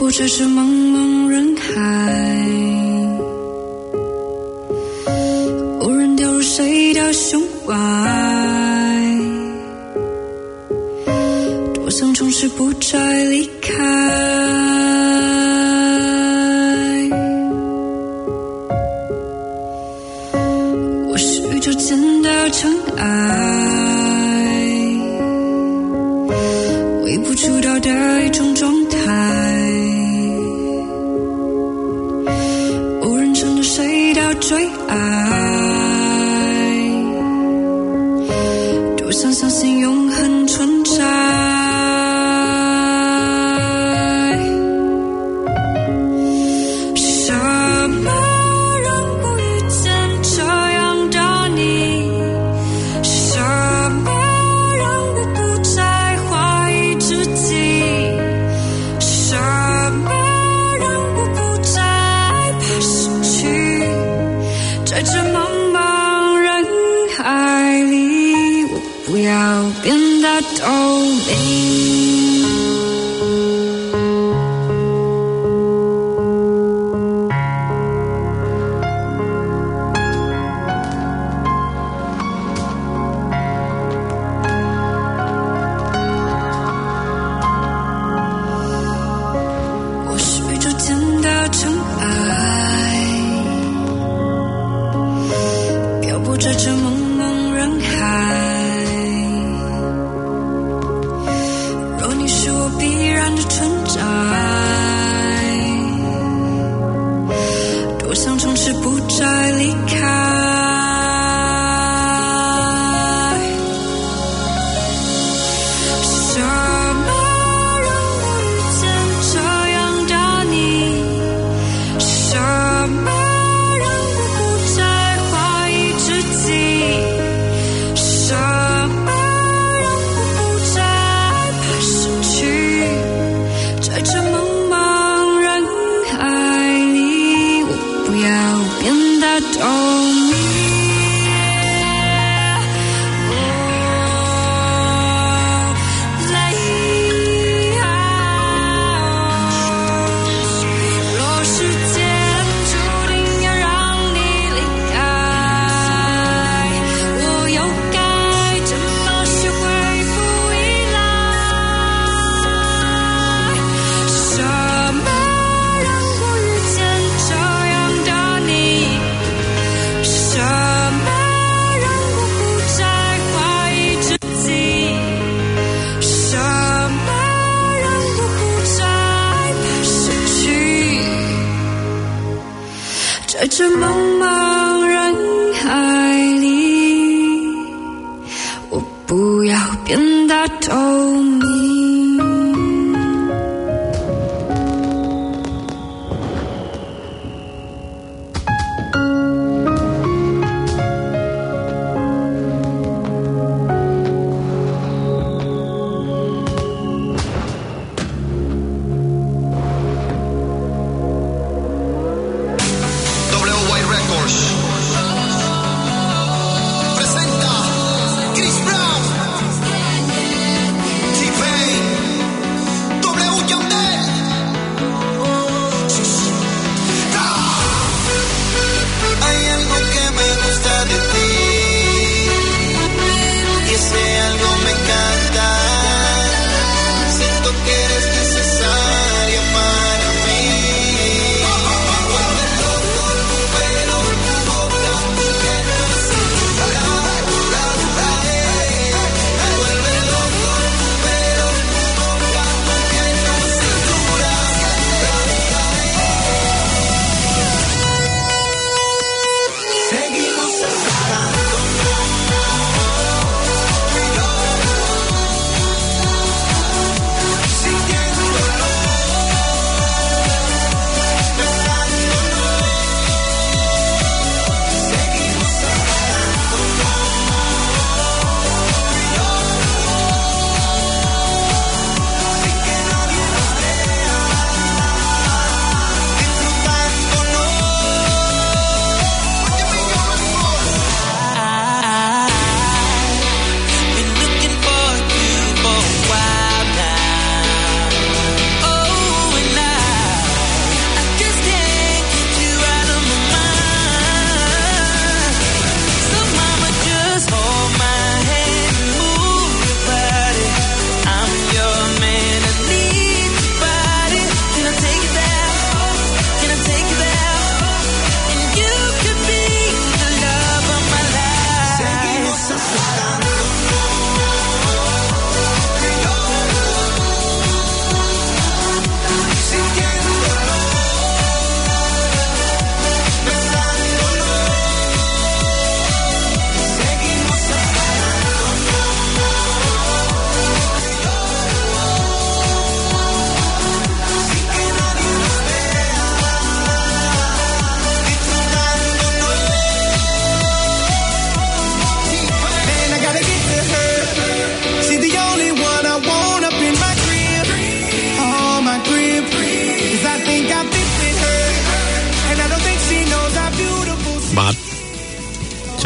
不在这茫茫人海，无人掉入谁的胸怀，多想从此不再离开。我是宇宙间的尘埃，微不足道的一种状态，无人称的谁的最爱，多想相信永恒存在。什么让我遇见这样的你？什么让我不再怀疑自己？什么让我不再怕失去？在这茫茫人海里，我不要变得透明。我是宇宙间的尘埃，漂泊在这茫茫人海。若你是我必然的存在，多想从此不再离开。什么让我遇见这样的你？什么让我不再怀疑自己？什么让我不再怕失去？在这茫茫人海里，我不要变得透明。若时间注定要让你离开，我又该怎么学会不依赖？什么让我遇见这样的你？什么让我不再怀疑自己？什么让我不再怕失去？在这茫茫人海里，我不要变得透明。 WY Records presenta Chris Brown, T-Pain, W Yandel. Hay algo que me gusta de ti y ese algo me encanta. Siento que eres necesaria para mí. Vuelve loco tu pelo, tu boca, tu piel, tu cintura. Vuelve loco tu pelo, tu boca, tu piel, tu cintura. Seguimos hablando, sintiendo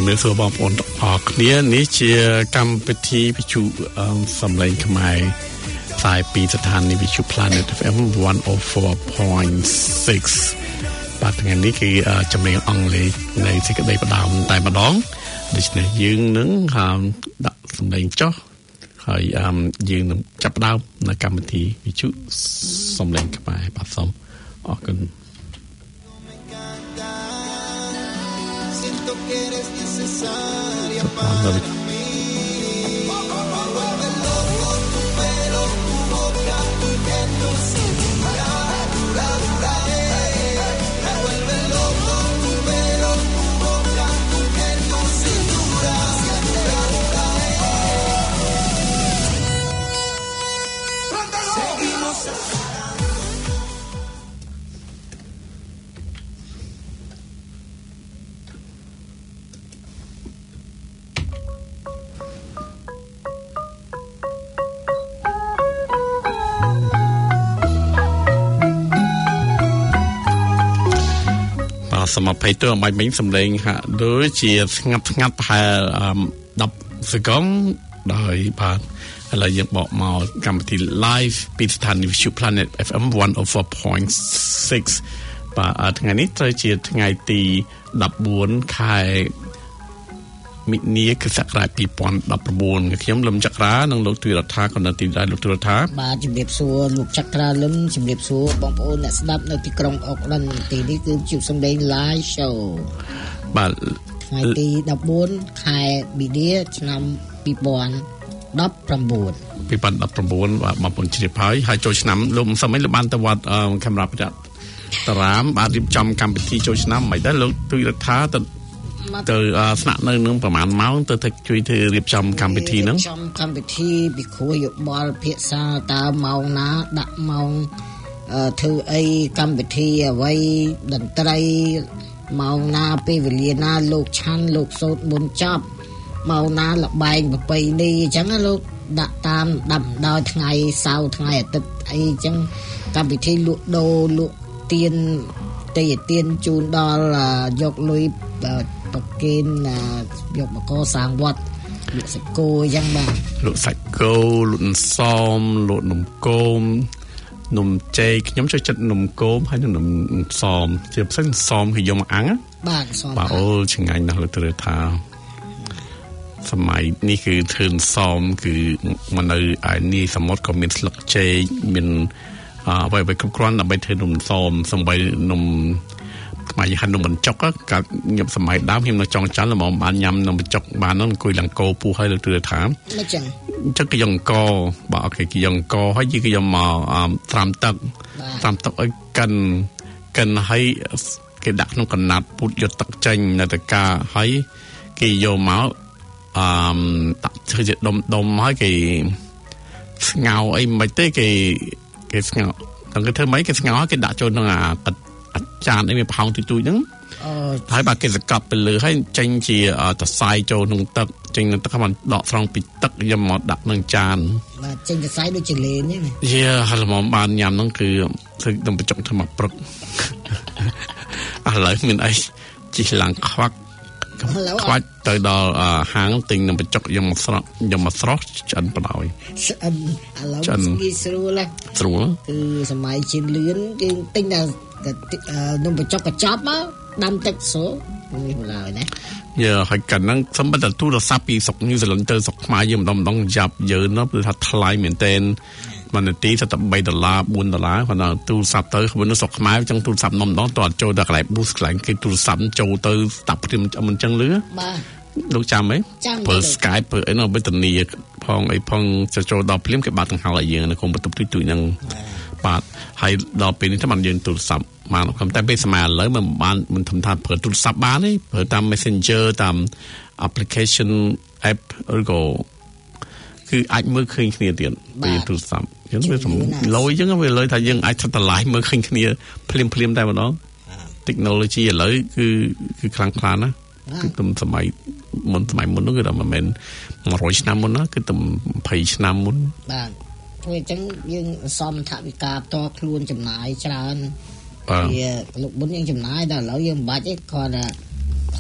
ជំរាបសួរបងប្អូនអរគ្នានេះជាកម្មវិធីវិទ្យុសំឡេងខ្មែរផ្សាយពីស្ថានីយ៍វិទ្យុ Planet FM 104.6 បាទថ្ងៃនេះគឺចម្រៀងអង់គ្លេសនៃសេចក្តីផ្ដាំតែម្ដងដូច្នេះយើងនឹងដាក់សំឡេងចុះហើយយើងនឹងចាប់ផ្ដើមនៅកម្មវិធីវិទ្យុសំឡេងខ្មែរបាទសូមអរគុណ Siento que eres necesaria para mí. Vuelve loco tu pelo, tu boca, tu piel, tu cintura, dura, dura, Me vuelve loco tu pelo, tu boca, tu piel, tu cintura, dura, dura, Seguimos សមភ័យទៅអំបញ្ញមិញសំឡេងហាក់ដូចជាស្ងាត់ស្ងាត់ប្រហែល10 សកុំដោយបាទឥឡូវយើងបកមកកម្មវិធី live ពីស្ថានីយ៍វិទ្យុ Planet FM 104.6 បាទថ្ងៃនេះត្រូវជាថ្ងៃទី14ខែមិនិនាគ្រិស្តសករាជ2019ខ្ញុំលឹមចក្រានិងលោកទ្វីរដ្ឋាក៏នៅទីដែរលោកទ្វីរដ្ឋាបាទជំរាបសួរលោកចក្រាលឹមជំរាបសួរបងប្អូនអ្នកស្ដាប់នៅទីក្រុងអូក្លិនទីនេះគឺជាសំឡេង live show បាទថ្ងៃទី14ខែមីនាឆ្នាំ2019បាទបងប្អូនជ្រាបហើយចូលឆ្នាំលោកមិនសមឯងលោកបានទៅវត្តកាមេរ៉ាប្រដាប់តារាមបាទរៀបចំកម្មវិធីចូលឆ្នាំមិនដែរលោកទ្វីរដ្ឋាទៅស្នាក់នៅនឹងប្រហែលម៉ោងទៅជួយធ្វើរៀបចំកម្មវិធីហ្នឹងចំកម្មវិធីពីគ្រូយោបល់ភាសាតើម៉ោងណាដាក់ម៉ោងធ្វើអីកម្មវិធីអ្វីតន្ត្រីម៉ោងណាពេលវេលាណាលោកឆាន់លោកសូត្រមុនចប់ម៉ោងណាលបែងប្រពៃណីអញ្ចឹងលោកដាក់តាមដាប់ដល់ថ្ងៃសៅរ៍ថ្ងៃអាទិត្យអីអញ្ចឹងកម្មវិធីលក់ដូរលក់ទៀនទេទៀនជូនដល់យកលុយប្រគេនយកបកសាងវត្តលក់សាច់គោអញ្ចឹងបាទលក់សាច់គោលក់សមលក់នំគមនំចេកខ្ញុំចូលចិត្តនំគមហើយនឹងនំសមជាផ្សេងសមគឺយកមកអាំងបាទសមបាទអូឆ្ងាញ់ណាស់លោកត្រូវថាសម័យនេះគឺធ្វើសមគឺមកនៅឯនេះសមុទ្រក៏មានស្លឹកចេកមានអ្វីៗគ្រប់គ្រាន់ដើម្បីធ្វើនំសមសំបីនំថ្មហាន់នំបញ្ចុកកាលខ្ញុំសម័យដើមខ្ញុំនៅចង់ច័ន្ទល្មមបានញ៉ាំនំបញ្ចុកបាននោះអង្គុយលង្កោពុះហើយលើទឿថាមិនចឹងអញ្ចឹងគេយកអង្គបាទអូខេគេយកអង្គហើយគេយកមកត្រាំទឹកឲ្យកិនហើយគេដាក់ក្នុងកណាត់ពុតយកទឹកចេញនៅតកាហើយគេយកមកដាក់ធ្វើជាដុំហើយគេស្ងោរអីមិនទេគេស្ងោរដល់គេធ្វើម៉េចគេស្ងោរគេដាក់ចូលក្នុងអាចារ្យនេះវាផោងទូចហ្នឹងហើយបាទគេសកាប់ទៅលើហើយចេញជាតសៃចូលក្នុងទឹកចេញនឹងទឹកមកដកស្រង់ពីទឹកយកមកដាក់ក្នុងចានបាទចេញតសៃដូចជាលេងហ្នឹងយេហើយល្មមបានញ៉ាំហ្នឹងគឺធ្វើនំបញ្ចុកធ្វើមកព្រឹកឥឡូវមានអីជីឡើងខ្វាច់ទៅដល់ហាងទិញនំបញ្ចុកយកមកស្រស់ឆ្អិនបដ ாய் ឆ្អិនឥឡូវស្រួលគឺសម័យជឿនលឿនគេទិញតែនំបញ្ចុកកញ្ចប់មកដាំទឹកស្រួលនេះម្ល៉េះណាយើហើយកាលហ្នឹងសំបីតែទូរស័ព្ទពីស្រុកញូហ្សេឡង់ទៅស្រុកខ្មែរយើងម្ដងយ៉ាប់យើនោះគឺថាថ្លៃមែនទែនមួយនាទីទៅតែ$3 $4គាត់ដល់ទូរស័ព្ទទៅខ្លួននៅស្រុកខ្មែរចឹងទូរស័ព្ទនំម្ដងតើអត់ចូលដល់កន្លែង boost កន្លែងគេទូរស័ព្ទចូលទៅស្ដាប់ព្រាមមិនចឹងលឺបាទលោកចាំហីប្រើ Skype ប្រើអីនោះវិទ្យាផងអីផងចូលដល់ព្រាមគេបាត់ទាំងហើយយើងនៅគុំបន្ទប់ទូចហ្នឹងបាទហើយដល់ពេលនេះទៅបានយើងទូរស័ព្ទបានតែពេលសម័យឥឡូវមិនធំថាប្រើទូរស័ព្ទបានទេប្រើតាម Messenger តាម application app ឬក៏គឺអាចមើលឃើញគ្នាទៀតពីទូរស័ព្ទចឹងវាលយចឹងវាលើថាយើងអាចថតតម្លៃមើលឃើញគ្នាភ្លាមតែម្ដង technology ឥឡូវគឺខ្លាំងខ្លាណាស់គឺទំសម័យមុននោះគឺតែមិនមែន100ឆ្នាំមុនណាគឺតែ20ឆ្នាំមុនបាទព្រោះអញ្ចឹងយើងសមថវិកាផ្ទាល់ខ្លួនចំណាយច្រើនវាលោកបុនយើងចំណាយដល់ឥឡូវយើងមិនបាច់ទេគ្រាន់តែខ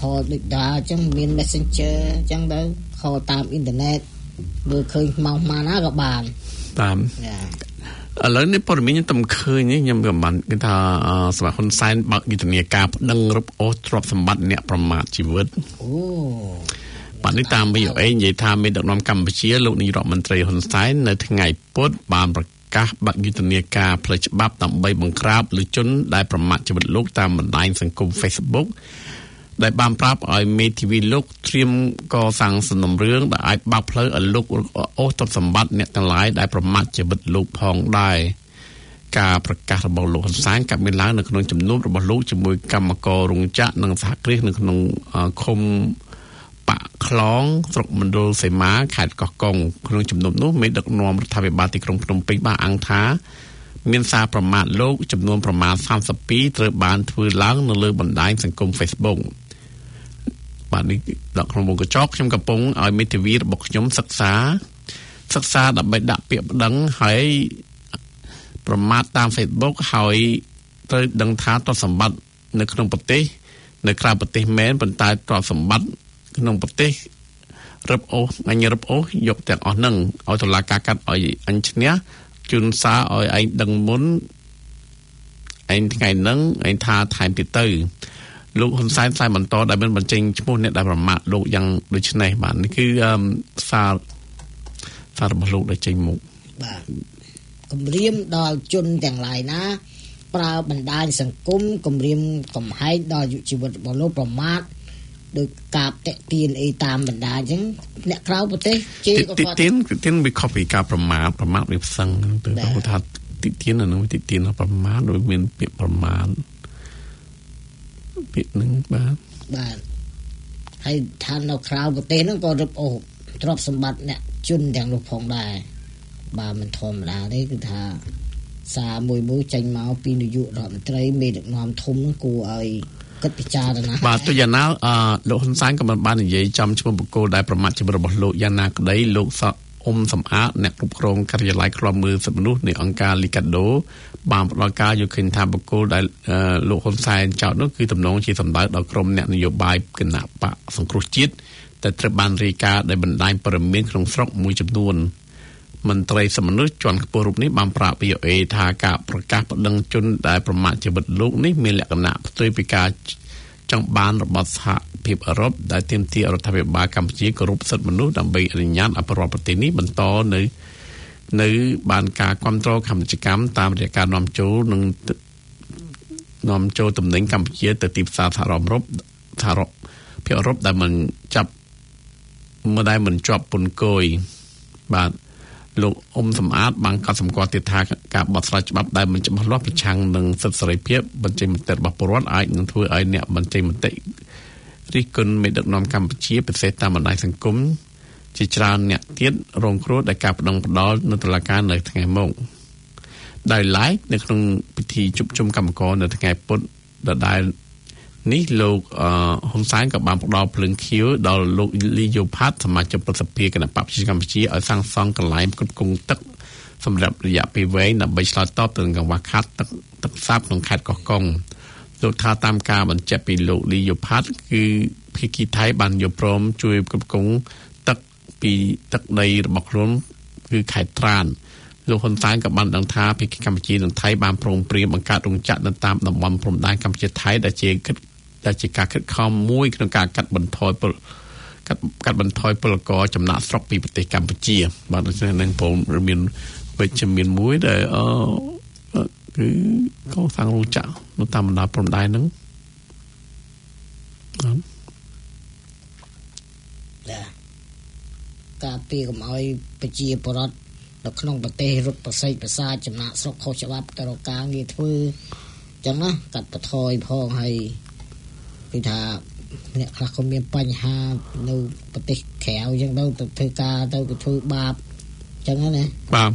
khô được đá chẳng miền messenger chẳng đâu khô tam internet vừa khơi mong mà nó gặp bàn តាមឥឡូវនេះព័ត៌មានខ្ញុំតែឃើញនេះខ្ញុំក៏បានគេថាសម្រាប់ហ៊ុនសែនបើកយុទ្ធនាការប្តឹងរឹបអូសទ្រព្យសម្បត្តិអ្នកប្រមាថជីវិតបាទនេះតាម VOA និយាយថាមេដឹកនាំកម្ពុជាលោកនាយរដ្ឋមន្ត្រីហ៊ុនសែននៅថ្ងៃពុធបានប្រកាសបើកយុទ្ធនាការផ្លូវច្បាប់ដើម្បីបង្ក្រាបលើជនដែលប្រមាថជីវិតលោកតាមបណ្ដាញសង្គម Facebook ដែលបានប្រាប់ឲ្យមេធាវីលោកត្រៀមកសាងសំណុំរឿងដែលអាចបើកផ្លូវឲ្យលោកអូសទ្រព្យសម្បត្តិអ្នកទាំងឡាយដែលប្រមាថជីវិតលោកផងដែរការប្រកាសរបស់លោកហ៊ុនសែនកើតមានឡើងនៅក្នុងជំនុំរបស់លោកជាមួយកម្មកររោងចក្រនិងសហគ្រាសនៅក្នុងឃុំបាក់ខ្លងស្រុកមណ្ឌលសីមាខេត្តកោះកុងក្នុងជំនុំនោះមេដឹកនាំរដ្ឋាភិបាលទីក្រុងភ្នំពេញបានអង្គថាមានសារប្រមាថលោកចំនួនប្រមាណ32ត្រូវបានធ្វើឡើងនៅលើបណ្ដាញសង្គម Facebook បាទនេះដល់ក្នុងវងកញ្ចក់ខ្ញុំកំពុងឲ្យមេធាវីរបស់ខ្ញុំសិក្សាដើម្បីដាក់ពាក្យប្តឹងហើយប្រមាថតាម Facebook ហើយត្រូវដឹងថាទ្រព្យសម្បត្តិនៅក្នុងប្រទេសនៅក្រៅប្រទេសមែនប៉ុន្តែទ្រព្យសម្បត្តិក្នុងប្រទេសរឹបអូសយកទាំងអស់ហ្នឹងឲ្យតុលាការកាត់ឲ្យអញឈ្នះជូនសារឲ្យឯងដឹងមុនឯងថ្ងៃហ្នឹងឯងថាថែមទៀតទៅលោកហ៊ុនសែនផ្សាយបន្តដែលមានបញ្ចេញឈ្មោះអ្នកដែលប្រមាថលោកយ៉ាងដូចនេះបាទនេះគឺសាររបស់លោកដែលចេញមកបាទគម្រាមដល់ជនទាំងឡាយណាប្រើបណ្ដាញសង្គមគម្រាមកំហែងដល់ជីវិតរបស់លោកប្រមាថដោយការតាក់ទាញអីតាមបណ្ដាញអញ្ចឹងអ្នកក្រៅប្រទេសជេរក៏គាត់ទាញវាខុសពីការប្រមាថវាផ្សឹងទៅគាត់ថាទាញអានោះទាញប្រមាថដោយមានពាក្យប្រមាថពាក្យនឹងបាទហើយថានៅក្រៅប្រទេសហ្នឹងក៏រឹបអូសទ្រព្យសម្បត្តិអ្នកជនទាំងនោះផងដែរបាទមិនធម្មតាទេគឺថាសារមួយចេញមកពីនាយករដ្ឋមន្ត្រីមេដឹកនាំធំហ្នឹងគួរឲ្យគិតពិចារណាបាទទៅយ៉ាងណាលោកហ៊ុនសែនក៏បាននិយាយចំឈ្មោះបុគ្គលដែលប្រមាថជីវិតរបស់លោកយ៉ាងណាក្តីលោកសំអាតអ្នកគ្រប់គ្រងការិយាល័យឃ្លាំមើលសិទ្ធិមនុស្សនៃអង្គការលីកាដូបានផ្ដល់ការយកឃើញថាបុគ្គលដែលលោកហ៊ុនសែនចោទនោះគឺទំនងជាសម្ដៅដល់ក្រុមអ្នកនយោបាយគណៈបកសង្គ្រោះជាតិតែត្រូវបានរាយការណ៍ដោយបណ្ដាញព័ត៌មានក្នុងស្រុកមួយចំនួនមន្ត្រីសិទ្ធិមនុស្សជាន់ខ្ពស់រូបនេះបានប្រាប់ VOA ថាការប្រកាសប្តឹងជនដែលប្រមាថជីវិតលោកនេះមានលក្ខណៈផ្ទុយពីការចង់បានរបស់សហភាពអឺរ៉ុបដែលទាមទាររដ្ឋាភិបាលកម្ពុជាគោរពសិទ្ធិមនុស្សដើម្បីអនុញ្ញាតឲ្យប្រទេសប្រទេសនេះបន្តនៅបានការគ្រប់គ្រងកម្មវិធីកម្មតាមរយៈការនាំចូលនិងនាំចូលទំនិញកម្ពុជាទៅទីផ្សារសហរដ្ឋអឺរ៉ុបភាគអឺរ៉ុបដែលមិនជាប់ពន្ធគយបាទលោកសម្អាតបានកត់សម្គាល់ទៀតថាការបោះឆ្នោតច្បាប់ដែលមិនច្បាស់លាស់ប្រឆាំងនឹងសិទ្ធិសេរីភាពបញ្ចេញមតិរបស់ពលរដ្ឋអាចនឹងធ្វើឲ្យអ្នកបញ្ចេញមតិរិះគន់មេដឹកនាំកម្ពុជាពិសេសតាមបណ្ដាញសង្គមជាច្រើនអ្នកទៀតរងគ្រោះដោយការប្តឹងផ្តល់នៅតុលាការនៅថ្ងៃមុខដោយឡែកនៅក្នុងពិធីជួបជុំកម្មករនៅថ្ងៃពុធដដែលនេះលោកហ៊ុនសែនក៏បានផ្ដល់ភ្លើងខៀវដល់លោកលីយ៉ូផាត់សមាជិកប្រសិទ្ធភាពគណៈបព្វជិកម្ពុជាឲ្យសាងសង់កន្លែងផ្គត់ផ្គង់ទឹកសម្រាប់រយៈពេលវែងដើម្បីឆ្លើយតបទៅនឹងកង្វះខាតទឹកសាបក្នុងខេត្តកោះកុងលោកថាតាមការបញ្ជាក់ពីលោកលីយ៉ូផាត់គឺភាគីថៃបានយល់ព្រមជួយផ្គត់ផ្គង់ទឹកពីទឹកដីរបស់ខ្លួនគឺខេត្តត្រានលោកហ៊ុនសែនក៏បានដឹងថាភាគីកម្ពុជានិងថៃបានព្រមព្រៀងបង្កើតរោងចក្រនៅតាមតំបន់ព្រំដែនកម្ពុជាថៃដែលជាការខិតខំមួយក្នុងការកាត់បន្ថយពលករចំណាក់ស្រុកពីប្រទេសកម្ពុជាបាទដូច្នេះនឹងผมមានវិជ្ជមានមួយដែលគឺកសាងរោងចក្រនៅតាមបណ្ដាព្រំដែនហ្នឹងការពីកុំឲ្យប្រជាពលរដ្ឋនៅក្នុងប្រទេសរត់ប្រសិទ្ធប្រសាចំណាក់ស្រុកខុសច្បាប់ទៅរកការងារធ្វើអញ្ចឹងណាកាត់បន្ថយផងហើយគឺថាអ្នកខ្លះក៏មានបញ្ហានៅប្រទេសក្រៅអញ្ចឹងទៅធ្វើការទៅធ្វើបាបអញ្ចឹងណាបាទ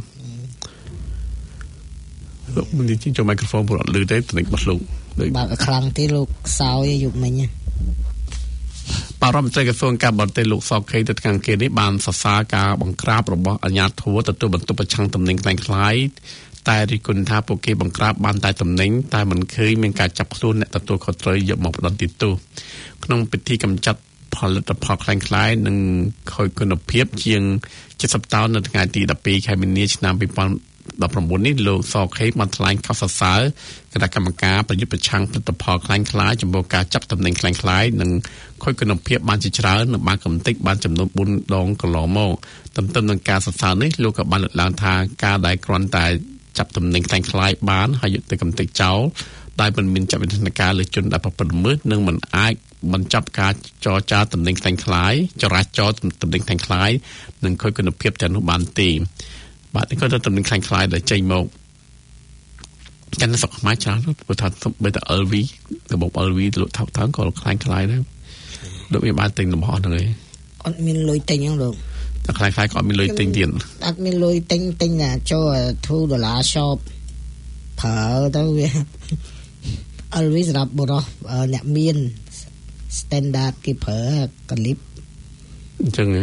លោកមិនជិះចូលមីក្រូហ្វូនព្រោះអត់ឮទេតនិចបាត់លោកបាទខ្លាំងទេលោកសោយយុគមិញបាទរដ្ឋមន្ត្រីក្រសួងការបរទេសលោកសកខេទៅថ្ងៃអង្គារនេះបានសរសើរការបង្ក្រាបរបស់អាជ្ញាធរទទួលបន្ទុកប្រឆាំងទំនិញក្លែងក្លាយតែរិះគន់ថាពួកគេបង្ក្រាបបានតែតំណែងតែមិនឃើញមានការចាប់ខ្លួនអ្នកទទួលខុសត្រូវយកមកផ្ដន្ទាទោសក្នុងពិធីកម្ចាត់ផលិតផលคล้ายៗនិងខូចគុណភាពជាង70តោននៅថ្ងៃទី12ខែមីនាឆ្នាំ2019នេះលោកសខេតបានថ្លែងខុសសរសើរគណៈកម្មការប្រយុទ្ធប្រឆាំងផលិតផលคล้ายៗចំពោះការចាប់តំណែងคล้ายៗនិងខូចគុណភាពបានជាច្រើននៅបានកំទេចបានចំនួន4ដងកន្លងមកទន្ទឹមនឹងការសរសើរនេះលោកក៏បានលើកឡើងថាការដែលគ្រាន់តែចាប់តំណែងคล้ายៗបានហើយយកទៅកំទេចចោលដែលមិនមានចាត់វិធានការលើជនដែលប្រព្រឹត្តល្មើសនិងមិនអាចបញ្ចប់ការចរចាតំណែងคล้ายៗចរាចរណ៍តំណែងคล้ายៗនិងខូចគុណភាពទាំងនោះបានទេបាទនេះក៏ទៅតំណែងคล้ายៗដែលចេញមកកាន់សុខខ្មែរច្រើនព្រោះថាបើតែ LV កាបូប LV ទៅលក់ថោកៗក៏คล้ายៗដែរដូចវាបានទិញលំហហ្នឹងឯងអត់មានលុយទិញហ្នឹងលោកតែคล้ายៗក៏អត់មានលុយទិញទៀតអត់មានលុយទិញណាចូល$2 shop ប្រើទៅវា LV សម្រាប់បុរសអ្នកមាន standard គេប្រើកលិបអញ្ចឹងហ៎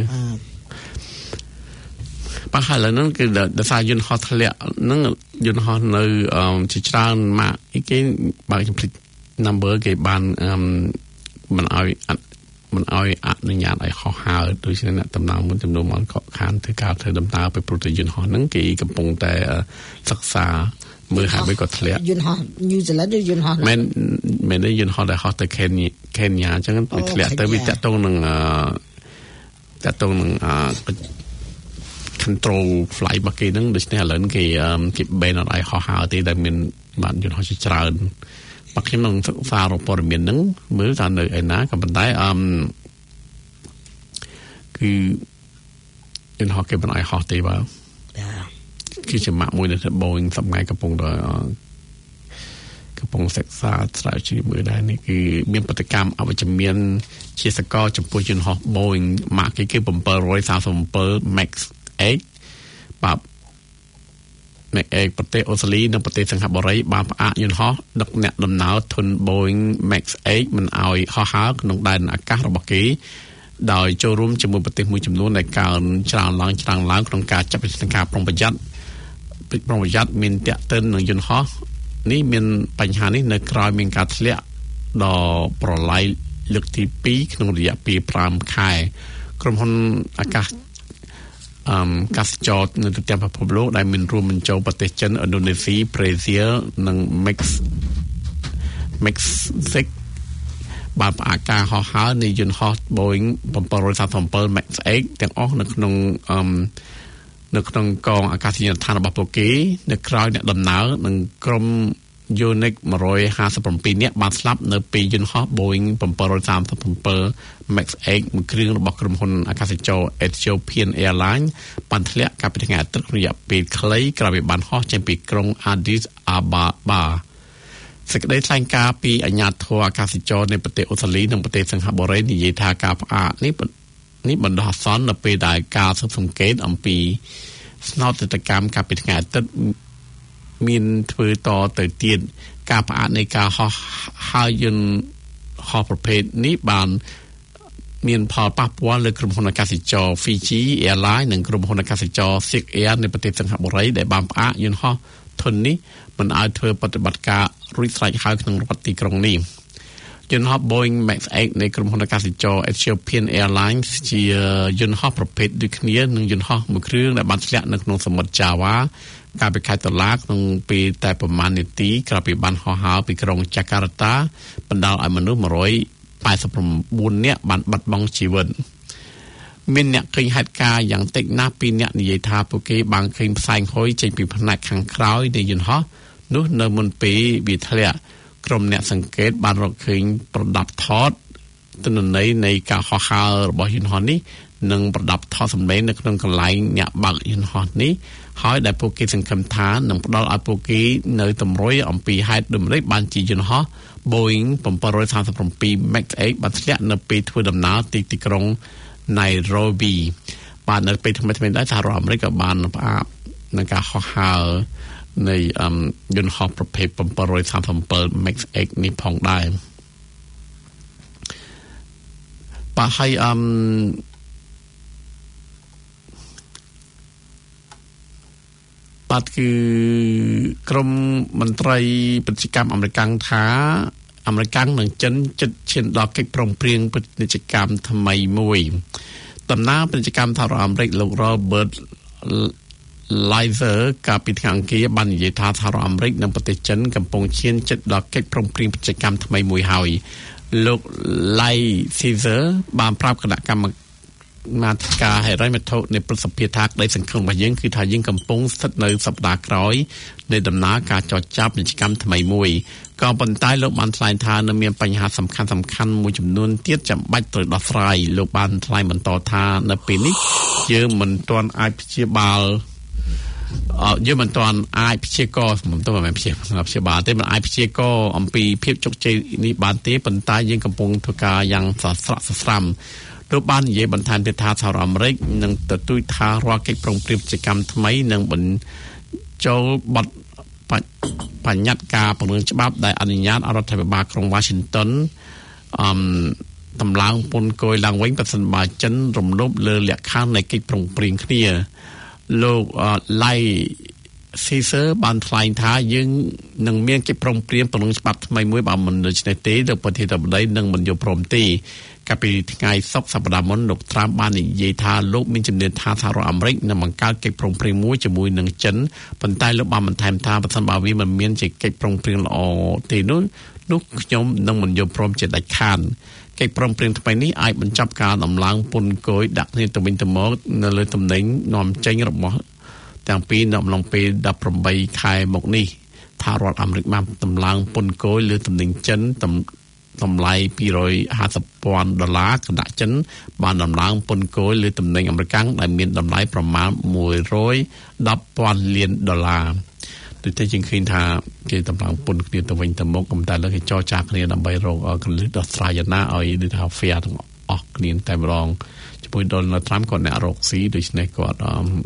បើហើយឡើយហ្នឹងគឺដោយសារយន្តហោះធ្លាក់ហ្នឹងយន្តហោះនៅជាច្រើនម៉ាកគេបើខ្ញុំភ្លេច number គេបានមិនអោយអនុញ្ញាតឲ្យហោះហើរដូចជាអ្នកដំណើរមួយចំនួនមកកក់ខានធ្វើការធ្វើដំណើរទៅព្រោះតែយន្តហោះហ្នឹងគេកំពុងតែសិក្សាមើលហើយបីក៏ធ្លាក់យន្តហោះ New Zealand ឬយន្តហោះមែនទេយន្តហោះដែលហោះទៅ Kenya អញ្ចឹងវាធ្លាក់ទៅវាតាក់ទងនឹង control flight របស់គេហ្នឹងដូច្នេះឥឡូវគេ ban អត់ឲ្យហោះហើរទេដែលមានបានយន្តហោះជាច្រើនបើខ្ញុំនឹងសិក្សារព័ត៌មានហ្នឹងមើលថានៅឯណាក៏ប៉ុន្តែគឺយន្តហោះគេមិនឲ្យហោះទេបាទគឺជាម៉ាកមួយដែល Boeing សម្ងាយកំពុងសិក្សាស្រាវជ្រាវមើលដែរនេះគឺមានប្រតិកម្មអវិជ្ជមានជាសកលចំពោះយន្តហោះ Boeing ម៉ាកគេគឺ737 Max 8បាទ Max 8ប្រទេសអូស្ត្រាលីនិងប្រទេសសិង្ហបុរីបានផ្អាកយន្តហោះដឹកអ្នកដំណើរធុន Boeing Max 8មិនឲ្យហោះហើរក្នុងដែនអាកាសរបស់គេដោយចូលរួមជាមួយប្រទេសមួយចំនួនដែលកើនច្រើនឡើងក្នុងការចាត់វិធានការប្រុងប្រយ័ត្នមានតាក់ទិននឹងយន្តហោះនេះមានបញ្ហានេះនៅក្រោយមានការធ្លាក់ដល់ប្រឡាយលើកទី2ក្នុងរយៈពេល5ខែក្រុមហ៊ុនអាកាសកាសចរនៅទូទាំងពិភពលោកដែលមានរួមបញ្ចូលប្រទេសចិនឥណ្ឌូនេស៊ីប្រេស៊ីលនិងMexico បានផ្អាកការហោះហើរនៃយន្តហោះ Boeing 737 Max 8ទាំងអស់នៅក្នុងកងអាកាសយានដ្ឋានរបស់ពួកគេនៅក្រៅអ្នកដំណើរនិងក្រុម Unique 157នាក់បានស្លាប់នៅពេលយន្តហោះ Boeing 737 Max 8មួយគ្រឿងរបស់ក្រុមហ៊ុនអាកាសចរ Ethiopian Airlines បានធ្លាក់កាលពីថ្ងៃអាទិត្យរយៈពេលខ្លីក្រោយពីបានហោះចេញពីក្រុង Addis Ababa សេចក្តីថ្លែងការណ៍ពីអាជ្ញាធរអាកាសចរនៃប្រទេសអូស្ត្រាលីនិងប្រទេសសិង្ហបុរីនិយាយថាការផ្អាកនេះបណ្ដោះអាសន្ននៅពេលដែលការស៊ើបអង្កេតអំពីស្នោតទិដ្ឋកម្មកាលពីថ្ងៃអាទិត្យមានធ្វើតទៅទៀតការផ្អាកនៃការហោះហើរយន្តហោះប្រភេទនេះបានមានផលប៉ះពាល់លើក្រុមហ៊ុនអាកាសចរ Fiji Airlines និងក្រុមហ៊ុនអាកាសចរ Silk Air នៃប្រទេសសិង្ហបុរីដែលបានផ្អាកយន្តហោះធុននេះមិនឲ្យធ្វើបប្រតិបត្តិការរួចស្រេចហើយក្នុងរដ្ឋទីក្រុងនេះយន្តហោះ Boeing Max 8នៃក្រុមហ៊ុនអាកាសចរ Ethiopian Airlines ជាយន្តហោះប្រភេទដូចគ្នានឹងយន្តហោះមួយគ្រឿងដែលបានធ្លាក់នៅក្នុងសមុទ្រ Java កាលពីខែតុលាក្នុងពេលតែប្រមាណនាទីក្រោយពីបានហោះហើរពីក្រុង Jakarta បណ្ដាលឲ្យមនុស្ស189នាក់បានបាត់បង់ជីវិតមានអ្នកឃើញហេតុការណ៍យ៉ាងតិចណាស់2នាក់និយាយថាពួកគេបានឃើញផ្សែងហុយចេញពីផ្នែកខាងក្រោយនៃយន្តហោះនោះនៅមុនពេលវាធ្លាក់ក្រុមអ្នកសង្កេតបានរកឃើញប្រដាប់ថតទិន្នន័យនៃការហោះហើររបស់យន្តហោះនេះនិងប្រដាប់ថតសម្លេងនៅក្នុងកន្លែងអ្នកបើកយន្តហោះនេះហើយដែលពួកគេសង្ឃឹមថានឹងផ្ដល់ឲ្យពួកគេនៅតម្រុយអំពីហេតុដូចម្តេចបានជាយន្តហោះ Boeing 737 Max 8បានធ្លាក់នៅពេលធ្វើដំណើរទីក្រុង Nairobi បាទនៅពេលថ្មីៗដែរសហរដ្ឋអាមេរិកក៏បានផ្អាកនឹងការហោះហើរនៃយន្តហោះប្រភេទ737 Max 8នេះផងដែរបាទហើយបាទគឺក្រមមន្ត្រីពាណិជ្ជកម្មអាមេរិកថាអាមេរិកនិងចិនជិតឈានដល់កិច្ចព្រមព្រៀងពាណិជ្ជកម្មថ្មីមួយដំណើរពាណិជ្ជកម្មសហរដ្ឋអាមេរិកលោក Robert Lighthizer កាលពីថ្ងៃអង្គារបាននិយាយថាសហរដ្ឋអាមេរិកនិងប្រទេសចិនកំពុងឈានជិតដល់កិច្ចព្រមព្រៀងពាណិជ្ជកម្មថ្មីមួយហើយលោក Lighthizer បានប្រាប់គណៈកម្មការហិរញ្ញវត្ថុនៃប្រសិទ្ធភាពថាក្តីសង្ឃឹមរបស់យើងគឺថាយើងកំពុងស្ថិតនៅសប្តាហ៍ក្រោយនៃដំណើរការចរចាពាណិជ្ជកម្មថ្មីមួយក៏ប៉ុន្តែលោកបានថ្លែងថានៅមានបញ្ហាសំខាន់មួយចំនួនទៀតចាំបាច់ត្រូវដោះស្រាយលោកបានថ្លែងបន្តថានៅពេលនេះយើងមិនទាន់អាចព្យាបាលយើងមិនទាន់អាចព្យាករមិនទាន់មិនព្យាបាលទេមិនអាចព្យាករអំពីភាពជោគជ័យនេះបានទេប៉ុន្តែយើងកំពុងធ្វើការយ៉ាងស្រស់ស្រាំលោកបាននិយាយបន្ថែមទៀតថាសហរដ្ឋអាមេរិកនឹងទទូចថារាល់កិច្ចព្រមព្រៀងពាណិជ្ជកម្មថ្មីនឹងបញ្ចូលបទបញ្ញត្តិការពង្រឹងច្បាប់ដែលអនុញ្ញាតរដ្ឋាភិបាលក្រុង Washington តម្លើងពន្ធគយឡើងវិញប្រសិនបើចិនរំលោភលើលក្ខខណ្ឌនៃកិច្ចព្រមព្រៀងគ្នាលោក Lighthizer បានថ្លែងថាយើងនឹងមានកិច្ចព្រមព្រៀងពង្រឹងច្បាប់ថ្មីមួយបើមិនដូច្នេះទេលោកប្រធានាធិបតីនឹងមិនយល់ព្រមទេកាលពីថ្ងៃសុក្រសប្តាហ៍មុនលោកត្រាំបាននិយាយថាលោកមានជំនឿថាសហរដ្ឋអាមេរិកនឹងបង្កើតកិច្ចព្រមព្រៀងមួយជាមួយនឹងចិនប៉ុន្តែលោកបានបន្ថែមថាបើសិនបើវាមិនមានជាកិច្ចព្រមព្រៀងល្អទេនោះខ្ញុំនឹងមិនយល់ព្រមជាដាច់ខាតកិច្ចព្រមព្រៀងថ្មីនេះអាចបញ្ចប់ការដំឡើងពន្ធគយដាក់គ្នាទៅវិញទៅមកនៅលើទំនិញនាំចេញរបស់ទាំងពីរនៅអំឡុងពេល18ខែមកនេះថារដ្ឋអាមេរិកបានដំឡើងពន្ធគយលើទំនិញចិនតម្លៃ$250,000 គណៈចិនបានដំឡើងពន្ធគយលើទំនិញអាមេរិកដែលមានតម្លៃប្រមាណ$110,000 លានដូចតែជាងឃើញថាគេដំឡើងពន្ធគ្នាទៅវិញទៅមកតែលើគេចរចាគ្នាដើម្បីរកកលឹះដោះស្រាយយ៉ាងណាឲ្យដូចថា fair ទាំងអស់គ្នាតែម្ដងជាមួយ Donald Trump គាត់អ្នករកស៊ីដូច្នេះគាត់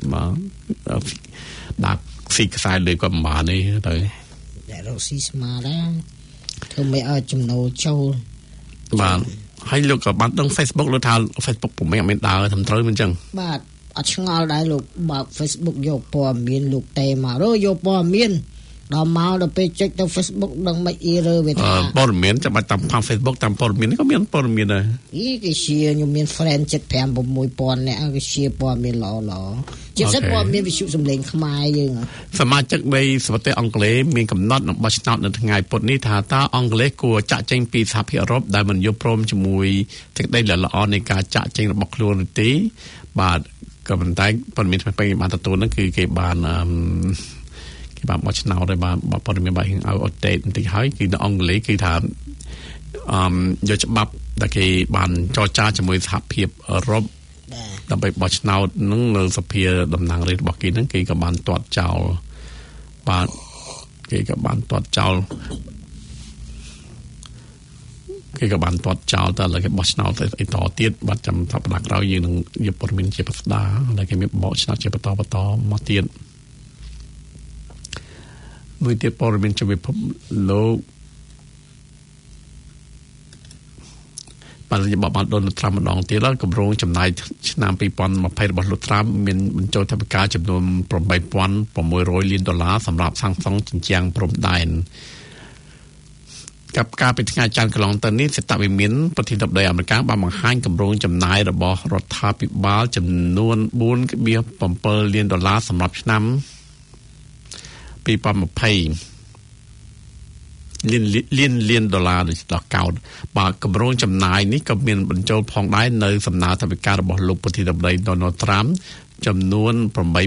ដាក់ស៊ីខ្សែលុយគាត់មិនបានទេទៅអ្នករកស៊ីស្មារតីធ្វើមិនឲ្យចំណូលចូលបាទហើយលោកក៏បានដឹង Facebook លោកថា Facebook ពុំមានដើរត្រឹមត្រូវមិនអញ្ចឹងបាទអត់ឆ្ងល់ដែរលោកបើក Facebook យកព័ត៌មានលោកតេមករយកព័ត៌មានដល់មកដល់ពេលចុចទៅ Facebook ដឹងមិនអ៊ីរើវាថាព័ត៌មានចាំបាច់តាម Facebook តាមព័ត៌មានក៏មានព័ត៌មានដែរគេshare ខ្ញុំមាន friend 75,000 នាក់គេ share ព័ត៌មានល្អជាពិសេសព័ត៌មានវិទ្យុសំឡេងខ្មែរយើងសមាជិកនៃសភាអង់គ្លេសមានកំណត់នឹងបោះឆ្នោតនៅថ្ងៃពុធនេះថាតើអង់គ្លេសគួរចាក់ចេញពីសហភាពអឺរ៉ុបដែលមិនយល់ព្រមជាមួយសេចក្តីល្អនៃការចាក់ចេញរបស់ខ្លួនទេបាទក៏ប៉ុន្តែព័ត៌មានថ្មីៗបានទទួលហ្នឹងគឺគេបានបោះឆ្នោតហើយបាទព័ត៌មានបាយឲ្យអត់ដេតបន្តិចហើយគឺនៅអង់គ្លេសគឺថាយកច្បាប់ដែលគេបានចរចាជាមួយសហភាពអឺរ៉ុបដើម្បីបោះឆ្នោតនឹងនៅសភាតំណាងរាស្ត្ររបស់គេហ្នឹងគេក៏បានទាត់ចោលបាទគេក៏បានទាត់ចោលតើឡើយគេបោះឆ្នោតអីតទៀតបាទចាំថាផ្ដាច់ក្រោយយើងនឹងយកព័ត៌មានជាប្រស្ដាហើយគេមានបោះឆ្នោតជាបន្តមកទៀតមួយទៀតព័ត៌មានជាពិភពលោកបានរបស់បានដូនត្រាំម្ដងទៀតហើយគម្រោងចំណាយឆ្នាំ2020របស់លោកត្រាំមានបញ្ចូលថវិកាចំនួន$8,600 លានសម្រាប់សាងសង់ជញ្ជាំងព្រំដែនกับការពីថ្ងៃច័ន្ទកន្លងទៅនេះសេតវិមានប្រធានាធិបតីអាមេរិកបានបង្ហាញគម្រោងចំណាយរបស់រដ្ឋាភិបាលចំនួន$4.7 លានសម្រាប់ឆ្នាំ2020លានដុល្លារដល់កោតបាទគម្រោងចំណាយនេះក៏មានបញ្ចូលផងដែរនៅសំណើថវិការបស់លោកប្រធានាធិបតី Donald Trump ចំនួន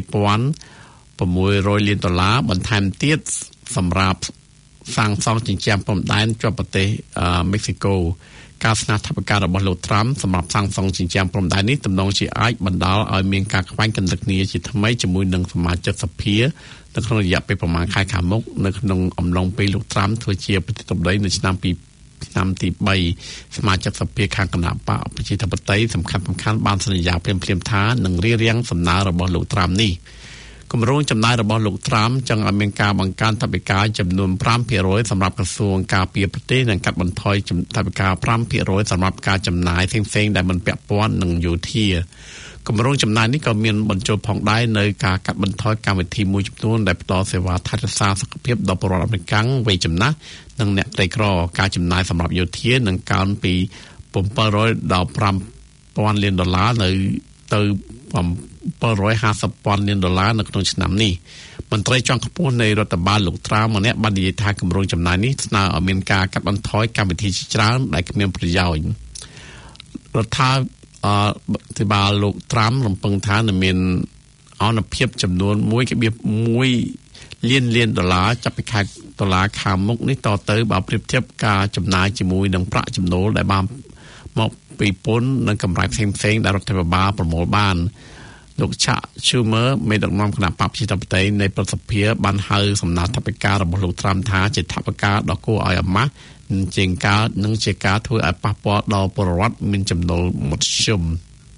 $8,600 លានបន្ថែមទៀតសម្រាប់សាងសង់ជញ្ជាំងព្រំដែនជាប់ប្រទេសមិចស៊ីកូការស្នើថវិការបស់លោកត្រាំសម្រាប់សាងសង់ជញ្ជាំងព្រំដែននេះទំនងជាអាចបណ្ដាលឲ្យមានការខ្វែងគំនិតគ្នាជាថ្មីជាមួយនឹងសមាជិកសភានៅក្នុងរយៈពេលប្រមាណខែខាងមុខនៅក្នុងអំឡុងពេលលោកត្រាំធ្វើជាប្រធានាធិបតីនៅឆ្នាំទី3សមាជិកសភាខាងគណៈបកប្រជាធិបតេយ្យសំខាន់បានសន្យាភ្លាមៗថានឹងរៀបរៀងសំណើរបស់លោកត្រាំនេះគម្រោងចំណាយរបស់លោកត្រាំចង់ឲ្យមានការបង្កើនថវិកាចំនួន 5% សម្រាប់ក្រសួងការពារប្រទេសនិងកាត់បន្ថយថវិកា 5% សម្រាប់ការចំណាយផ្សេងៗដែលមិនពាក់ព័ន្ធនឹងយោធាគម្រោងចំណាយនេះក៏មានបញ្ចូលផងដែរនៅការកាត់បន្ថយកម្មវិធីមួយចំនួនដែលផ្ដល់សេវាថែរក្សាសុខភាពដល់ប្រជាពលរដ្ឋអាមេរិកវ័យចំណាស់និងអ្នកក្រីក្រការចំណាយសម្រាប់យោធានឹងកើនពី$700ដល់$5,000 លាននៅទៅ$750,000 លាននៅក្នុងឆ្នាំនេះមន្ត្រីជាន់ខ្ពស់នៃរដ្ឋបាលលោកត្រាំម្នាក់បាននិយាយថាគម្រោងចំណាយនេះស្នើឲ្យមានការកាត់បន្ថយកម្មវិធីជាច្រើនដែលគ្មានប្រយោជន៍រដ្ឋាភិបាលលោកត្រាំរំពឹងថានឹងមានអនុភាពចំនួន$1.1 លានចាប់ពីខែតុលាខាងមុខនេះតទៅបើប្រៀបធៀបការចំណាយជាមួយនឹងប្រាក់ចំណូលដែលបានមកពីពន្ធនិងកម្រៃផ្សេងៗដែលរដ្ឋាភិបាលប្រមូលបានលោកឆាក់ Schumer មេដឹកនាំគណៈបព្វជិតបតីនៃប្រសិទ្ធភាពបានហៅសំណើថវិការបស់លោកត្រាំថាជាថវិកាដ៏គួរឲ្យអាម៉ាស់ជាការធ្វើឲ្យប៉ះពាល់ដល់ពលរដ្ឋមានចំណូលមធ្យម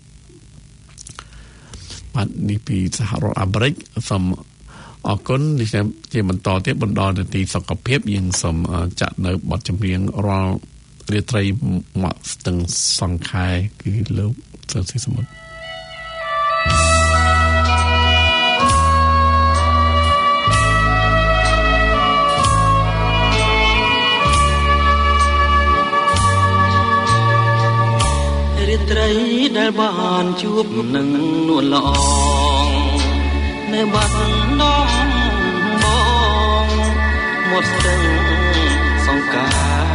បាទនេះពីសហរដ្ឋអាមេរិកសូមអរគុណនេះជាបន្តទៀតបណ្ដោះនាទីសុខភាពយើងសូមចាក់នៅបទចម្រៀងរាល់រាត្រីមកស្ទឹងសង្ខែគឺលោកសើស៊ីសមុទ្ររាត្រីដែលបានជួបនឹងនួនល្អងនៅបាត់ដងបងមាត់ស្ទឹងសង្កា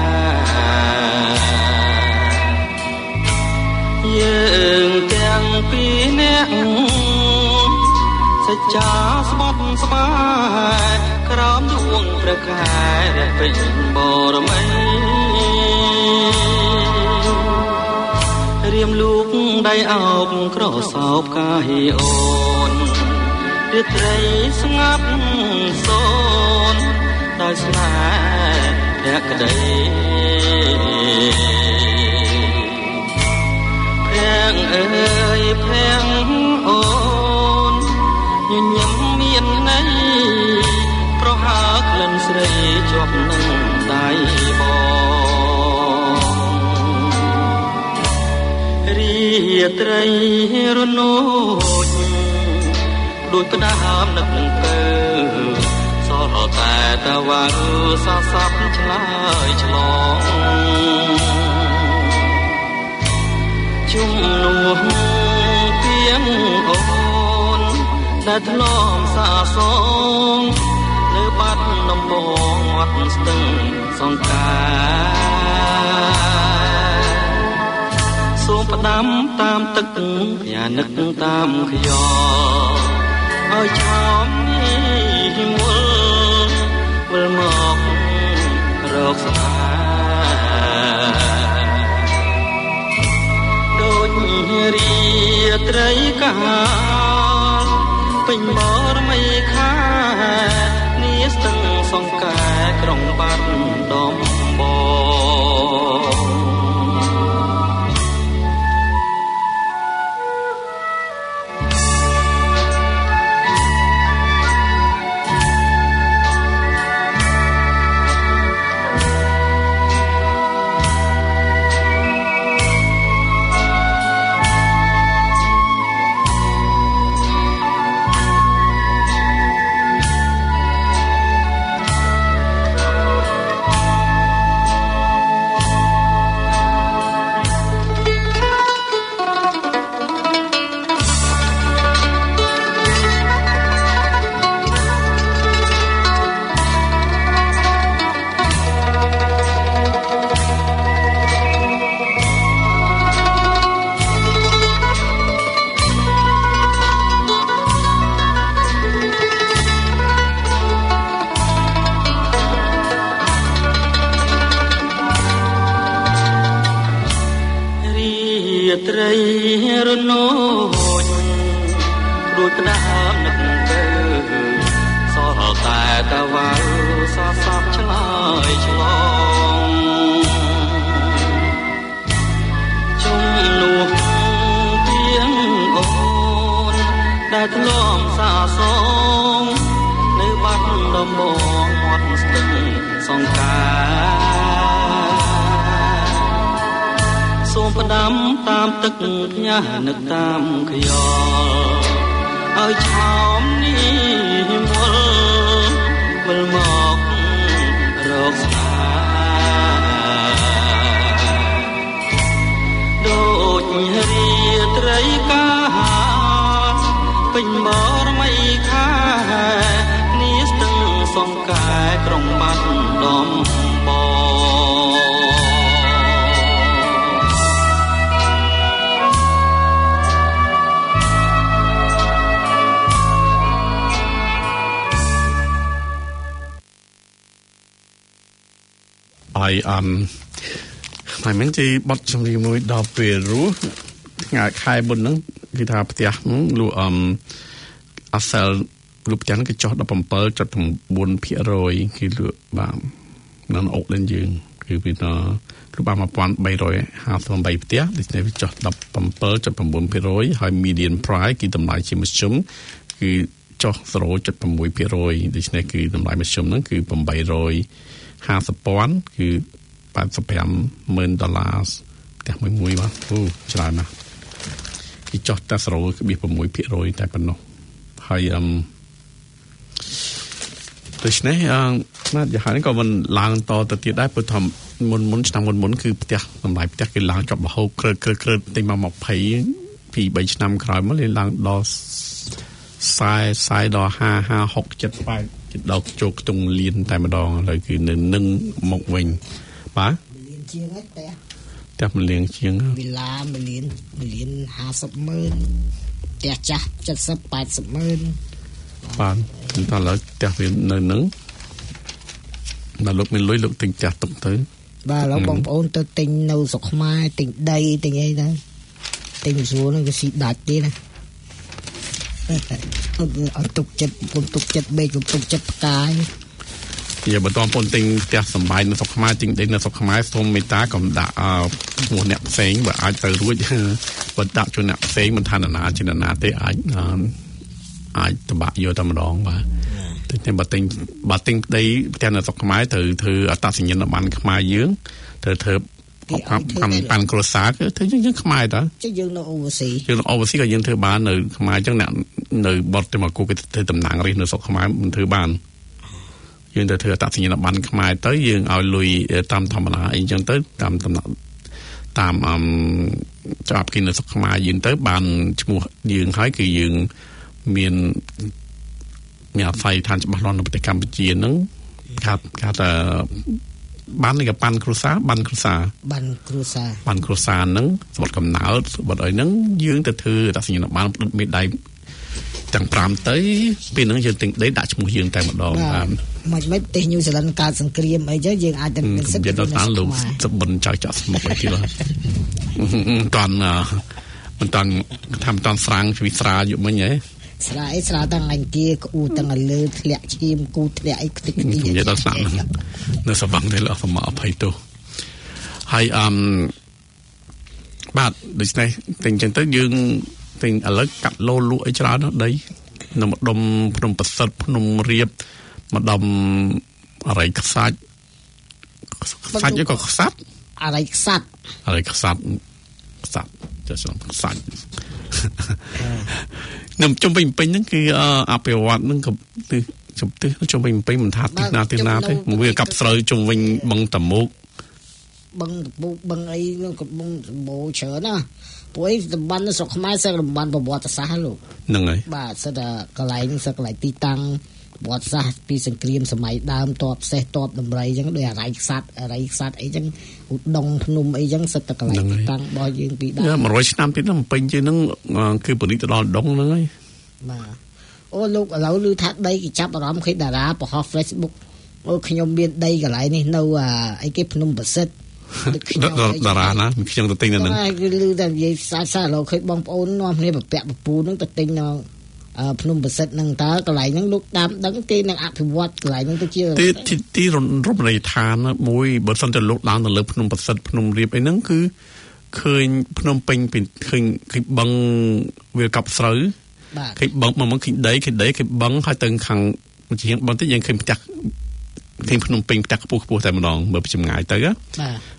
យើងទាំងពីរនាក់សច្ចាស្បត់ស្បាយក្រោមដួងព្រះខែរះពេញបរមីរៀមលូកដៃអោបក្រសោបកាយអូនរាត្រីស្ងាត់សូនដោយស្នេហ៍ភក្តីភាំងអើយភាំងអូនញញឹមមានន័យប្រហើក្លិនស្រីជាប់នឹងដៃបងរាត្រីរនោចដូចផ្ដាមនឹកនឹងពើសល់តែតាវ៉ាសាសាប់ឆ្លើយឆ្លងជុំនោះទៀងអូនដែលធ្លាប់សាសងលើបាត់ដំបងមាត់ស្ទឹងសង្កាសូមផ្ដាំតាមទឹកផ្ញើនឹកតាមខ្យល់ឲ្យឆោមនេះមុលវិលមករកស្នេហ៍ដូចរាត្រីកាលពេញបរមីខានេះស្ទឹងសង្កែក្រុងបាត់ដំបងផ្ដាំតាមទឹកផ្ញើនឹកតាមខ្យល់ឲ្យឆោមនេះវិលមករកស្នាដូចរាត្រីកាពេញបរមីខានេះស្ទឹងសងកែក្រុងបាត់ដំបងហើយមិនទីបត់ចំនួនដល់ពេលរស់ថ្ងៃខែបុណ្យហ្នឹងគឺថាផ្ទះលក់អសលលក់ផ្ទះហ្នឹងគឺចុះ 17.9% គឺលក់បាននៅអុកលេនយើងគឺពីថាគឺបាន 1358 ផ្ទះដូច្នេះវាចុះ 17.9% ហើយ median price គឺតម្លៃជាមធ្យមគឺចុះ 0.6% ដូច្នេះគឺតម្លៃមធ្យមហ្នឹងគឺ 850,000 គឺ $85,000 ផ្ទះមួយបាទអូច្រើនណាស់គឺចុះតែ 0.6% តែប៉ុណ្ណោះហើយដូច្នេះណាស់យ៉ាងហ្នឹងក៏មិនឡើងតទៅទៀតដែរព្រោះថាមុនឆ្នាំមុនគឺផ្ទះតម្លៃផ្ទះគឺឡើងចុះបហូរក្រើតតិចមក 20 ពី3ឆ្នាំក្រោយមកឡើងដល់40ដល់50 60 70 80ដល់ជោគខ្ទង់លានតែម្ដងឥឡូវគឺនៅនឹងមកវិញបាទលានជាងហ្នឹងផ្ទះ1លានជាងវិឡា1លាន50,000ផ្ទះចាស់70 80,000 បាទតើឥឡូវផ្ទះវានៅនឹងដល់លោកមានលុយលោកទិញផ្ទះទុកទៅបាទឥឡូវបងប្អូនទៅទិញនៅស្រុកខ្មែរទិញដីទិញអីទៅទិញស្រួលហ្នឹងគឺស៊ីដាច់ទេណាអត់ទុកចិត្តពុំទុកចិត្តបេកពុំទុកចិត្តផ្កាយយាបន្តបងទិញផ្ទះសម្បែងនៅស្រុកខ្មែរទិញដីនៅស្រុកខ្មែរសូមមេត្តាកុំដាក់ឈ្មោះអ្នកផ្សេងបើអាចទៅរួចបើដាក់ជូនអ្នកផ្សេងមិនថានរណាជានរណាទេអាចតបាក់យកតែម្ដងបាទតែបើទិញដីផ្ទះនៅស្រុកខ្មែរត្រូវធ្វើអត្តសញ្ញាណប័ណ្ណខ្មែរយើងត្រូវធ្វើប៉ាន់គ្រួសារគឺធ្វើយើងខ្មែរតើយើងនៅ overseas ក៏យើងធ្វើបាននៅខ្មែរអញ្ចឹងអ្នកនៅបរទេសមកគូគេធ្វើតំណាងរាស្ត្រនៅស្រុកខ្មែរមិនធ្វើបានយើងទៅធ្វើអត្តសញ្ញាណប័ណ្ណខ្មែរទៅយើងឲ្យលុយតាមធម្មតាអីអញ្ចឹងទៅតាមច្បាប់គេនៅស្រុកខ្មែរយើងទៅបានឈ្មោះយើងហើយគឺយើងមានអាស្រ័យឋានច្បាស់លាស់នៅប្រទេសកម្ពុជាហ្នឹងថាបាននេះក៏ប៉ាន់គ្រួសារបានគ្រួសារហ្នឹងសម្បត្តិកំណើតសម្បត្តិអីហ្នឹងយើងទៅធ្វើអត្តសញ្ញាណប័ណ្ណផ្ដិតមេដៃទាំង5ទៅពេលហ្នឹងយើងទិញដីដាក់ឈ្មោះយើងតែម្ដងបានមិនប្រទេសញូហ្សេឡង់កើតសង្គ្រាមអីចឹងយើងអាចទៅមានសិទ្ធិទៅតាមលោកសុបិនចៅចាក់ស្មុកអីទៀតមិនតាន់ថាមិនតាន់ស្រាងជីវិតស្រាលយកមិញហ៎ស្រាទាំងអង្គាក្អ៊ូទាំងលើធ្លាក់ឈាមគូធ្លាក់អីខ្ទេចនេះនិយាយដល់ស្នានៅសបាំងទេលោកសូមអភ័យទោសហើយបាទដូច្នេះតែអញ្ចឹងទៅយើងពេញឥឡូវកាត់លោលក់អីច្រើនណាស់ដីនៅម្ដុំភ្នំប្រសិទ្ធភ្នំរៀបម្ដុំអរិយខ្សាច់យកក៏ខ្សាច់អរិយខ្សាច់ចុះស្លំខ្សាច់នៅជុំវិញពេញហ្នឹងគឺអភិវឌ្ឍហ្នឹងក៏ជុំទិសជុំវិញពេញមិនថាទីណាទេវាកាប់ស្រូវជុំវិញបឹងតមោកបឹងអីនោះក៏បឹងសម្បូរច្រើនណាព្រោះឯតំបន់ស្រុកខ្មែរសិស្សតំបន់ប្រវត្តិសាស្ត្រលោកហ្នឹងហើយបាទសិស្សកន្លែងសិស្សកន្លែងទីតាំងប្រវត្តិសាស្ត្រពីសង្គ្រាមសម័យដើមតបសេះតបដំរីអញ្ចឹងដោយអរិយខ្សាត់អីចឹងឧដុង្គភ្នំអីចឹងសិតតែកន្លែងទីតាំងរបស់យើងពីដើម100ឆ្នាំទៀតហ្នឹងពេញជាងហ្នឹងគឺបរិទ្ធទៅដល់ដុងហ្នឹងហើយបាទអូលោកឥឡូវឮថាដីគេចាប់អារម្មណ៍ឃើញតារាបង្ហោះ Facebook អូខ្ញុំមានដីកន្លែងនេះនៅអីគេភ្នំប្រសិទ្ធតារាណាខ្ញុំទៅទិញនៅហ្នឹងគឺឮតែនិយាយសារលោកឃើញបងប្អូននាំគ្នាប្រពាក់ពពូហ្នឹងទៅទិញនៅភ្នំប្រសិទ្ធហ្នឹងតើកន្លែងហ្នឹងលោកតាមដឹងគេនឹងអភិវឌ្ឍកន្លែងហ្នឹងទៅជាទីរមណីយដ្ឋានមួយបើសិនតែលោកឡើងទៅលើភ្នំប្រសិទ្ធភ្នំរៀបអីហ្នឹងគឺឃើញភ្នំពេញឃើញបឹងវាកាប់ស្រូវឃើញបឹងមកឃើញដីឃើញបឹងហើយទៅខាងជាងបឹងទៅយើងឃើញផ្ទះឃើញភ្នំពេញផ្ទះខ្ពស់តែម្ដងមើលពីចម្ងាយទៅ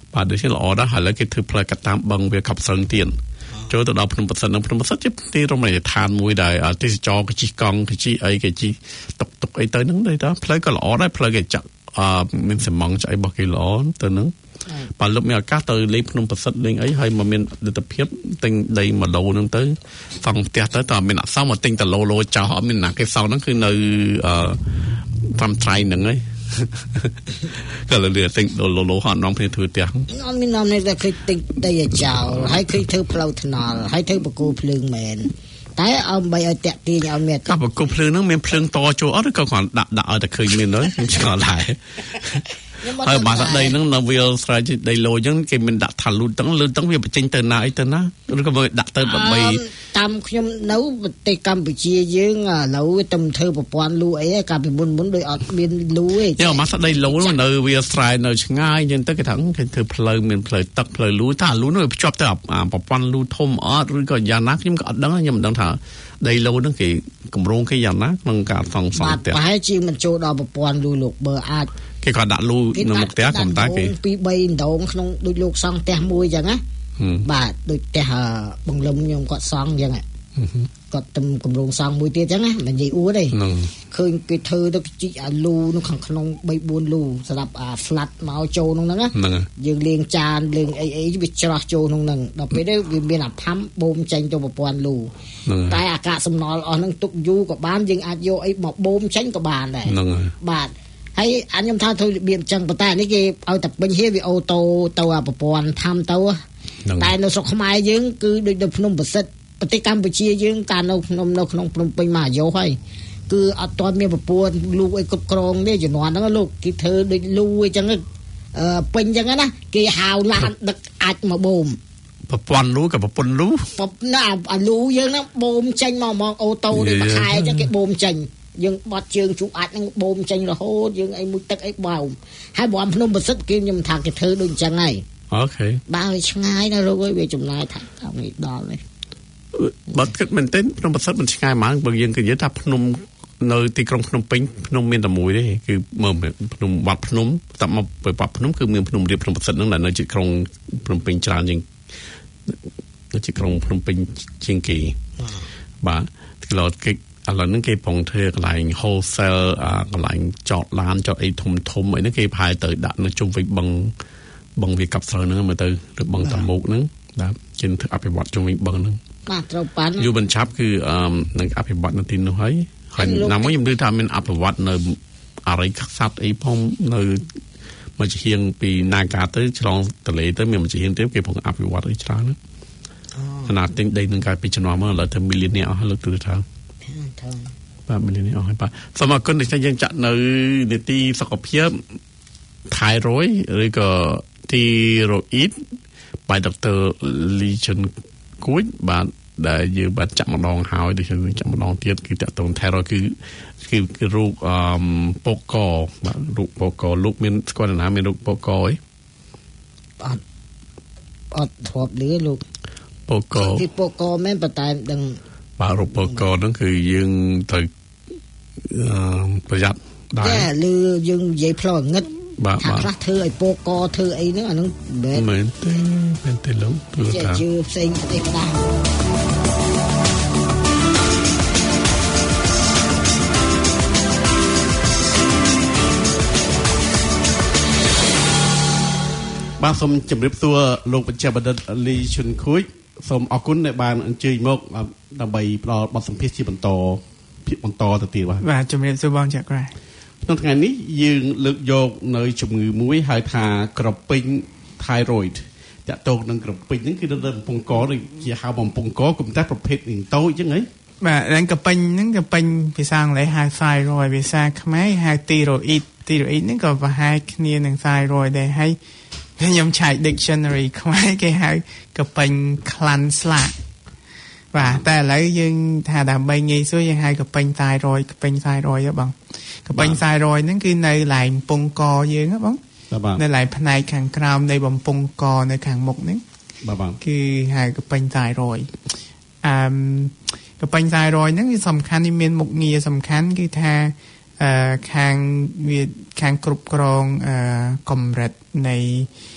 បាទដូចជាល្អដែរហើយឥឡូវគេធ្វើផ្លូវកាត់តាមបឹងវាកັບសឹងទៀតចូលទៅដល់ភ្នំប្រសិទ្ធភ្នំប្រសិទ្ធជាទីរមណីយដ្ឋានមួយដែលទេសចរគេជិះកង់គេជិះអីគេជិះតុកអីទៅហ្នឹងទៅផ្លូវក៏ល្អដែរផ្លូវគេចាក់មានសំងឆ្អីរបស់គេល្អទៅហ្នឹងបាទលោកមានឱកាសទៅលេងភ្នំប្រសិទ្ធលេងអីហើយមកមានលទ្ធភាពទិញដី1ឡូហ្នឹងទៅសង់ផ្ទះទៅតើមានអសងមកទិញតឡូចោលអត់មានណាគេសង់ហ្នឹងគឺនៅតាមត្រៃហ្នឹងឯងក៏លើទិញឡូហត់នំគ្នាធ្វើផ្ទះអត់មាននំនេះតែឃើញទិញដីឲ្យចោលហើយឃើញធ្វើផ្លូវថ្នល់ហើយធ្វើបកគោភ្លើងមែនតែឲ្យតាក់ទាញឲ្យមានកាប់បកគោភ្លើងហ្នឹងមានភ្លើងតចូលអត់ឬក៏គ្រាន់ដាក់ឲ្យតែឃើញមានហើយខ្ញុំឆ្ងល់ដែរហើយបាសដីហ្នឹងនៅវាលស្រែដីលោអញ្ចឹងគេមានដាក់ថាលូតទាំងវាបញ្ចេញទៅណាអីទៅណាឬក៏ដាក់ទៅដើម្បីតាមខ្ញុំនៅប្រទេសកម្ពុជាយើងឥឡូវវាទៅធ្វើប្រព័ន្ធលូអីកាលពីមុនដូចអត់មានលូទេយកបាសដីលោនៅវាលស្រែនៅឆ្ងាយអញ្ចឹងទៅគេថាគេធ្វើផ្លូវមានផ្លូវទឹកផ្លូវលូថាលូនោះវាភ្ជាប់ទៅប្រព័ន្ធលូធំអត់ឬក៏យ៉ាងណាខ្ញុំក៏អត់ដឹងខ្ញុំមិនដឹងថាដីលោហ្នឹងគេកម្រងគេយ៉ាងណាក្នុងការសង់ផ្ទះប្រហែលជាមិនចូលដល់ប្រព័ន្ធលូលោកបើអាចគេក៏ដាក់លូនៅមុខផ្ទះក៏តែគេ 2-3ដងក្នុងដូចលោកសង់ផ្ទះមួយអញ្ចឹងណាបាទដូចផ្ទះបង្លឹមខ្ញុំគាត់សង់អញ្ចឹងគាត់ទំកម្រងសង់មួយទៀតអញ្ចឹងណាមិននិយាយអួតទេឃើញគេធ្វើទៅជីកអាលូនៅខាងក្នុង 3-4 លូសម្រាប់flat មកចូលក្នុងហ្នឹងណាយើងលេងចានលេងអីវាច្រោះចូលក្នុងហ្នឹងដល់ពេលនេះវាមានអាផាំបូមចេញទៅប្រព័ន្ធលូតែអាកាសសំណល់អស់ហ្នឹងទុកយូរក៏បានយើងអាចយកអីមកបូមចេញក៏បានដែរបាទហើយខ្ញុំថាធ្វើរបៀបអញ្ចឹងប៉ុន្តែនេះគេឲ្យតែពេញហៀវាអូតូទៅប្រព័ន្ធថាំទៅតែនៅស្រុកខ្មែរយើងគឺដូចនៅភ្នំប្រសិទ្ធប្រទេសកម្ពុជាយើងកាលនៅក្នុងភ្នំពេញមកអាយុហើយគឺអត់ទាន់មានប្រព័ន្ធលូអីគ្រប់គ្រងទេជំនាន់ហ្នឹងលោកគេធ្វើដូចលូអីចឹងពេញចឹងណាគេហៅឡានដឹកអាចមកបូមប្រព័ន្ធលូกับប្រព័ន្ធលូណាអាលូយើងហ្នឹងបូមចេញមកអូតូនេះមួយខែចឹងគេបូមចេញយើងបត់ជើងជួអាចហ្នឹងបូមចេញរហូតយើងអីមួយទឹកអីបោមហើយប្រព័ន្ធភ្នំប្រសិទ្ធគេខ្ញុំថាគេធ្វើដូចអញ្ចឹងហើយអូខេបើវាឆ្ងាយណាលោកអើយវាចំណាយថានេះដល់នេះបើគិតមែនទែនភ្នំប្រសិទ្ធមិនឆ្ងាយហ្មងបើយើងនិយាយថាភ្នំនៅទីក្រុងភ្នំពេញភ្នំមានតែមួយទេគឺមើលភ្នំវត្តភ្នំតាមកទៅវត្តភ្នំគឺមានភ្នំរៀបភ្នំប្រសិទ្ធហ្នឹងដែលនៅជិតក្រុងភ្នំពេញច្រើនជាងនៅជិតក្រុងភ្នំពេញជាងគេបាទគេឡោគេឥឡូវហ្នឹងគេប្រងធ្វើកន្លែង wholesale កន្លែងចតឡានចតអីធំអីហ្នឹងគេផាយទៅដាក់នៅជុំវិញបឹងវាកាប់ស្រូវហ្នឹងមើលទៅឬបឹងតាមុកហ្នឹងបាទជាធ្វើអភិវឌ្ឍជុំវិញបឹងហ្នឹងបាទត្រូវប៉ាន់យូរបញ្ឆាប់គឺនឹងអភិវឌ្ឍនៅទីនោះហើយណាមួយខ្ញុំឮថាមានអភិវឌ្ឍនៅអរិយស័ព្ទអីផងនៅមកជាហៀងពីនាការទៅឆ្លងទលេទៅមានមកជាហៀងទៅគេផងអភិវឌ្ឍអីច្រើនណាខណៈទិញដីនឹងកាលពីជំនាន់មកឥឡូវទៅមីលៀននេះអស់លើកទូទៅបាទមីលៀននេះអស់ហើយបាទសូមអរគុណដែលយើងចាក់នៅនីតិសុខភាពថៃរយឬក៏ទីរ៉ូអ៊ីតby Dr. Lee Chun Kuit បាទដែលយើងបានចាក់ម្ដងហើយដូចយើងចាក់ម្ដងទៀតគឺតកតងថៃរយគឺរូបពកកបាទរូបពកកលោកមានស្គាល់ណាមានរូបពកកអីអត់ធ្លាប់ឮលោកពកកគឺពកកមែនប៉ុន្តែដឹងបាទរូបពកកហ្នឹងគឺយើងត្រូវប្រយ័ត្នដែរតែឮយើងនិយាយផ្លូវងឹតបាទខ្លះធ្វើឲ្យពកកធ្វើអីហ្នឹងអាហ្នឹងមែនទេលោកព្រោះថាជឿផ្សេងទេខ្លះបាទសូមជម្រាបសួរលោកបញ្ជាបណ្ឌិតលីឈុនខួយសូមអរគុណដែលបានអញ្ជើញមកដើម្បីផ្ដល់បទសម្ភាសន៍ជាបន្តទៅទៀតបាទជម្រាបសួរបងចក្រក្នុងថ្ងៃនេះយើងលើកយកនៅជំងឺមួយហៅថាក្រពេញ thyroid តាក់ទងនឹងក្រពេញហ្នឹងគឺនៅលើបំពង់កដូចជាហៅបំពង់កគុំតែប្រភេទនឹងតូចអញ្ចឹងហីបាទឡើងក្រពេញហ្នឹងក្រពេញភាសាអង់គ្លេសហៅ thyroid ភាសាខ្មែរហៅ thyroid ហ្នឹងក៏ប្រហែលគ្នានឹង thyroid ដែរហើយខ្ញុំឆែក dictionary ខ្មែរគេហៅក្រពេញខ្លាន់ស្លាកបាទតែឥឡូវយើងថាដើម្បីងាយស្រួលយើងហៅក្រពេញ thyroid ក្រពេញ thyroid ហ៎បងក្រពេញ thyroid ហ្នឹងគឺនៅកន្លែងបំពង់កយើងហ៎បងនៅកន្លែងផ្នែកខាងក្រោមនៃបំពង់កនៅខាងមុខហ្នឹងបាទបងគឺហៅក្រពេញ thyroid ក្រពេញ thyroid ហ្នឹងវាសំខាន់មានមុខងារសំខាន់គឺថាខាងគ្រប់គ្រងកម្រិតនៃ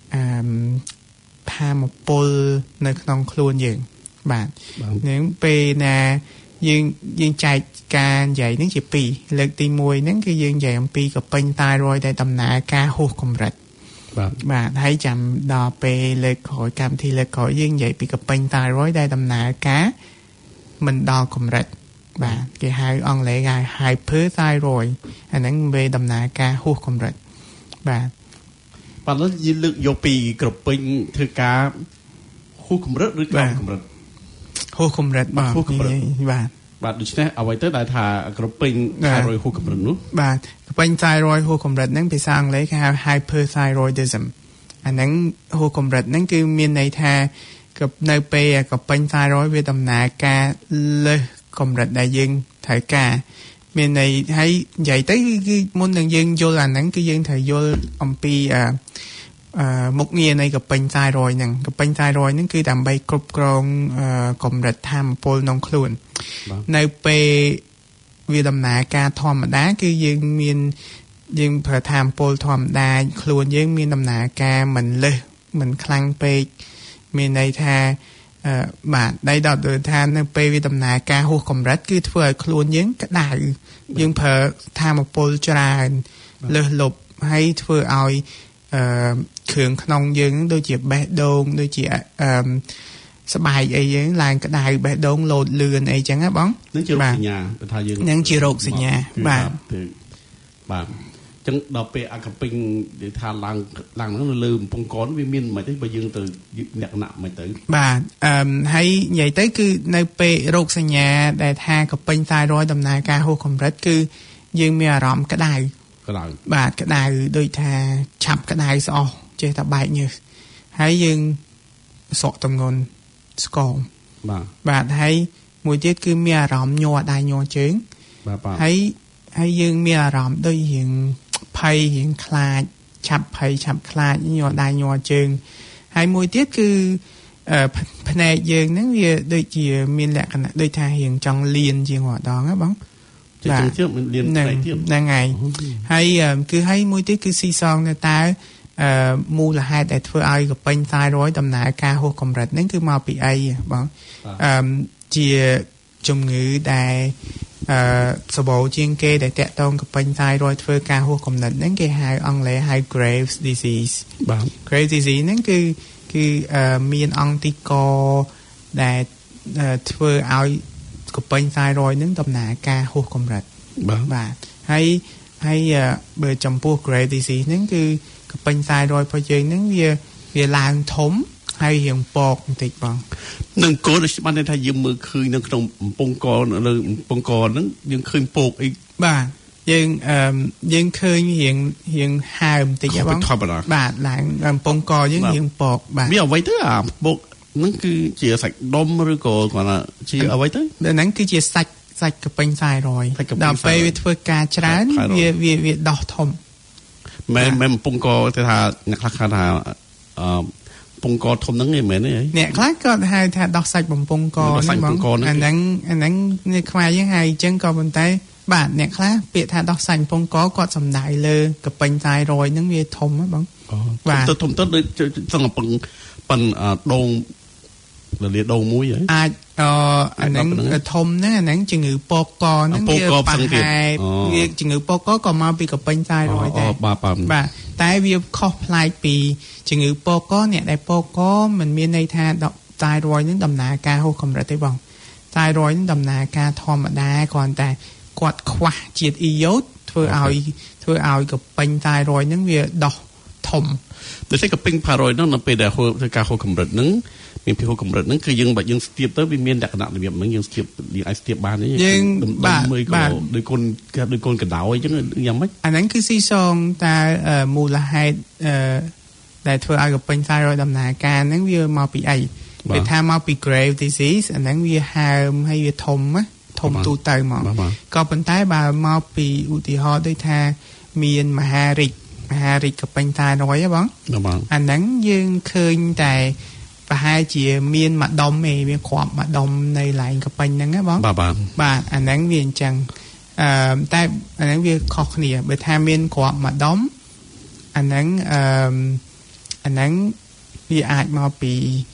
ធម្មពលនៅក្នុងខ្លួនយើងបាទនឹងពេលណាយើងចែកការនិយាយហ្នឹងជា2លើកទី1ហ្នឹងគឺយើងនិយាយអំពីកពេញតារ៉ុយដែលដំណើរការហួសកម្រិតបាទហើយចាំដល់ពេលលើកក្រោយកម្មវិធីលើកក្រោយយើងនិយាយពីកពេញតារ៉ុយដែលដំណើរការមិនដល់កម្រិតបាទគេហៅអង់គ្លេសហៅ hyperthyroid អាហ្នឹងវាដំណើរការហួសកម្រិតបាទបាទលើកយកពីក្រពេញធ្វើការហួសកម្រិតឬក្រោមកម្រិតហួសកម្រិតបាទបាទដូច្នេះអ្វីទៅដែលថាក្រពេញ thyroid ហួសកម្រិតនោះបាទក្រពេញ thyroid ហួសកម្រិតហ្នឹងភាសាអង់គ្លេសគេហៅ hyperthyroidism អាហ្នឹងហួសកម្រិតហ្នឹងគឺមានន័យថានៅពេលក្រពេញ thyroid វាដំណើរការលើសកម្រិតដែលយើងត្រូវការមានន័យហើយនិយាយទៅគឺមុននឹងយើងយល់អាហ្នឹងគឺយើងត្រូវយល់អំពីមុខងារនៃកពេញ thyroid ហ្នឹងកពេញ thyroid ហ្នឹងគឺដើម្បីគ្រប់គ្រងកម្រិតធម៌ពលក្នុងខ្លួននៅពេលវាដំណើរការធម្មតាគឺយើងប្រើធម៌ពលធម្មតាខ្លួនយើងមានដំណើរការមិនខ្លាំងពេកមានន័យថាបាទដៃដតថានៅពេលវាដំណើរការហួសកម្រិតគឺធ្វើឲ្យខ្លួនយើងក្តៅយើងប្រើធម៌ពលច្រើនលើសលប់ហើយធ្វើឲ្យគ្រឿងក្នុងយើងដូចជាបេះដូងដូចជាស្បែកអីយើងឡើងក្តៅបេះដូងលោតលឿនអីចឹងណាបងនឹងជារោគសញ្ញាថាយើងនឹងជារោគសញ្ញាបាទបាទចឹងដល់ពេលអាកពេញនិយាយថាឡើងហ្នឹងនៅលើកំពង់កវាមានមិនទេបើយើងទៅលក្ខណៈមិនទៅបាទហើយនិយាយទៅគឺនៅពេលរោគសញ្ញាដែលថាកពេញ thyroid ដំណើរការហួសកម្រិតគឺយើងមានអារម្មណ៍ក្តៅបាទក្តៅដូចថាឆាប់ក្តៅស្អុះចេះតែបែកញើសហើយយើងសក់ទម្ងន់ស្គមបាទហើយមួយទៀតគឺមានអារម្មណ៍ញ័រដៃញ័រជើងបាទហើយយើងមានអារម្មណ៍ដូចរៀងភ័យរៀងខ្លាចឆាប់ភ័យឆាប់ខ្លាចញ័រដៃញ័រជើងហើយមួយទៀតគឺភ្នែកយើងហ្នឹងវាដូចជាមានលក្ខណៈដូចថារៀងចង់លៀនជាងម្ដងណាបងបាទជឿមិនលៀនផ្នែកទៀតហ្នឹងហើយហើយមួយទៀតគឺស៊ីសងនៅតើមូលហេតុដែលធ្វើឲ្យកពេញ thyroid ដំណើរការហួសកម្រិតហ្នឹងគឺមកពីអីបងជាជំងឺដែលសបោជាងគេដែលតាក់ទងកពេញ thyroid ធ្វើការហួសកម្រិតហ្នឹងគេហៅអង់គ្លេសហៅ Graves disease បាទ Graves disease ហ្នឹងគឺមានអង្គទីកដែលធ្វើឲ្យកពេញ thyroid ហ្នឹងដំណើរការហួសកម្រិតបាទហើយបើចំពោះ Graves disease ហ្នឹងគឺកពេញ thyroid របស់យើងហ្នឹងវាឡើងធំហើយរៀងពកបន្តិចបងនឹងគោលដូចបានថាយើងមើលឃើញនៅក្នុងកំពង់កលើកំពង់កហ្នឹងយើងឃើញពកអីបាទយើងឃើញរៀងហើមបន្តិចបងបាទឡើងកំពង់កយើងរៀងពកបាទវាអ្វីទៅអាពកហ្នឹងគឺជាសាច់ដុំឬក៏គាត់ថាជាអ្វីទៅហ្នឹងគឺជាសាច់កពេញ thyroid ដល់ពេលវាធ្វើការច្រើនវាដោះធំមែនកំពង់កទៅថាអ្នកខ្លះថាពងកធំហ្នឹងឯងមែនទេអ្នកខ្លះគាត់ហៅថាដោះសាច់បំពង់កហ្នឹងបងអាហ្នឹងនេះខ្មែរយើងហៅអញ្ចឹងក៏ប៉ុន្តែបាទអ្នកខ្លះពាក្យថាដោះសាច់បំពង់កគាត់សំដៅលើកពេញ thyroid ហ្នឹងវាធំហ៎បងបាទទៅធំទៅដូចសឹងប៉ុនដងលលាដងមួយហ៎អាចអាហ្នឹងធំហ្នឹងអាហ្នឹងជំងឺពកកហ្នឹងវាប៉ះហែវាជំងឺពកកក៏មកពីកពេញ thyroid ដែរបាទតែវាខុសប្លែកពីជំងឺពកកអ្នកដែលពកកមិនមានន័យថា thyroid ហ្នឹងដំណើរការហួសកម្រិតទេបង thyroid ហ្នឹងដំណើរការធម្មតាគ្រាន់តែគាត់ខ្វះជាតិអ៊ីយ៉ូតធ្វើឲ្យកពេញ thyroid ហ្នឹងវាដោះធំដូចតែកពេញ thyroid ហ្នឹងនៅពេលដែលធ្វើការហួសកម្រិតហ្នឹងមានពីហួសកម្រិតហ្នឹងគឺយើងបើយើងស្ទាបទៅវាមានលក្ខណៈរបៀបហ្នឹងយើងស្ទាបយើងអាចស្ទាបបានទេយើងបាទដូចកូនកដោអញ្ចឹងយ៉ាងម៉េចអាហ្នឹងគឺស៊ីសងតែមូលហេតុដែលធ្វើឲ្យកពេញ thyroid ដំណើរការហ្នឹងវាមកពីអីវាថាមកពី Graves disease អាហ្នឹងវាហើមហើយវាធំទូទៅមកក៏ប៉ុន្តែបើមកពីឧទាហរណ៍ដូចថាមានមហារិចកពេញ thyroid ហ៎បងអាហ្នឹងយើងឃើញតែប្រហែលជាមានម្ដុំឯងវាគ្រាប់ម្ដុំនៅឡែងកពេញហ្នឹងណាបងបាទអាហ្នឹងវាអញ្ចឹងតែអាហ្នឹងវាខុសគ្នាបើថាមានគ្រាប់ម្ដុំអាហ្នឹងអាហ្នឹងវាអាចមកពី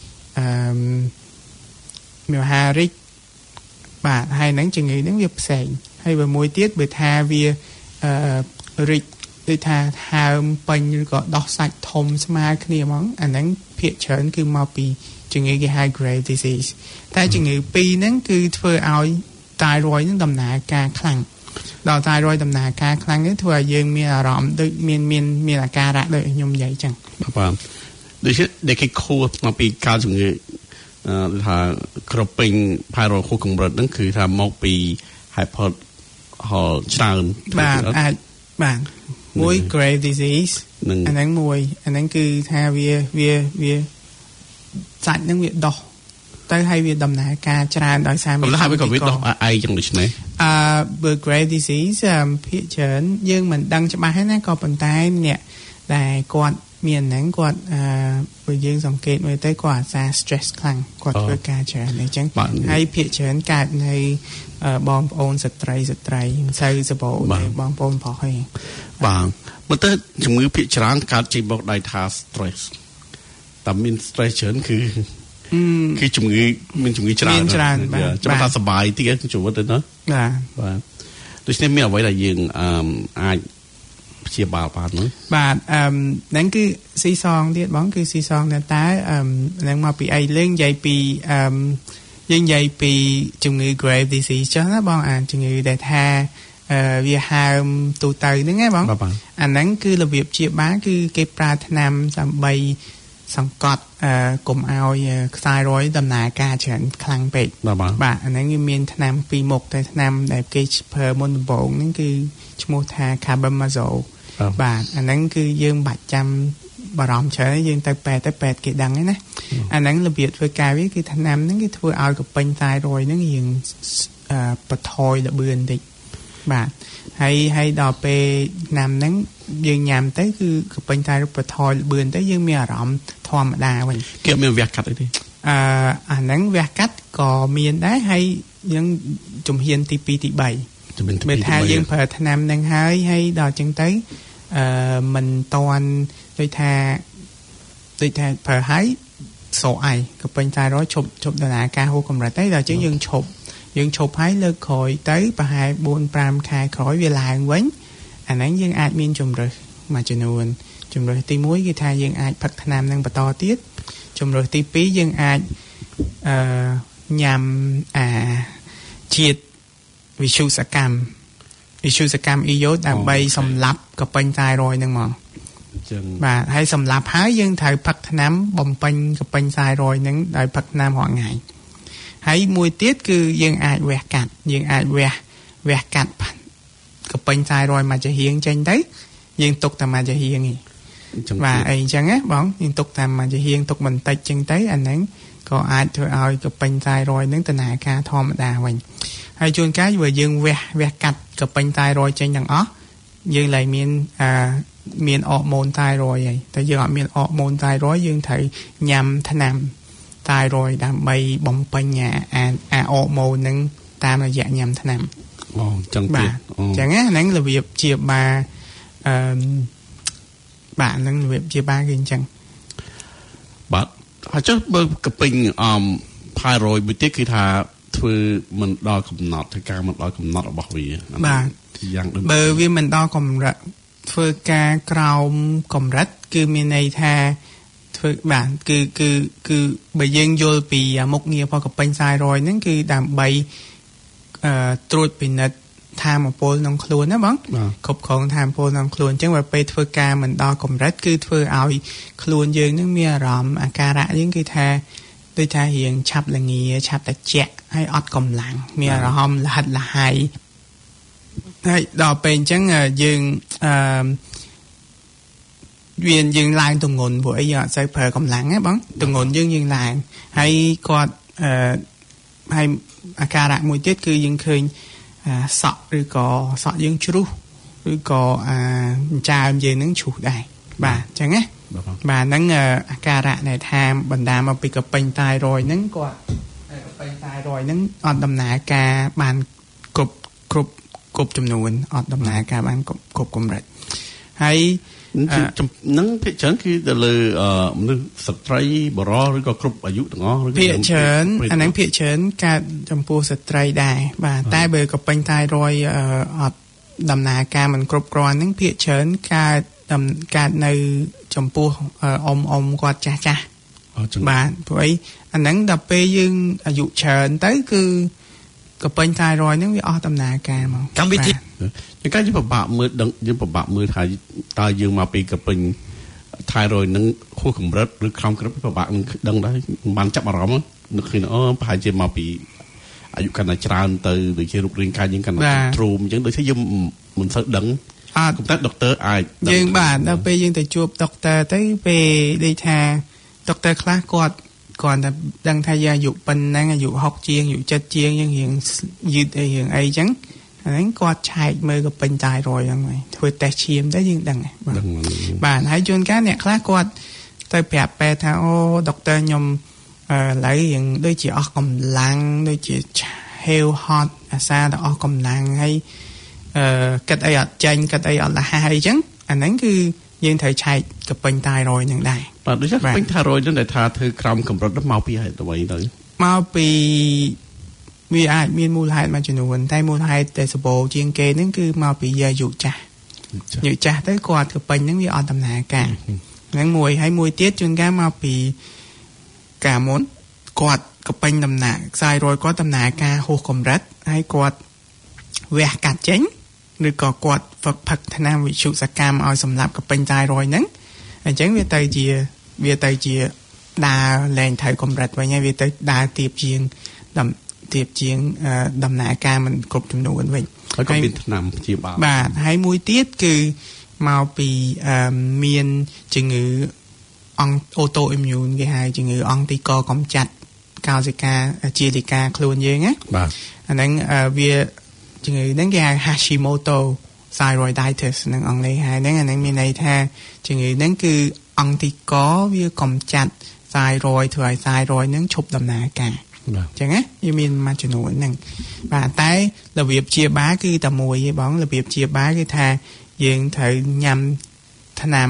មហារិចបាទហើយហ្នឹងជំងឺហ្នឹងវាផ្សេងហើយបើមួយទៀតបើថាវារិចដូចថាហើមពេញឬក៏ដោះសាច់ធំស្មើគ្នាហ្មងអាហ្នឹងភាគច្រើនគឺមកពីជំងឺគេហៅ Graves disease តែជំងឺពីរហ្នឹងគឺធ្វើឲ្យ thyroid ហ្នឹងដំណើរការខ្លាំងដល់ thyroid ដំណើរការខ្លាំងនេះធ្វើឲ្យយើងមានអារម្មណ៍ដូចមានអាការៈដូចខ្ញុំនិយាយចឹងបាទដូចជាដែលគេខួរមកពីការជំងឺថាក្រពេញ thyroid ខួរកម្រិតហ្នឹងគឺថាមកពីហេតុផលច្រើនបាទអាចបាទមួយ Graves disease អាហ្នឹងគឺថាវាសាច់ហ្នឹងវាដោះទៅហើយវាដំណើរការច្រើនដោយសារមានហើយវាក៏វាដោះឯងចឹងដូចនេះបើ Graves disease ភាគច្រើនយើងមិនដឹងច្បាស់ទេណាក៏ប៉ុន្តែអ្នកដែលគាត់មានហ្នឹងគាត់បើយើងសង្កេតមើលទៅគាត់អាសា stress ខ្លាំងគាត់ធ្វើការច្រើនអញ្ចឹងហើយភាគច្រើនកើតនៅបងប្អូនស្ត្រីមិនសូវសបោបងប្អូនប្រុសទេបាទមើលទៅជំងឺភាគច្រើនកើតចេញមកដោយថា stress តែមាន stress ច្រើនគឺជំងឺមានជំងឺច្រើនចាំថាសុបាយតិចគឺជួបទៅណាបាទដូច្នេះមានអ្វីដែលយើងអាចព្យាបាលបាននោះបាទហ្នឹងគឺស៊ីសងទៀតបងគឺស៊ីសងតែហ្នឹងមកពីអីលេងនិយាយពីយើងនិយាយពីជំងឺ Graves disease ចឹងណាបងអាជំងឺដែលថាវាហើមទូទៅហ្នឹងណាបងអាហ្នឹងគឺរបៀបព្យាបាលគឺគេប្រើថ្នាំដើម្បីសង្កត់កុំឲ្យខ្សែរ៉យដំណើរការច្រើនខ្លាំងពេកបាទអាហ្នឹងវាមានថ្នាំពីរមុខតែថ្នាំដែលគេប្រើមុនដំបូងហ្នឹងគឺឈ្មោះថា carbamazole បាទអាហ្នឹងគឺយើងបាច់ចាំបារម្ភច្រើនយើងទៅពេទ្យគេដឹងហ្នឹងណាអាហ្នឹងរបៀបធ្វើការវាគឺថ្នាំហ្នឹងគេធ្វើឲ្យកពេញខ្សែរ៉យហ្នឹងយើងបន្ថយល្បឿនបន្តិចបាទហើយដល់ពេលឆ្នាំហ្នឹងយើងញ៉ាំទៅគឺកពេញតែបន្ថយល្បឿនទៅយើងមានអារម្មណ៍ធម្មតាវិញគេមានវះកាត់អីទេអាហ្នឹងវះកាត់ក៏មានដែរហើយយើងជំហានទី2ទី3បើថាយើងប្រើថ្នាំហ្នឹងហើយដល់អញ្ចឹងទៅមិនតន់ដូចថាប្រើហើយស្រកអីកពេញតែរយឈប់ដំណើរការហួសកម្រិតទៅដល់អញ្ចឹងយើងឈប់ហើយលើកក្រោយទៅប្រហែល 4-5 ខែក្រោយវាឡើងវិញអាហ្នឹងយើងអាចមានជំរើសមួយចំនួនជំរើសទី1គឺថាយើងអាចផឹកថ្នាំនឹងបន្តទៀតជំរើសទី2យើងអាចញ៉ាំជាតិវិសុសកម្មអ៊ីយ៉ូតដើម្បីសម្លាប់កពេញតែរយហ្នឹងមកចឹងបាទហើយសម្លាប់ហើយយើងត្រូវផឹកថ្នាំបំពេញកពេញខ្សែរយហ្នឹងដោយផឹកថ្នាំរាល់ថ្ងៃហើយមួយទៀតគឺយើងអាចវះកាត់យើងអាចវះកាត់កពេញខ្សែរយមកចាហៀងចេញទៅយើងទុកតែមកចាហៀងនេះបាទអីអញ្ចឹងណាបងយើងទុកតែមកចាហៀងទុកបន្តិចចឹងទៅអាហ្នឹងក៏អាចធ្វើឲ្យកពេញខ្សែរយហ្នឹងដំណើរការធម្មតាវិញហើយជួនកាលបើយើងវះកាត់កពេញខ្សែរយចេញទាំងអស់យើងឡើងមានអរម៉ូនតែរយហើយតែយើងអត់មានអរម៉ូនតែរយយើងត្រូវញ៉ាំថ្នាំតែរយដើម្បីបំពេញអាអរម៉ូនហ្នឹងតាមរយៈញ៉ាំថ្នាំអូចឹងទៀតអញ្ចឹងហ្នឹងរបៀបជាបាទហ្នឹងរបៀបជាបាគឺអញ្ចឹងបាទហើយចុះបើកពេញផាយរយមួយទៀតគឺថាធ្វើមិនដល់កំណត់ធ្វើការមិនដល់កំណត់របស់វាបាទយ៉ាងដូចបើវាមិនដល់កម្រិតធ្វើការក្រោមកម្រិតគឺមានន័យថាធ្វើបាទគឺបើយើងយល់ពីមុខងាររបស់កពេញខ្សែរយហ្នឹងគឺដើម្បីត្រួតពិនិត្យថាមពលក្នុងខ្លួនណាបងគ្រប់គ្រងថាមពលក្នុងខ្លួនអញ្ចឹងបើពេលធ្វើការមិនដល់កម្រិតគឺធ្វើឲ្យខ្លួនយើងនឹងមានអារម្មណ៍អាការៈយើងគឺថាដូចថារៀងឆាប់ល្ងាឆាប់តែជាក់ហើយអត់កម្លាំងមានអារម្មណ៍លហិតលហើយហើយដល់ពេលអញ្ចឹងយើងយើងឡើងទម្ងន់ព្រោះអីយើងអត់សូវប្រើកម្លាំងណាបងទម្ងន់យើងឡើងហើយគាត់ហើយអាការៈមួយទៀតគឺយើងឃើញសក់ឬក៏សក់យើងជ្រុះឬក៏ចាមយើងនឹងជ្រុះដែរបាទអញ្ចឹងណាបាទហ្នឹងអាការៈដែលថាបណ្ដាមកពីកពេញតែរយហ្នឹងគាត់កពេញតែរយហ្នឹងអត់ដំណើរការបានគ្រប់ចំនួនអត់ដំណើរការបានគ្រប់កម្រិតហើយនឹងភាគច្រើនគឺទៅលើមនុស្សស្ត្រីបរោះឬក៏គ្រប់អាយុទាំងអស់ឬក៏ភាគច្រើនអាហ្នឹងភាគច្រើនកើតចំពោះស្ត្រីដែរបាទតែបើក៏ពេញតែរយអត់ដំណើរការមិនគ្រប់គ្រាន់ហ្នឹងភាគច្រើនកើតនៅចំពោះអ៊ំគាត់ចាស់បាទព្រោះអីអាហ្នឹងដល់ពេលយើងអាយុច្រើនទៅគឺក៏ពេញតែរយហ្នឹងវាអស់ដំណើរការមកកម្មវិធីយើងក៏យើងពិបាកមើលដឹងយើងពិបាកមើលថាតើយើងមកពីក៏ពេញថៃរយនឹងខួសកម្រិតឬក្រោមកម្រិតពិបាកនឹងដឹងដែរមិនបានចាប់អារម្មណ៍នឹកឃើញប្រហែលជាមកពីអាយុកាន់តែច្រើនទៅដូចជារូបរាងកាយយើងកាន់តែទ្រូមអញ្ចឹងដូចជាយើងមិនសូវដឹងប៉ុន្តែដុកទ័រអាចយើងបាទដល់ពេលយើងទៅជួបដុកទ័រទៅពេលដូចថាដុកទ័រខ្លះគាត់តែដឹងថាយើងអាយុប៉ុណ្ណឹងអាយុ60ជាងអាយុ70ជាងយើងរៀងយឺតអីរៀងអីអញ្ចឹងហ្នឹងគាត់ឆែកមើលក៏ពេញតែរយហ្នឹងហើយធ្វើតេស្តឈាមទៅយើងដឹងបាទហើយជួនកាលអ្នកខ្លះគាត់ទៅប្រាប់ពេទ្យថាអូដុកទ័រខ្ញុំឥឡូវរៀងដូចជាអស់កម្លាំងដូចជាហេវហត់អាសាទៅអស់កម្លាំងហើយគិតអីអត់ចាញ់គិតអីអត់លះហើយអញ្ចឹងអាហ្នឹងគឺយើងត្រូវឆែកក៏ពេញតែរយហ្នឹងដែរបាទដូចពេញតែរយហ្នឹងដែលថាធ្វើក្រោមកម្រិតទៅមកពីហេតុអ្វីទៅមកពីវាអាចមានមូលហេតុមួយចំនួនតែមូលហេតុដែលសម្បូរជាងគេហ្នឹងគឺមកពីអាយុចាស់ទៅគាត់ក៏ពេញហ្នឹងវាអត់ដំណើរការហ្នឹងមួយហើយមួយទៀតជួនកាលមកពីកាលមុនគាត់ក៏ពេញដំណើរខ្សែរយគាត់ដំណើរការហួសកម្រិតហើយគាត់វះកាត់ចេញឬក៏គាត់ផឹកថ្នាំវិទ្យុសកម្មឲ្យសម្លាប់ក៏ពេញតែរយហ្នឹងអញ្ចឹងវាទៅជាដើរលែងត្រូវកម្រិតវិញហើយវាទៅដើរទៀបជាងដំណើរការមិនគ្រប់ចំនួនវិញហើយក៏មានថ្នាំព្យាបាលបាទហើយមួយទៀតគឺមកពីមានជំងឺអូតូអ៊ីម្យូនគេហៅជំងឺអង្គទីកកំចាត់កោសិកាជាលិកាខ្លួនយើងណាបាទអាហ្នឹងវាជំងឺហ្នឹងគេហៅ Hashimoto thyroiditis នឹងអង់គ្លេសហៅហ្នឹងអាហ្នឹងមានន័យថាជំងឺហ្នឹងគឺអង្គទីកវាកំចាត់ thyroid ធ្វើឲ្យ thyroid ហ្នឹងឈប់ដំណើរការអញ្ចឹងណាវាមានមួយចំនួនហ្នឹងបាទតែរបៀបព្យាបាលគឺតែមួយទេបងរបៀបព្យាបាលគឺថាយើងត្រូវញ៉ាំថ្នាំ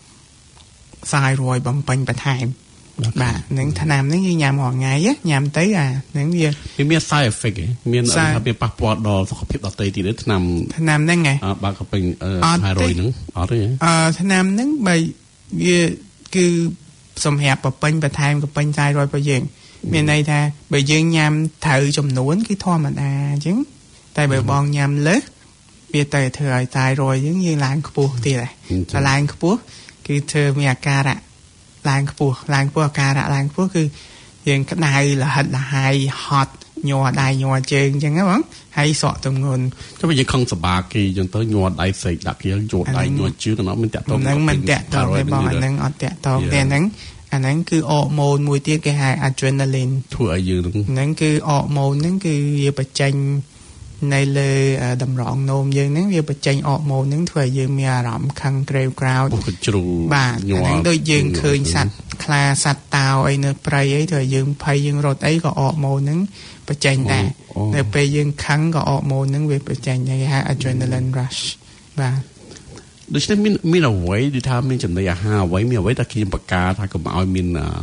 thyroid បំពេញបន្ថែមបាទនឹងថ្នាំហ្នឹងយើងញ៉ាំរាល់ថ្ងៃញ៉ាំទៅអាហ្នឹងវាមាន side effect មានថាវាប៉ះពាល់ដល់សុខភាពដទៃទៀតទេថ្នាំហ្នឹងហ៎បាទក៏ពេញ thyroid ហ្នឹងអត់ទេថ្នាំហ្នឹងបើវាគឺសម្រាប់បំពេញបន្ថែមក៏ពេញ thyroid របស់យើងមានន័យថាបើយើងញ៉ាំត្រូវចំនួនគឺធម្មតាអញ្ចឹងតែបើបងញ៉ាំលើសវាទៅធ្វើឲ្យ thyroid យើងឡើងខ្ពស់ទៀតហើយតែឡើងខ្ពស់គឺធ្វើមានអាការៈឡើងខ្ពស់អាការៈឡើងខ្ពស់គឺយើងក្តៅលហិតលហើយហត់ញ័រដៃញ័រជើងអញ្ចឹងហ៎បងហើយសក់ទម្ងន់ចុះបើយើងខឹងសបាគេអញ្ចឹងទៅញ័រដៃសេកដាក់គេយោដៃញ័រជើងដល់មានតាក់ទងហ្នឹងមិនតាក់ទងទេបងអាហ្នឹងអត់តាក់ទងទេអាហ្នឹងគឺអរម៉ូនមួយទៀតគេហៅ adrenaline ធ្វើឲ្យយើងហ្នឹងគឺអរម៉ូនហ្នឹងគឺវាបញ្ចេញនៅលើតម្រងនោមយើងហ្នឹងវាបញ្ចេញអរម៉ូនហ្នឹងធ្វើឲ្យយើងមានអារម្មណ៍ខឹងក្រេវក្រោធជ្រូបាទហ្នឹងដូចយើងឃើញសត្វខ្លាសត្វតោអីនៅព្រៃអីធ្វើឲ្យយើងភ័យយើងរត់អីក៏អរម៉ូនហ្នឹងបញ្ចេញដែរនៅពេលយើងខឹងក៏អរម៉ូនហ្នឹងវាបញ្ចេញគេហៅ adrenaline rush បាទដូច្នេះមានអ្វីដែលថាមានចំណីអាហារអ្វីមានអ្វីដែលគេបង្ការថាកុំឲ្យមាន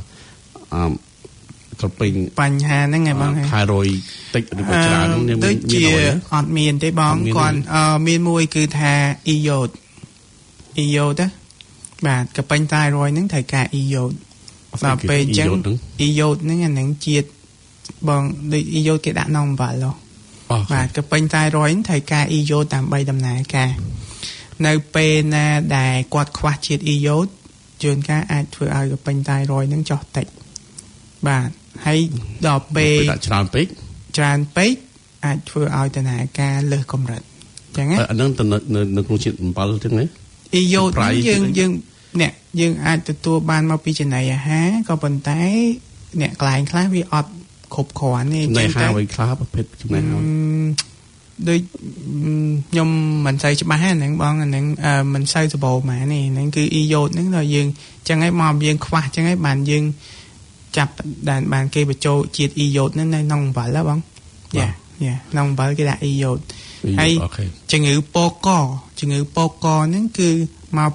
ក៏ពេញបញ្ហាហ្នឹងឯងបងថៃរយតិចឬក៏ច្រើនហ្នឹងមានដូចជាអត់មានទេបងគាត់មានមួយគឺថាអ៊ីយ៉ូតណាបាទក៏ពេញថៃរយហ្នឹងត្រូវការអ៊ីយ៉ូតដល់ពេលអញ្ចឹងអ៊ីយ៉ូតហ្នឹងអាហ្នឹងជាតិបងដូចអ៊ីយ៉ូតគេដាក់ក្នុងអំបិលបាទក៏ពេញថៃរយហ្នឹងត្រូវការអ៊ីយ៉ូតដើម្បីដំណើរការនៅពេលណាដែលគាត់ខ្វះជាតិអ៊ីយ៉ូតជួនកាលអាចធ្វើឲ្យក៏ពេញថៃរយហ្នឹងចុះតិចបាទហើយដល់ពេលដាក់ច្រើនពេកអាចធ្វើឲ្យដំណើរការលើសកម្រិតអញ្ចឹងណាអាហ្នឹងទៅនៅក្នុងជាតិអំបិលចឹងណាអ៊ីយ៉ូតយើងអាចទទួលបានមកពីចំណីអាហារក៏ប៉ុន្តែអ្នកកន្លែងខ្លះវាអត់គ្រប់គ្រាន់ទេចំណីអាហារអ្វីខ្លះប្រភេទចំណីអាហារដូចខ្ញុំមិនសូវច្បាស់ហ្នឹងបងអាហ្នឹងមិនសូវសម្បូរហ្មងនេះហ្នឹងគឺអ៊ីយ៉ូតហ្នឹងដល់យើងចឹងហើយមកយើងខ្វះចឹងហើយបានយើងចាប់បានគេបញ្ចូលជាតិអ៊ីយ៉ូតហ្នឹងនៅក្នុងអំបិលហ៎បងយ៉ាក្នុងអំបិលគេដាក់អ៊ីយ៉ូតហើយជំងឺពោកកហ្នឹងគឺមកពី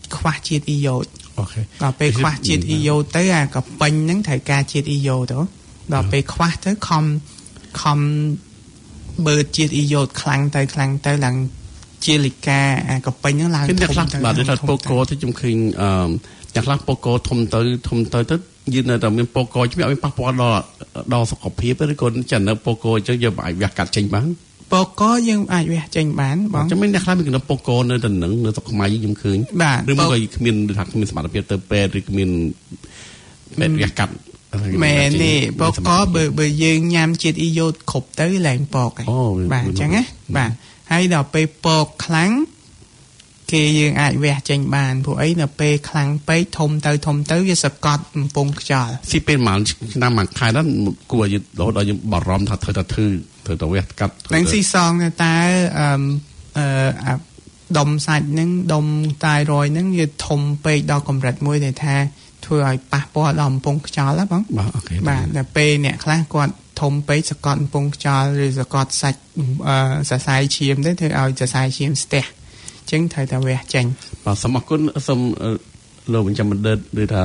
ខ្វះជាតិអ៊ីយ៉ូតអូខេដល់ពេលខ្វះជាតិអ៊ីយ៉ូតទៅអាកពេញហ្នឹងត្រូវការជាតិអ៊ីយ៉ូតទៅដល់ពេលខ្វះទៅខំបើជាតិអ៊ីយ៉ូតខ្លាំងទៅឡើងជាលិកាអាកពេញហ្នឹងឡើងធំទៅបាទដល់ពោកោទៅខ្ញុំឃើញអ្នកខ្លះពោកោធំទៅយើងនៅតែមានពោកោជំនួសឲ្យប៉ះពាល់ដល់សុខភាពឬក៏ចានៅពោកោអញ្ចឹងយើងអាចវះកាត់ចេញបានពោកោយើងអាចវះចេញបានបងចាំមានអ្នកខ្លះមានកំណត់ពោកោនៅតែនឹងនៅស្រុកខ្មែរខ្ញុំឃើញឬមកក៏គ្មានថាគ្មានសមត្ថភាពទៅពេទ្យឬគ្មានពេទ្យវះកាត់មែនទេពោកោបើយើងញ៉ាំជាតិអ៊ីយ៉ូតគ្រប់ទៅឡើងពកហើយបាទអញ្ចឹងណាបាទហើយដល់ពេលពកខ្លាំងគេយើងអាចវះចេញបានព្រោះអីនៅពេលខ្លាំងពេកធំទៅវាសកត់កំពុងខ្យល់ស៊ីពេលមួយឆ្នាំមួយខែហ្នឹងគួរឲ្យដល់យើងបារម្ភថាត្រូវទៅវះកាត់នឹងស៊ីសងតែដុំសាច់ហ្នឹងដុំតាយរយហ្នឹងវាធំពេកដល់កម្រិតមួយដែលថាធ្វើឲ្យប៉ះពាល់ដល់កំពុងខ្យល់ណាបងបាទអូខេបាទដល់ពេលអ្នកខ្លះគាត់ធំពេកសកត់កំពុងខ្យល់ឬសកត់សាច់សរសៃឈាមទៅធ្វើឲ្យសរសៃឈាមស្ទះចឹងត្រូវតែវះចេញបាទសូមអរគុណសូមលោកបញ្ចាំបណ្ឌិតឬថា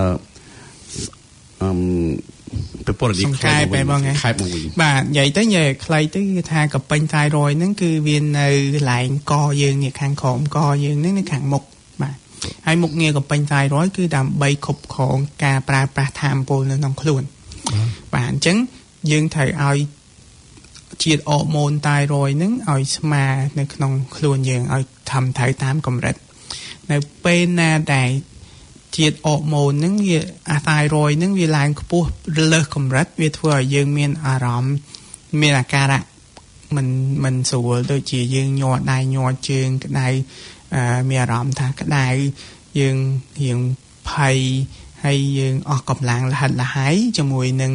ទៅពរនីខែបែបបងខែមកវិញបាទនិយាយទៅខ្លីទៅគឺថាកពេញតាយរយហ្នឹងគឺវានៅកន្លែងកយើងនេះខាងក្រោមកយើងហ្នឹងនៅខាងមុខបាទហើយមុខងារកពេញតាយរយគឺដើម្បីគ្រប់គ្រងការប្រើប្រាស់ថាមពលនៅក្នុងខ្លួនបាទអញ្ចឹងយើងត្រូវឲ្យជាតិអរម៉ូនតាយរយហ្នឹងឲ្យស្មើនៅក្នុងខ្លួនយើងឲ្យធ្វើត្រូវតាមកម្រិតនៅពេលណាដែលជាតិអរម៉ូនហ្នឹងវាអាតាយរយហ្នឹងវាឡើងខ្ពស់លើសកម្រិតវាធ្វើឲ្យយើងមានអារម្មណ៍មានអាការៈមិនស្រួលដូចជាយើងញ័រដៃញ័រជើងក្តៅមានអារម្មណ៍ថាក្តៅយើងរៀងភ័យហើយយើងអស់កម្លាំងលហិតលហើយជាមួយនឹង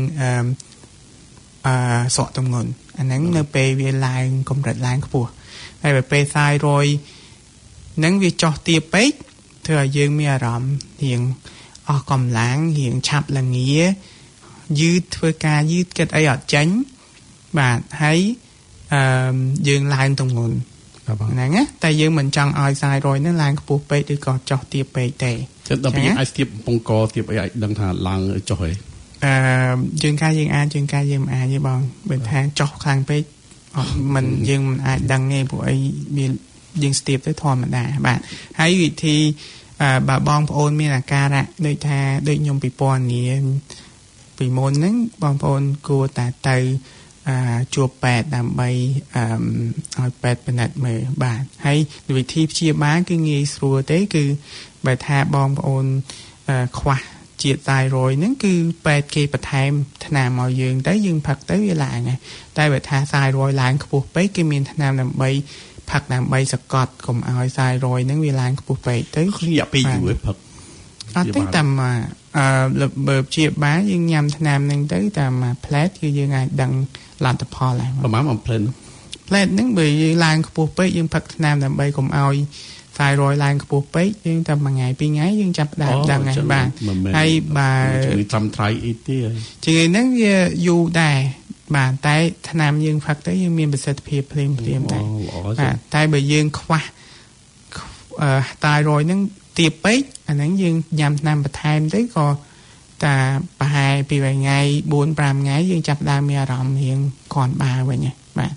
សក់ទម្ងន់អាហ្នឹងនៅពេលវាឡើងកម្រិតឡើងខ្ពស់ហើយពេលតាយរយហ្នឹងវាចុះទាបពេកធ្វើឲ្យយើងមានអារម្មណ៍រៀងអស់កម្លាំងរៀងឆាប់ល្ងាយឺតធ្វើការយឺតគិតអីអត់ចេញបាទហើយយើងឡើងទម្ងន់ហ្នឹងណាតែយើងមិនចង់ឲ្យតាយរយហ្នឹងឡើងខ្ពស់ពេកឬក៏ចុះទាបពេកទេចិត្តដល់ពេលអាចទាបពងកទាបអីអាចដឹងថាឡើងចុះហីយើងមិនអាចទេបងបើថាចុះខ្លាំងពេកមិនយើងមិនអាចដឹងទេព្រោះអីវាយើងស្ទាបទៅធម្មតាបាទហើយវិធីបើបងប្អូនមានអាការៈដូចថាដូចខ្ញុំពិពណ៌នាពីមុនហ្នឹងបងប្អូនគួរតែទៅជួបពេទ្យដើម្បីឲ្យពេទ្យពិនិត្យមើលបាទហើយវិធីព្យាបាលគឺងាយស្រួលទេគឺបើថាបងប្អូនខ្វះជាតិតាយរយហ្នឹងគឺពេទ្យគេបន្ថែមថ្នាំឲ្យយើងទៅយើងផឹកទៅវាឡើងហើយតែបើថាតាយរយឡើងខ្ពស់ពេកគេមានថ្នាំដើម្បីផឹកដើម្បីសកត់កុំឲ្យតាយរយហ្នឹងវាឡើងខ្ពស់ពេកទៅរយៈពេលយូរផឹកអត់ទេតាមបើព្យាបាលយើងញ៉ាំថ្នាំហ្នឹងទៅតាមផ្លែតគឺយើងអាចដឹងលទ្ធផលហើយប្រហែល1ផ្លែតហ្នឹងបើយើងឡើងខ្ពស់ពេកយើងផឹកថ្នាំដើម្បីកុំឲ្យតាយរយឡើងខ្ពស់ពេកយើងតែមួយថ្ងៃពីរថ្ងៃយើងចាប់ដើមដឹងហើយបាទហើយបើចាំត្រៃអីទេជឿហ្នឹងវាយូរដែរបាទតែថ្នាំយើងផឹកទៅយើងមានប្រសិទ្ធភាពភ្លាមតែបាទតែបើយើងខ្វះតាយរយហ្នឹងទាបពេកអាហ្នឹងយើងញ៉ាំថ្នាំបន្ថែមទៅក៏តែប្រហែលពីថ្ងៃ 4-5 ថ្ងៃយើងចាប់ដើមមានអារម្មណ៍រៀងគ្រាន់បើវិញបាទ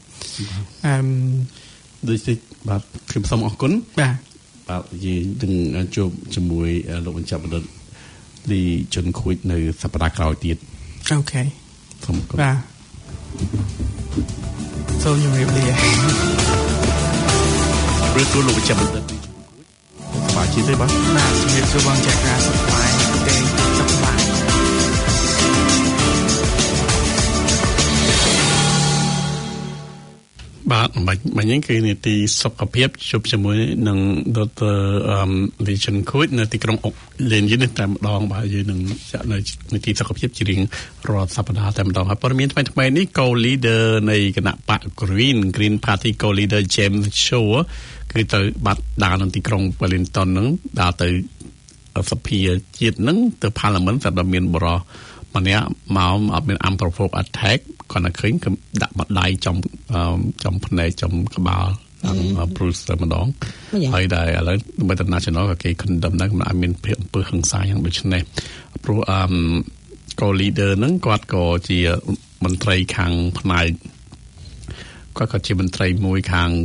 ដូចនេះបាទខ្ញុំសូមអរគុណបាទយើងនឹងជួបជាមួយលោកបញ្ចប់បណ្ឌិតលីជុនខួយនៅសប្តាហ៍ក្រោយទៀតអូខេសូមអរគុណបាទសូមជម្រាបលាព្រឹកទូលោកបញ្ចប់បណ្ឌិតសប្បាយជាទេបាទជំរាបសួរបងចក្រាសុខសប្បាយទេសុខសប្បាយបាទមិញគឺនីតិសុខភាពជួបជាមួយនឹង Dr. Legion Coach នៅទីក្រុងអុកលេនយើងតែម្ដងបាទយើងនឹងចាក់នៅនីតិសុខភាពជារៀងរាល់សប្តាហ៍តែម្ដងហើយព័ត៌មានថ្មីនេះ Co-leader នៃគណៈបក Green Party Co-leader James Shaw គឺទៅបាត់ដើរនៅទីក្រុង Wellington ហ្នឹងដើរទៅសភាជាតិហ្នឹងទៅ Parliament តែមានបរិម្នាក់មកអត់មាន unprovoked attack គាត់តែឃើញគឺដាក់មកដៃចំភ្នែកចំក្បាល Bruce តែម្ដងហើយដែលឥឡូវ international ក៏គេ condemn ដែរមិនមានអំពើហិង្សាយ៉ាងដូចនេះព្រោះក៏ leader ហ្នឹងគាត់ក៏ជាមន្ត្រីខាងផ្នែកគាត់ក៏ជាមន្ត្រីមួយខាង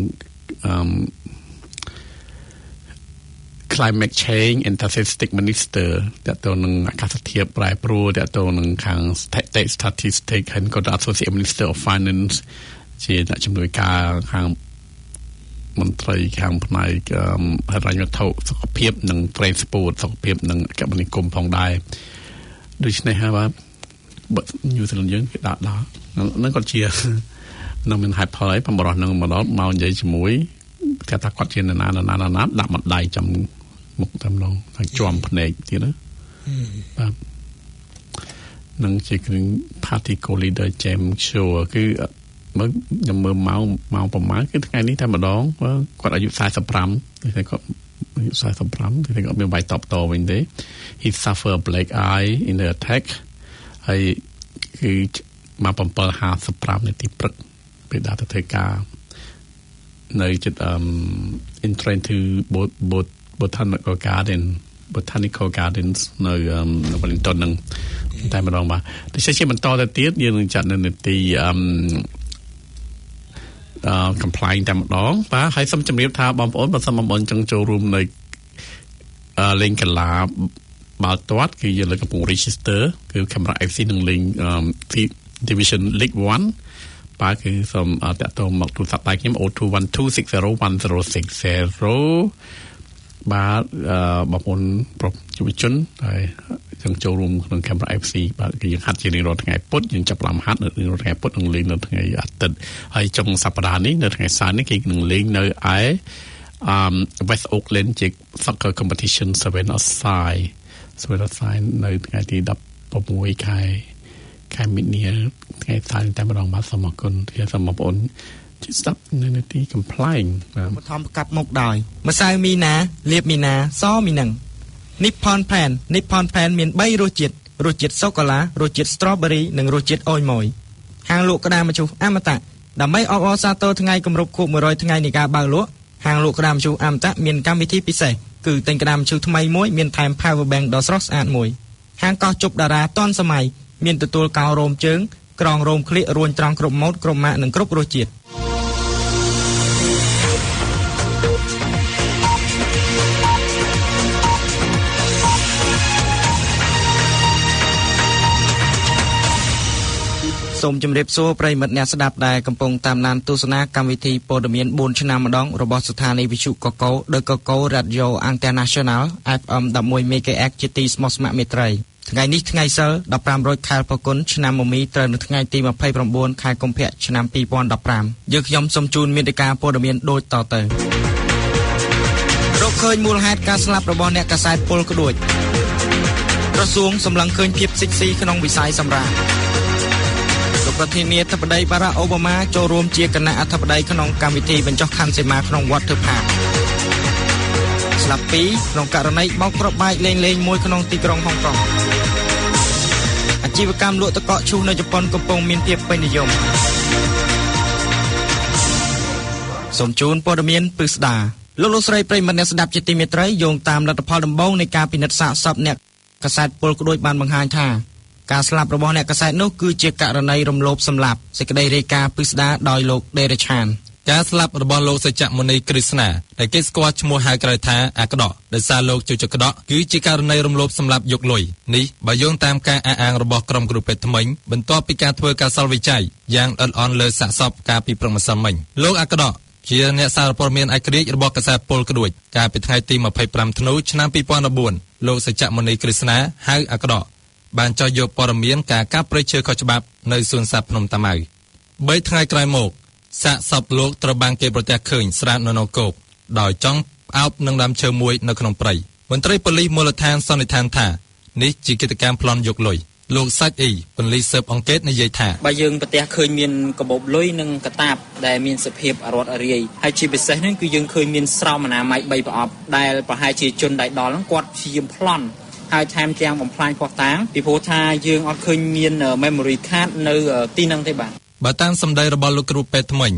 climate change and statistics minister តើតើនឹងអាកាសធាតុប្រែប្រួលតើតើនឹងខាង statistics ហើយក៏ associate minister of finance ជាអ្នកជំនួយការខាងមន្ត្រីខាងផ្នែកហិរញ្ញវត្ថុសុខភាពនិង transport សុខភាពនិងគមនាគមន៍ផងដែរដូច្នេះហើយបាទ New Zealand យើងគេដាក់ហ្នឹងក៏ជានឹងមាន hype ផលហើយបំរោះនឹងមកដល់មកនិយាយជាមួយគេថាគាត់ជាណាដាក់មកដៃចំមុខតែម្ដងហើយជាប់ភ្នែកទៀតណាបាទនឹងជាគ្រឿង party co-leader jam show គឺមើលខ្ញុំមើលម៉ោងប្រហែលគឺថ្ងៃនេះតែម្ដងគាត់អាយុ45តែគាត់អាយុ45តែគាត់មានវាយតបតវិញទេ he suffer black eye in the attack ហើយគឺមក 7:55 នាទីព្រឹកពេលដាក់ទៅធ្វើការនៅចិត្តentrance to botanical gardens នៅ Wellington នឹងតែម្ដងបាទតែជាបន្តទៅទៀតយើងនឹងចាត់នៅនាទីcomplain តែម្ដងបាទហើយសូមជម្រាបថាបងប្អូនបើសិនបងប្អូនចង់ចូលរួមនៅលេងកីឡាបាល់ទាត់គឺយើងលើកំពុង register គឺ Camera FC នឹងលេងDivision League 1បាទគឺសូមតាក់ទងមកទូរស័ព្ទដៃខ្ញុំ 0212601060 បាទបងប្អូនប្រុសយុវជនហើយចង់ចូលរួមក្នុង Camera FC បាទគឺយើងហាត់ជារៀងរាល់ថ្ងៃពុធយើងចាប់ផ្ដើមហាត់នៅរៀងរាល់ថ្ងៃពុធនឹងលេងនៅថ្ងៃអាទិត្យហើយចុងសប្តាហ៍នេះនៅថ្ងៃសៅរ៍នេះគេនឹងលេងនៅឯWest Auckland ជា Soccer Competition 7 aside នៅថ្ងៃទី16ខែមិនិនាថ្ងៃសៅរ៍តែម្ដងបាទសូមអរគុណជាសូមបងប្អូនជិះស្ដាប់នៅនាទី complain បាទបឋមប្រកាសមុខដោយម្សៅមីណាលៀបមីណាសមីនឹង Nippon Pan មាន3រសជាតិសូកូឡារសជាតិ strawberry និងរសជាតិអូយម៉ូយហាងលក់ក្តាមម្ជុះអមតៈដើម្បីអបអរសាទរថ្ងៃគម្រប់ខួប100ថ្ងៃនៃការបើកលក់ហាងលក់ក្តាមម្ជុះអមតៈមានកម្មវិធីពិសេសគឺទិញក្តាមម្ជុះថ្មីមួយមានថែម power bank ដ៏ស្រស់ស្អាតមួយហាងកោះជប់តារាទាន់សម័យមានទទួលកោរោមជើងក្រងរោមក្លៀករួញត្រង់គ្រប់ម៉ូដគ្រប់ម៉ាកនិងគ្រប់រសជាតិសូមជម្រាបសួរប្រិយមិត្តអ្នកស្ដាប់ដែលកំពុងតាមដានទស្សនាកម្មវិធីព័ត៌មាន4ឆ្នាំម្ដងរបស់ស្ថានីយវិទ្យុកកោដោយកកោ Radio International FM 11 MHz ជាទីស្មោះស្ម័គ្រមេត្រីថ្ងៃនេះថ្ងៃសីល15រោចខែផល្គុនឆ្នាំមមីត្រូវនៅថ្ងៃទី29ខែកុម្ភៈឆ្នាំ2015យើងខ្ញុំសូមជូនមេតិការព័ត៌មានដូចតទៅរកឃើញមូលហេតុការស្លាប់របស់អ្នកកាសែតពលក្ដួចក្រសួងសម្លឹងឃើញភាពសិចស៊ីក្នុងវិស័យសម្រាប់លោកប្រធានាធិបតីបារ៉ាក់អូបាម៉ាចូលរួមជាគណៈអធិបតីក្នុងកម្មវិធីបញ្ចុះខណ្ឌសីមាក្នុងវត្តធើផាស្លាប់2ក្នុងករណីបោកគ្រាប់បែកលេងមួយក្នុងទីក្រុងហុងកុងអាជីវកម្មលក់ទឹកកកឈូសនៅជប៉ុនកំពុងមានភាពពេញនិយមសូមជូនព័ត៌មានពិស្ដាលោកស្រីប្រិយមិត្តអ្នកស្ដាប់ជាទីមេត្រីយោងតាមលទ្ធផលដំបូងនៃការពិនិត្យសាកសពអ្នកកាសែតពលក្ដួចបានបង្ហាញថាការស្លាប់របស់អ្នកកាសែតនោះគឺជាករណីរំលោភសម្លាប់សេចក្តីរាយការណ៍ពិស្ដាដោយលោកដេរេឆានការស្លាប់របស់លោកសច្ចមុនីគ្រីស្ណាដែលគេស្គាល់ឈ្មោះហៅក្រៅថាអាក្ដកដោយសារលោកជួយចក្ដកគឺជាករណីរំលោភសម្លាប់យកលុយនេះបើយោងតាមការអះអាងរបស់ក្រុមគ្រូពេទ្យថ្មីបន្ទាប់ពីការធ្វើការសល់វិច័យយ៉ាងល្អិតល្អន់លើសាកសពកាលពីព្រឹកម្សិលមិញលោកអាក្ដកជាអ្នកសារព័ត៌មានឯករាជ្យរបស់កាសែតពលក្ដួចកាលពីថ្ងៃទី25ធ្នូឆ្នាំ2014លោកសច្ចមុនីគ្រីស្ណាហៅអាក្ដកបានចោះយកព័ត៌មានការកាប់ព្រៃឈើខុសច្បាប់នៅសួនសត្វភ្នំតាម៉ៅ3ថ្ងៃក្រោយមកសាកសពលោកត្រូវបានគេប្រទះឃើញស្រាតនៅនគរដោយចង់អោបនឹងដើមឈើមួយនៅក្នុងព្រៃមន្ត្រីប៉ូលីសមូលដ្ឋានសន្និដ្ឋានថានេះជាកិច្ចកម្មប្លន់យកលុយលោកសាច់អ៊ីប៉ូលីសស៊ើបអង្កេតនិយាយថាបើយើងប្រទះឃើញមានកាបូបលុយនិងកតាបដែលមានសភាពអរត់អរាយហើយជាពិសេសនេះគឺយើងឃើញមានស្រោមអនាម័យ3ប្រអប់ដែលប្រហែលជាជនដៃដល់ហ្នឹងគាត់ព្យាយាមប្លន់ហើយថែមទាំងបំផ្លាញភស្តុតាងពីព្រោះថាយើងអត់ឃើញមាន memory card នៅទីហ្នឹងទេបាទបើតាមសម្ដីរបស់លោកគ្រូពេទ្យថ្មី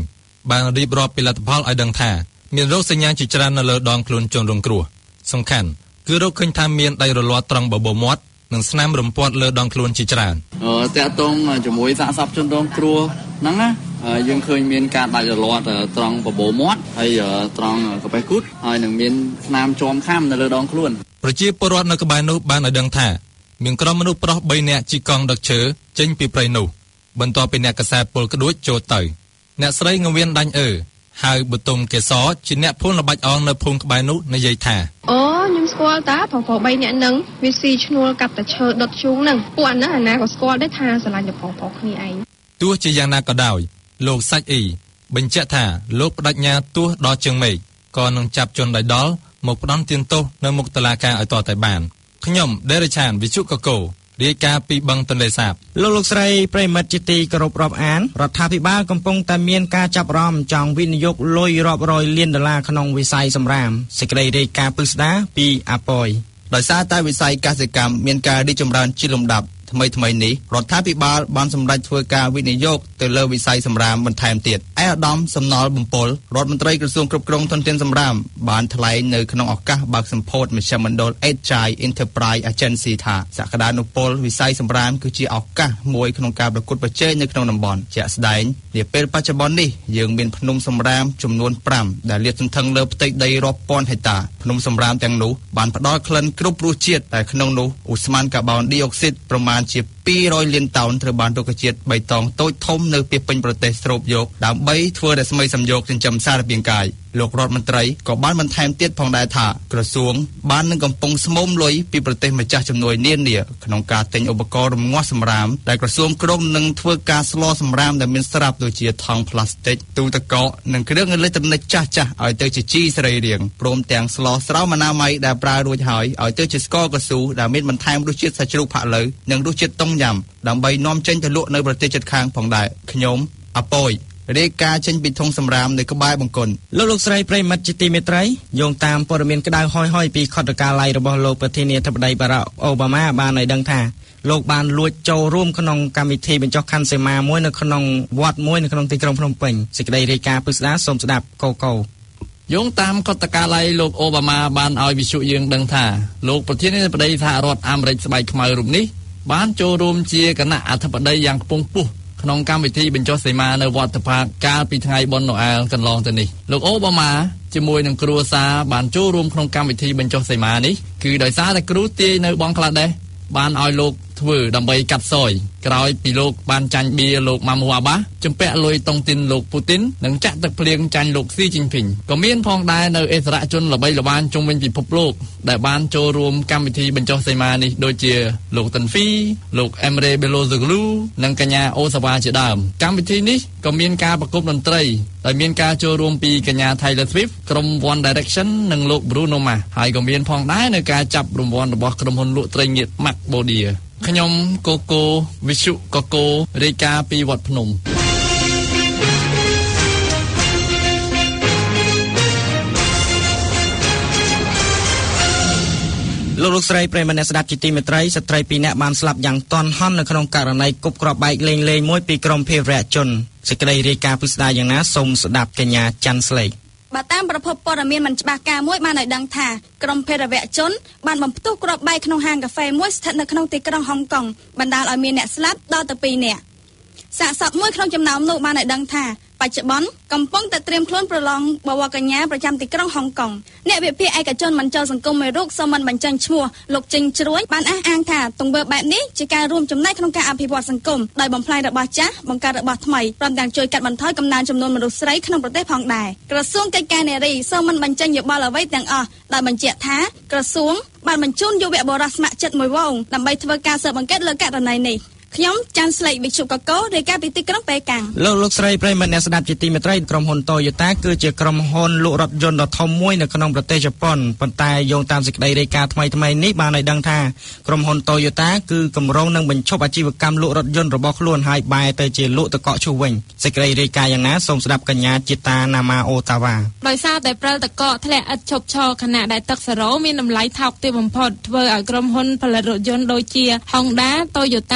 បានរៀបរាប់ពីលទ្ធផលឲ្យដឹងថាមានរោគសញ្ញាជាច្រើននៅលើដងខ្លួនជនរងគ្រោះសំខាន់គឺរោគឃើញថាមានដៃរលាត់ត្រង់បបោមាត់និងស្នាមរំពាត់លើដងខ្លួនជាច្រើនតាក់ទងជាមួយសាកសពជនរងគ្រោះហ្នឹងណាយើងឃើញមានការដាច់រលាត់ត្រង់បបោមាត់ហើយត្រង់កប៉េះគូតហើយនឹងមានស្នាមជាំខាំនៅលើដងខ្លួនប្រជាពលរដ្ឋនៅក្បែរនោះបានឲ្យដឹងថាមានក្រុមមនុស្សប្រុស3នាក់ជិះកង់ដឹកឈើចេញពីព្រៃនោះបន្ទាប់ពីអ្នកកសែតពលក្ដួចចូលទៅអ្នកស្រីងវៀនដាញ់ហៅបុទុមកេសរជាអ្នកភូមិល្បាច់អងនៅភូមិក្បែរនោះនិយាយថាអូខ្ញុំស្គាល់តាប្រុស3នាក់ហ្នឹងវាស៊ីឈ្នួលកាប់តែឈើដុតជូងហ្នឹងពួកអាហ្នឹងអាណាក៏ស្គាល់ដែរថាស្រឡាញ់តែប្រុសគ្នាឯងទោះជាយ៉ាងណាក៏ដោយលោកសាច់អ៊ីបញ្ជាក់ថាលោកបដិញ្ញាទោះដល់ជើងមេឃក៏នឹងចាប់ជនដៃដល់មកផ្ដន់ទានទោសនៅមុខតុលាការឲ្យទាល់តែបានខ្ញុំដេរិឆានវិជុកកករាយការណ៍ពីបឹងទន្លេសាបលោកស្រីប្រិមិត្តជាទីគោរពរាប់អានរដ្ឋាភិបាលកំពុងតែមានការចាប់អារម្មណ៍ចង់វិនិយោគលុយរាប់រយលានដុល្លារក្នុងវិស័យសម្រាមសេចក្តីរាយការណ៍ពិស្ដារពីអាប៉យដោយសារតែវិស័យកសិកម្មមានការរីកចម្រើនជាលំដាប់ថ្មីនេះរដ្ឋាភិបាលបានសម្រេចធ្វើការវិនិយោគទៅលើវិស័យសម្រាមបន្ថែមទៀតឯកឧត្តមសំណល់បំពល់រដ្ឋមន្ត្រីក្រសួងគ្រប់គ្រងធនធានសម្រាមបានថ្លែងនៅក្នុងឱកាសបើកសម្ពោធមជ្ឈមណ្ឌល Agile Enterprise Agency ថាសក្តានុពលវិស័យសម្រាមគឺជាឱកាសមួយក្នុងការប្រកួតប្រជែងនៅក្នុងតំបន់ជាក់ស្ដែងនាពេលបច្ចុប្បន្ននេះយើងមានភ្នំសម្រាមចំនួន5ដែលលាតសន្ធឹងលើផ្ទៃដីរាប់ពាន់ហិកតាភ្នំសម្រាមទាំងនោះបានផ្ដល់ក្លិនគ្រប់រសជាតិតែក្នុងនោះឧស្ម័នកាបូនឌីអុកស៊ីតប្រមាណជា200លានតោនត្រូវបានរុក្ខជាតិបៃតងតូចធំនៅពីពេញប្រទេសស្រូបយកដើម្បីធ្វើរស្មីសំយោគចិញ្ចឹមសារពាង្គកាយលោករដ្ឋមន្ត្រីក៏បានបន្ថែមទៀតផងដែរថាក្រសួងបាននឹងកំពុងស្មុំលុយពីប្រទេសម្ចាស់ជំនួយនានាក្នុងការទិញឧបករណ៍រំងាស់សម្រាមដែលក្រសួងក្រុងនឹងធ្វើការស្លសម្រាមដែលមានស្រាប់ដូចជាថង់ផ្លាស្ទិកទូទឹកកកនិងគ្រឿងអេឡិចត្រូនិកចាស់ៗឲ្យទៅជាជីសរីរាង្គព្រមទាំងស្លស្រោមអនាម័យដែលប្រើរួចហើយឲ្យទៅជាស្ករកស៊ូដែលមានបន្ថែមរសជាតិសាច់ជ្រូកផាក់ឡូវនិងរសជាតិតុងយ៉ាំដើម្បីនាំចេញទៅលក់នៅប្រទេសជិតខាងផងដែរខ្ញុំអាប៉យរាយការណ៍ចេញពីធុងសម្រាមនៅក្បែរបង្គន់លោកស្រីប្រិមិត្តជាទីមេត្រីយោងតាមព័ត៌មានក្តៅហួយពីខុទ្ទកាល័យរបស់លោកប្រធានាធិបតីបារ៉ាក់អូបាម៉ាបានឲ្យដឹងថាលោកបានលួចចូលរួមក្នុងកម្មវិធីបញ្ចុះខណ្ឌសីមាមួយនៅក្នុងវត្តមួយនៅក្នុងទីក្រុងភ្នំពេញសេចក្តីរាយការណ៍ពិស្ដារសូមស្ដាប់កូយោងតាមខុទ្ទកាល័យលោកអូបាម៉ាបានឲ្យវិទ្យុយើងដឹងថាលោកប្រធានាធិបតីសហរដ្ឋអាមេរិកស្បែកខ្មៅរូបនេះបានចូលរួមជាគណៈអធិបតីយ៉ាងខ្ពង់ខ្ពស់ក្នុងកម្មវិធីបញ្ចុះសីមានៅវត្តផាកកាលពីថ្ងៃបុណ្យណូអែលកន្លងទៅនេះលោកអូបាម៉ាជាមួយនឹងគ្រួសារបានចូលរួមក្នុងកម្មវិធីបញ្ចុះសីមានេះគឺដោយសារតែគ្រូទាយនៅបង់ក្លាដេសបានឲ្យលោកធ្វើដើម្បីកាត់សយក្រោយពីលោកបានចាញ់បៀលោកម៉ាមូអាបាជំពាក់លុយតុងទីនលោកពូទីននិងចាក់ទឹកភ្លៀងចាញ់លោកស៊ីជីនភីងក៏មានផងដែរនៅអិសរាជជនល្បីល្បាញជុំវិញពិភពលោកដែលបានចូលរួមកម្មវិធីបញ្ចុះសីមានេះដូចជាលោកតិនហ្វីលោកអេមរេបេឡូហ្ស៊ូហ្លូនិងកញ្ញាអូសាវ៉ាជាដើមកម្មវិធីនេះក៏មានការប្រគំតន្ត្រីដោយមានការចូលរួមពីកញ្ញា Taylor Swift ក្រុម One Direction និងលោក Bruno Mars ហើយក៏មានផងដែរនៅការចាប់រង្វាន់របស់ក្រុមហ៊ុនលក់ត្រីងៀត Macbodiaខ្ញុំកូកូវិសុកកូរាយការណ៍ពីវត្តភ្នំលោកស្រីប្រិមនៈស្ដាប់ជាទីមេត្រីស្ត្រី2នាក់បានស្លាប់យ៉ាងទាន់ហន់នៅក្នុងករណីគប់គ្រាប់បែកលេងមួយពីក្រុមភេរវជនសេចក្តីរាយការណ៍ពិស្ដារយ៉ាងណាសូមស្ដាប់កញ្ញាច័ន្ទស្លេកបើតាមប្រភពព័ត៌មានមិនច្បាស់ការមួយបានឲ្យដឹងថាក្រុមភេរវជនបានបំផ្ទុះគ្រាប់បែកក្នុងហាងកាហ្វេមួយស្ថិតនៅក្នុងទីក្រុងហុងកុងបណ្ដាលឲ្យមានអ្នកស្លាប់ដល់ទៅ2នាក់សាកសពមួយក្នុងចំណោមនោះបានឲ្យដឹងថាបច្ចុប្បន្នកំពុងតែត្រៀមខ្លួនប្រឡងបវរកញ្ញាប្រចាំទីក្រុងហុងកុងអ្នកវិភាគឯកជនមិនចូលសង្គមមួយរូបសូមមិនបញ្ចេញឈ្មោះលោកចេញជ្រួយបានអះអាងថាទង្វើបែបនេះជាការរួមចំណែកក្នុងការអភិវឌ្ឍសង្គមដោយបំផ្លាញរបស់ចាស់បង្កើតរបស់ថ្មីព្រមទាំងជួយកាត់បន្ថយកំណើនចំនួនមនុស្សស្រីក្នុងប្រទេសផងដែរក្រសួងកិច្ចការនារីសូមមិនបញ្ចេញយោបល់អ្វីទាំងអស់ដោយបញ្ជាក់ថាក្រសួងបានបញ្ជូនយុវបុរសស្ម័គ្រចិត្តមួយវងដើម្បីធ្វើការស៊ើបអង្កេតលើករណីនេះខ្ញុំច័ន្ទស្លេកវិជុកកោរាយការណ៍ពីទីក្រុងប៉េកាំងលោកស្រីប្រិមត្តអ្នកស្ដាប់ជាទីមេត្រីក្រុមហ៊ុន Toyota គឺជាក្រុមហ៊ុនលក់រថយន្តដ៏ធំមួយនៅក្នុងប្រទេសជប៉ុនប៉ុន្តែយោងតាមសេចក្តីរាយការណ៍ថ្មីនេះបានឲ្យដឹងថាក្រុមហ៊ុន Toyota គឺកម្រងនឹងបញ្ឈប់អាជីវកម្មលក់រថយន្តរបស់ខ្លួនហើយបែរទៅជាលក់តកកឈូសវិញសេចក្តីរាយការណ៍យ៉ាងណាសូមស្ដាប់កញ្ញាជាតាណាម៉ាអូតាវ៉ាដោយសារតែព្រិលតកកធ្លាក់ឥតឈប់ឈរខណៈដែលទឹកសេរ៉ូមានតម្លៃថោកទាបបំផុតធ្វើឲ្យក្រុមហ៊ុនផលិតរថយន្តដូចជា Honda, Toyota, Suzuki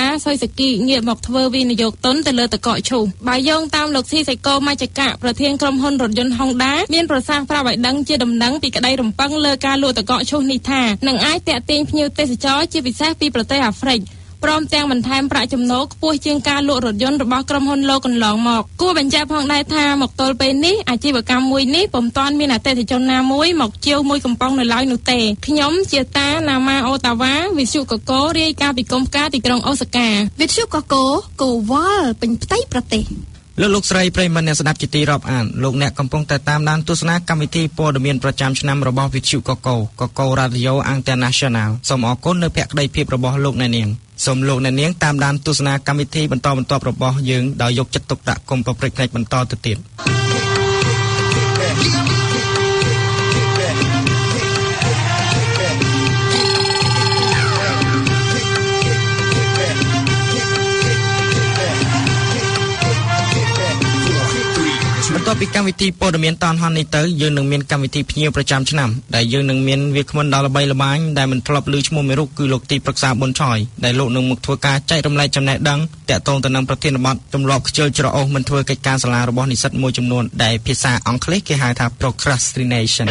គីងាកមកធ្វើវិនិយោគទុនទៅលើតកកឈូសបើយោងតាមលោកស៊ីសៃកូម៉ាចកៈប្រធានក្រុមហ៊ុនរថយន្ត Honda មានប្រសាសន៍ប្រាប់ឲ្យដឹងជាដំណឹងពីក្តីរំពឹងលើការលក់តកកឈូសនេះថានឹងអាចទាក់ទាញភ្ញៀវទេសចរជាពិសេសពីប្រទេសអាហ្វ្រិកព្រមទាំងបន្ថែមប្រាក់ចំណូលខ្ពស់ជាងការលក់រថយន្តរបស់ក្រុមហ៊ុនលោកកន្លងមកគួរបញ្ជាក់ផងដែរថាមកទល់ពេលនេះអាជីវកម្មមួយនេះពុំទាន់មានអតិថិជនណាមួយមកជាវមួយកំប៉ុងនៅឡើយនោះទេខ្ញុំជាតាណាម៉ាអូតាវ៉ាវិទ្យុកករាយការណ៍ពីកុំផ្ការទីក្រុងអូសាកាវិទ្យុកកកវល់ពេញផ្ទៃប្រទេសលោកស្រីប្រិមត្តអ្នកស្ដាប់ជាទីរាប់អានលោកអ្នកកំពុងតែតាមដានទស្សនាកម្មវិធីព័ត៌មានប្រចាំឆ្នាំរបស់វិទ្យុកករ៉ាឌីយ៉ូអង់តាណាសិណាល់សូមអរគុណនៅភក្ដីភាពរបស់លោកអ្នកនាងសូមលោកអ្នកនាងតាមដានទស្សនាកម្មវិធីបន្តបន្ទាប់របស់យើងដោយយកចិត្តទុកដាក់គុំប្រព្រឹត្តផ្នែកបន្តទៅទៀតបន្ទាប់ពីកម្មវិធីព័ត៌មានតនហននេះទៅយើងនឹងមានកម្មវិធីភ្ញៀវប្រចាំឆ្នាំដែលយើងនឹងមានវាគ្មិនដល់ល្បីល្បាញដែលមិនធ្លាប់ឮឈ្មោះមេរុកគឺលោកទីប្រឹក្សាប៊ុនឆយដែលលោកនឹងមកធ្វើការចែករំលែកចំណេះដឹងតាក់ទងទៅនឹងប្រធានបទទម្លាប់ខ្ជិលច្រអូសមិនធ្វើកិច្ចការសាលារបស់និស្សិតមួយចំនួនដែលភាសាអង់គ្លេសគេហៅថា procrastination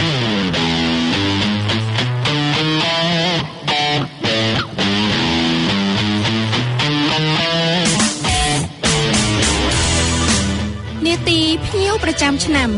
ទីភ្ញៀវប្រចាំឆ្នាំ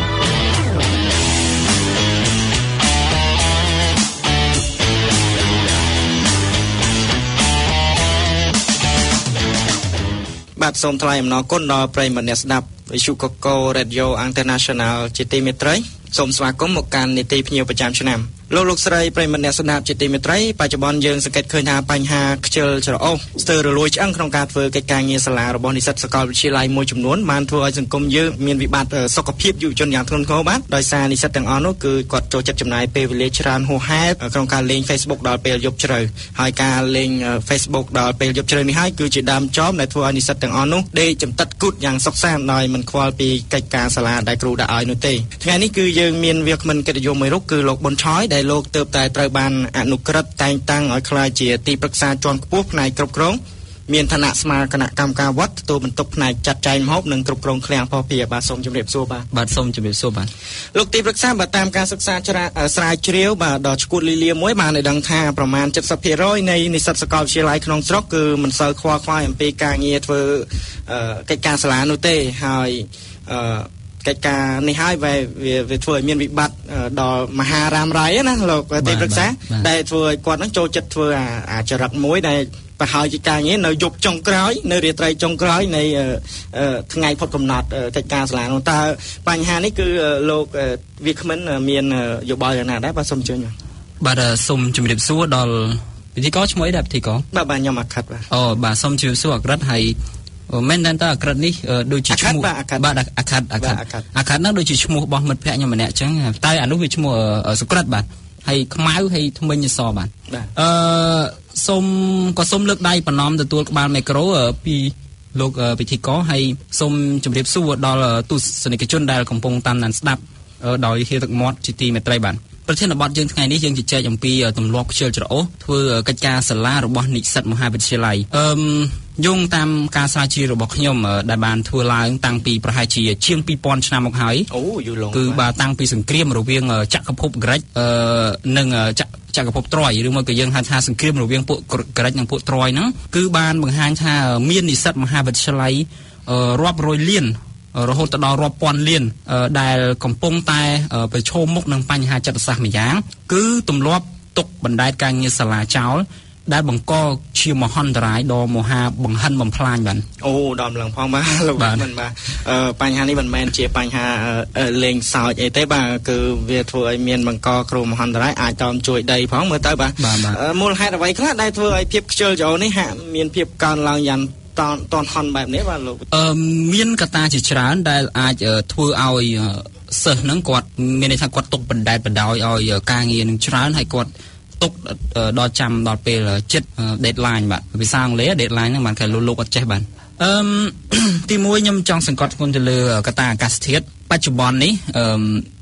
បាទសូមថ្លែងអំណរគុណដល់ប្រិយមិត្តអ្នកស្ដាប់វិទ្យុកករ៉ាឌីយ៉ូអង់តាណាសិណាល់ជាទីមេត្រីសូមស្វាគមន៍មកកាន់នីតិភ្ញៀវប្រចាំឆ្នាំលោកស្រីប្រិយមិត្តអ្នកស្ដាប់ជាទីមេត្រីបច្ចុប្បន្នយើងសង្កេតឃើញថាបញ្ហាខ្ជិលច្រអូសស្ទើររលួយឆ្អឹងក្នុងការធ្វើកិច្ចការងារសាលារបស់និស្សិតសាកលវិទ្យាល័យមួយចំនួនបានធ្វើឲ្យសង្គមយើងមានវិបត្តិសុខភាពយុវជនយ៉ាងធ្ងន់ធ្ងរបាទដោយសារនិស្សិតទាំងអស់នោះគឺគាត់ចូលចិត្តចំណាយពេលវេលាច្រើនហួសហេតុក្នុងការលេង Facebook ដល់ពេលយប់ជ្រៅហើយការលេង Facebook ដល់ពេលយប់ជ្រៅនេះហើយគឺជាដើមចមដែលធ្វើឲ្យនិស្សិតទាំងអស់នោះដេកចំតិតគូតយ៉ាងសុខសាន្តដោយមិនខ្វល់ពីកិច្ចការសាលាដែលគ្រូដាក់ឲ្យនោះទេថ្ងៃនេះគឺយើងមានវាគ្មិនកិត្តិយសមួយរូបគឺលោកប៊ុនឆយដែលលោកទើបតែត្រូវបានអនុក្រឹត្យតែងតាំងឲ្យក្លាយជាទីប្រឹក្សាជាន់ខ្ពស់ផ្នែកគ្រប់គ្រងមានឋានៈស្មើគណៈកម្មការវត្តទទួលបន្ទុកផ្នែកចាត់ចែងម្ហូបនិងគ្រប់គ្រងឃ្លាំងភស្តុភារបាទសូមជម្រាបសួរបាទសូមជម្រាបសួរបាទលោកទីប្រឹក្សាបាទតាមការសិក្សាស្រាវជ្រាវបាទដល់ឈ្កួតលីលាមួយបានឲ្យដឹងថាប្រមាណ 70% នៃនិស្សិតសាកលវិទ្យាល័យក្នុងស្រុកគឺមិនសូវខ្វល់ខ្វាយអំពីការងារធ្វើកិច្ចការសាលានោះទេហើយកិច្ចការនេះហើយវាធ្វើឲ្យមានវិបត្តិដល់មហារាមរាយណាលោកទីប្រឹក្សាដែលធ្វើឲ្យគាត់នឹងចូលចិត្តធ្វើអាចរិតមួយដែលប្រហែលជាការងារនៅយប់ចុងក្រោយនៅរាត្រីចុងក្រោយនៃថ្ងៃផុតកំណត់កិច្ចការសាលានោះតើបញ្ហានេះគឺលោកវាគ្មិនមានយោបល់យ៉ាងណាដែរបាទសូមអញ្ជើញបាទសូមជម្រាបសួរដល់ពិធីករឈ្មោះអីដែរពិធីករបាទខ្ញុំអាខិតបាទអូបាទសូមជម្រាបសួរអាក្រិតហើយមែនតើអាក្រិតនេះដូចជាឈ្មោះបាទអាខិតហ្នឹងដូចជាឈ្មោះរបស់មិត្តភក្តិខ្ញុំម្នាក់អញ្ចឹងតែអានោះវាឈ្មោះសុក្រិតបាទហើយខ្មៅហើយធ្មេញសបាទសូមលើកដៃប្រណម្យទទួលក្បាលមីក្រូពីលោកពិធីករហើយសូមជម្រាបសួរដល់ទស្សនិកជនដែលកំពុងតាមដានស្ដាប់ដោយហៀរទឹកមាត់ជាទីមេត្រីបាទប្រធានបទយើងថ្ងៃនេះយើងជជែកអំពីទម្លាប់ខ្ជិលច្រអូសធ្វើកិច្ចការសាលារបស់និស្សិតមហាវិទ្យាល័យយោងតាមការស្រាវជ្រាវរបស់ខ្ញុំដែលបានធ្វើឡើងតាំងពីប្រហែលជាជាង 2000 ឆ្នាំមកហើយអូយូរឡងគឺបាទតាំងពីសង្គ្រាមរវាងចក្រភពក្រិចនិងចក្រភពត្រយឬមកក៏យើងហៅថាសង្គ្រាមរវាងពួកក្រិចនិងពួកត្រយហ្នឹងគឺបានបង្ហាញថាមាននិស្សិតមហាវិទ្យាល័យរាប់រយលានរហូតដល់រាប់ពាន់លានដែលកំពុងតែប្រឈមមុខនឹងបញ្ហាចិត្តសាស្ត្រម្យ៉ាងគឺទម្លាប់ទុកបណ្ដែតការងារសាលាចោលដែលបង្កជាមហន្តរាយដល់មហាបង្ហិនបំផ្លាញបាទអូដល់ម្លឹងផងបាទលោកមិនបាទបញ្ហានេះមិនមែនជាបញ្ហាលេងសើចអីទេបាទគឺវាធ្វើឲ្យមានបង្កគ្រោះមហន្តរាយអាចតមជួយដីផងមើលទៅបាទមូលហេតុអ្វីខ្លះដែលធ្វើឲ្យភាពខ្ជិលច្រអូសនេះហាក់មានភាពកើនឡើងយ៉ាងតនហន់បែបនេះបាទលោកមានកត្តាជាច្រើនដែលអាចធ្វើឲ្យសិស្សហ្នឹងគាត់មានន័យថាគាត់ទុកបណ្ដែតបណ្ដោយឲ្យការងារនឹងច្រើនហើយគាត់ទុកដល់ចាំដល់ពេលចិត្ត deadline បាទភាសាអង់គ្លេស deadline ហ្នឹងបានគេលោកអត់ចេះបាទទី1ខ្ញុំចង់សង្កត់ធ្ងន់ទៅលើកត្តាអាកាសធាតុបច្ចុប្បន្ននេះ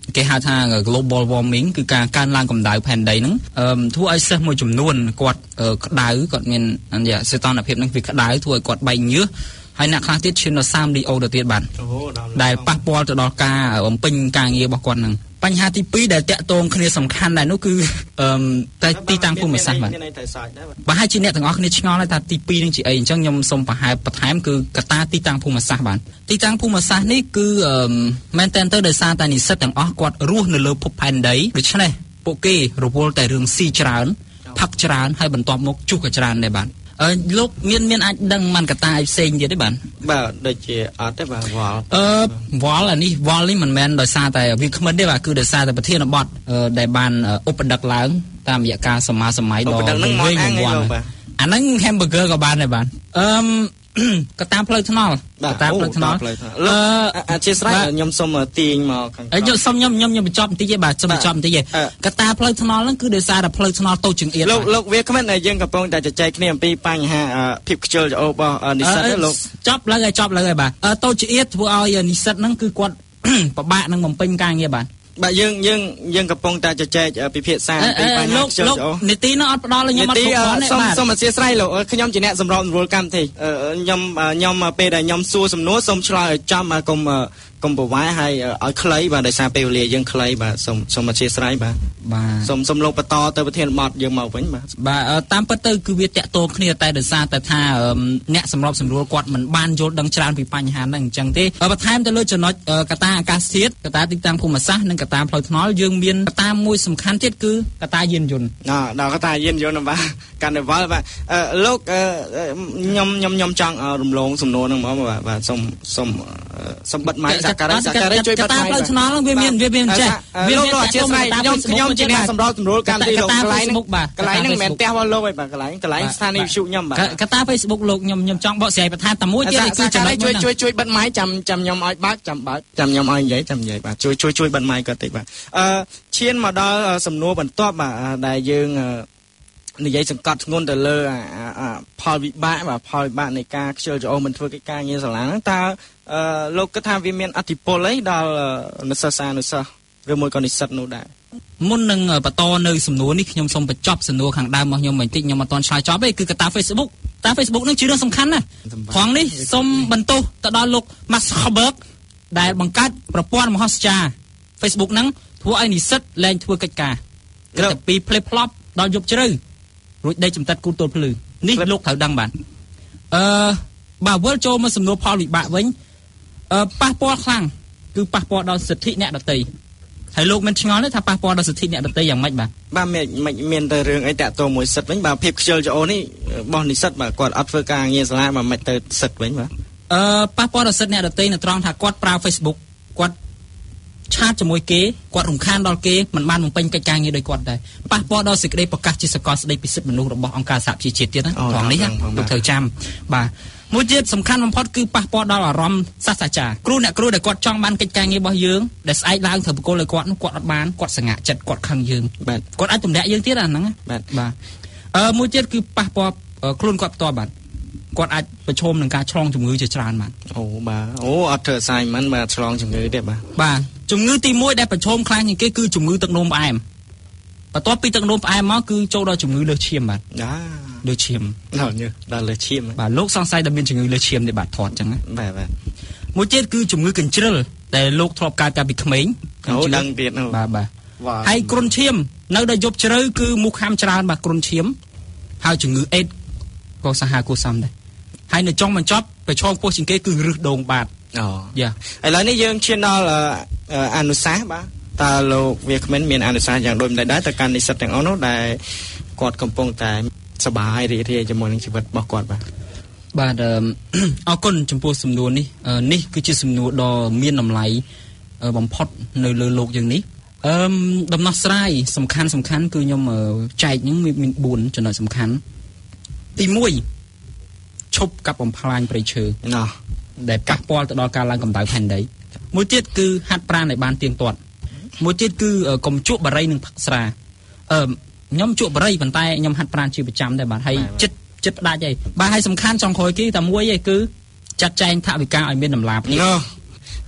គេហៅថា global warming គឺការកើនឡើងកម្ដៅផែនដីហ្នឹងធ្វើឲ្យសិស្សមួយចំនួនគាត់ក្ដៅគាត់មានសីតុណ្ហភាពហ្នឹងវាក្ដៅធ្វើឲ្យគាត់បែកញើសហើយអ្នកខ្លះទៀតឈានដល់30 DO ទៅទៀតបាទដែលប៉ះពាល់ទៅដល់ការបំពេញការងាររបស់គាត់ហ្នឹងបញ្ហាទី2ដែលតាក់ទងគ្នាសំខាន់ដែរនោះគឺតែទីតាំងភូមិសាស្ត្របាទប្រហែលជាអ្នកទាំងអស់គ្នាឆ្ងល់ហើយថាទី2នឹងជាអីអញ្ចឹងខ្ញុំសូមបន្ថែមគឺកត្តាទីតាំងភូមិសាស្ត្របាទទីតាំងភូមិសាស្ត្រនេះគឺមែនតើទៅដោយសារតែនិស្សិតទាំងអស់គាត់រស់នៅលើភពផែនដីដូច្នេះពួកគេរវល់តែរឿងស៊ីច្រើនផឹកច្រើនហើយបន្ទាប់មកជុះក៏ច្រើនដែរបាទលោកមានអាចដឹងមិនកត្តាផ្សេងទៀតទេបាទដូចជាអត់ទេបាទវល់នេះមិនមែនដោយសារតែវាគ្មិនទេបាទគឺដោយសារតែប្រធានបទដែលបានឧបដឹកឡើងតាមរយៈការសម័យដ៏វែងវង្វេងអាហ្នឹង hamburger ក៏បានដែរបាទកត្តាផ្លូវថ្នល់អធិស្ឋានខ្ញុំសូមទាញមកខាងខ្ញុំសូមខ្ញុំបញ្ចប់បន្តិចទេបាទសូមបញ្ចប់បន្តិចទេកត្តាផ្លូវថ្នល់ហ្នឹងគឺដោយសារតែផ្លូវថ្នល់តូចចង្អៀតលោកវាគ្មិនដែលយើងកំពុងតែជជែកគ្នាអំពីបញ្ហាភាពខ្ជិលច្អូបរបស់និស្សិតទេលោកចប់លើហើយបាទតូចចង្អៀតធ្វើឲ្យនិស្សិតហ្នឹងគឺគាត់ពិបាកនឹងបំពេញការងារបាទយើងកំពុងតែជជែកពិភាក្សាអំពីបញ្ហាខ្ជិលច្អូនីតិនោះអត់ផ្ដល់ឲ្យខ្ញុំអត់គ្រប់គ្រាន់ទេបាទសូមអធិស្ឋានលោកខ្ញុំជាអ្នកសម្របសម្រួលកម្មវិធីខ្ញុំពេលដែលខ្ញុំសួរសំណួរសូមឆ្លើយឲ្យចំកុំប្រវាយឲ្យខ្លីបាទដោយសារពេលវេលាយើងខ្លីបាទសូមអធិស្ឋានបាទសូមលោកបន្តទៅប្រធានបទយើងមកវិញបាទតាមពិតទៅគឺវាតាក់ទងគ្នាតែដោយសារតែថាអ្នកសម្របសម្រួលគាត់មិនបានយល់ដឹងច្រើនពីបញ្ហាហ្នឹងអញ្ចឹងទេបន្ថែមទៅលើចំណុចកត្តាអាកាសធាតុកត្តាទីតាំងភូមិសាស្ត្រនិងកត្តាផ្លូវថ្នល់យើងមានកត្តាមួយសំខាន់ទៀតគឺកត្តាយានយន្តដល់កត្តាយានយន្តបាទការនិវត្តបាទលោកខ្ញុំចង់រំលងសំណួរហ្នឹងមកបាទសូមបិទម៉ៃសក្ការៈជួយបិទម៉ៃផ្លូវថ្នល់វាមានចេះលោកអធិស្ឋានខ្ញុំជាអ្នកសម្របសម្រួលកម្មវិធីលោកកន្លែងហ្នឹងមិនមែនផ្ទះរបស់លោកទេបាទកន្លែងស្ថានីយ៍វិទ្យុខ្ញុំបាទកតា Facebook លោកខ្ញុំចង់បកស្រាយបន្ថែមតែមួយទៀតគឺចំណុចជួយបិទម៉ៃចាំខ្ញុំឲ្យបើកចាំខ្ញុំឲ្យនិយាយបាទជួយបិទម៉ៃគាត់តិចបាទឈានមកដល់សំណួរបន្ទាប់បាទដែលយើងនិយាយសង្កត់ធ្ងន់ទៅលើផលវិបាកនៃការខ្ជិលច្អូមិនធ្វើកិច្ចការងារសាលាហ្នឹងតើលោកគិតថាវាមានអធិពលអីដល់និស្សិតឬមួយក៏និស្សិតនោះដែរមុននឹងបន្តនៅសំណួរនេះខ្ញុំសូមបញ្ចប់សំណួរខាងដើមរបស់ខ្ញុំបន្តិចខ្ញុំអត់ទាន់ឆ្លើយចប់ទេគឺកត្តា Facebook នឹងជារឿងសំខាន់ណាស់ផងនេះសូមបន្ទោសទៅដល់លោក Mark Zuckerberg ដែលបង្កើតប្រព័ន្ធមហោសចារ Facebook ហ្នឹងធ្វើឲ្យនិស្សិតលែងធ្វើកិច្ចការគឺតែពី play flop ដល់យប់ជ្រៅរួចដេកចំតាត់គូទល់ភ្លឺនេះលោកត្រូវដឹងបាទបើវិលចូលមកសំណួរផលវិបាកវិញប៉ះពាល់ខ្លាំងគឺប៉ះពាល់ដល់សិទ្ធិអ្នកដទៃហើយលោកមិនឆ្ងល់ទេថាប៉ះពាល់ដល់សិទ្ធិអ្នកដទៃយ៉ាងម៉េចបាទមានតែរឿងអីតាក់ទងមួយសិទ្ធិវិញបាទភាពខ្ជិលច្អូនេះរបស់និស្សិតបាទគាត់អត់ធ្វើការងារសាលាបាទមិនទៅសិទ្ធិវិញបាទប៉ះពាល់ដល់សិទ្ធិអ្នកដទៃនៅត្រង់ថាគាត់ប្រើ Facebook គាត់ឆាតជាមួយគេគាត់រំខានដល់គេមិនបានបំពេញកិច្ចការងារដោយគាត់ដែរប៉ះពាល់ដល់សេចក្តីប្រកាសជាសកលស្តីពីសិទ្ធិមនុស្សរបស់អង្គការសហប្រជាជាតិទៀតណាត្រង់នេះលោកត្រូវចាំបាទមួយទៀតសំខាន់បំផុតគឺប៉ះពាល់ដល់អារម្មណ៍សាស្ត្រាចារ្យគ្រូអ្នកគ្រូដែលគាត់ចង់បានកិច្ចការងាររបស់យើងដែលស្អែកឡើងត្រូវបកគលឲ្យគាត់នោះគាត់អត់បានគាត់សង្ហាក់ចិត្តគាត់ខឹងយើងបាទគាត់អាចទម្លាក់យើងទៀតអាហ្នឹងបាទមួយទៀតគឺប៉ះពាល់ខ្លួនគាត់ផ្ទាល់បាទគាត់អាចប្រឈមនឹងការឆ្លងជំងឺជាច្រើនបាទអត់ធ្វើ assignment បាទឆ្លងជំងឺទេបាទជំងឺទី1ដែលប្រឈមខ្លាំងជាងគេគឺជំងឺទឹកនោមផ្អែមបន្ទាប់ពីទឹកនោមផ្អែមមកគឺចូលដល់ជំងឺលើសឈាមបាទលើសឈាមដល់លើសឈាមបាទលោកសង្ស័យថាមានជំងឺលើសឈាមទេបាទធាត់អញ្ចឹងបាទមួយទៀតគឺជំងឺកញ្ជ្រិលដែលលោកធ្លាប់កើតកាលពីក្មេងដឹងទៀតបាទហើយគ្រុនឈាមនៅដល់យប់ជ្រៅគឺមូសខាំច្រើនបាទគ្រុនឈាមហើយជំងឺអេដក៏សាហាវគួរសមដែរហើយនៅចុងបញ្ចប់ប្រឈមពោះជាងគេគឺរឹសដូងបាទឥឡូវនេះយើងឈានដល់អនុសាសន៍បាទតើលោកវាគ្មិនមានអនុសាសន៍យ៉ាងដូចម្តេចដែរទៅកាន់និស្សិតទាំងអស់នោះដែលគាត់កំពុងតែសប្បាយរីករាយជាមួយនឹងជីវិតរបស់គាត់បាទអរគុណចំពោះសំណួរនេះគឺជាសំណួរដ៏មានតម្លៃបំផុតនៅលើโลกយើងនេះដំណោះស្រាយសំខាន់គឺខ្ញុំចែកហ្នឹងមាន4ចំណុចសំខាន់ទី1ឈប់កាប់បំផ្លាញព្រៃឈើដែលប៉ះពាល់ទៅដល់ការឡើងកម្ដៅផែនដីមួយទៀតគឺហាត់ប្រាណឲ្យបានទៀងទាត់មួយទៀតគឺកុំជក់បារីនិងផឹកស្រាខ្ញុំជក់បារីប៉ុន្តែខ្ញុំហាត់ប្រាណជាប្រចាំដែរបាទហើយចិត្តផ្ដាច់ហើយបាទហើយសំខាន់ចុងក្រោយគឺតែមួយឯងគឺចាត់ចែងថវិកាឲ្យមានតម្លាភាព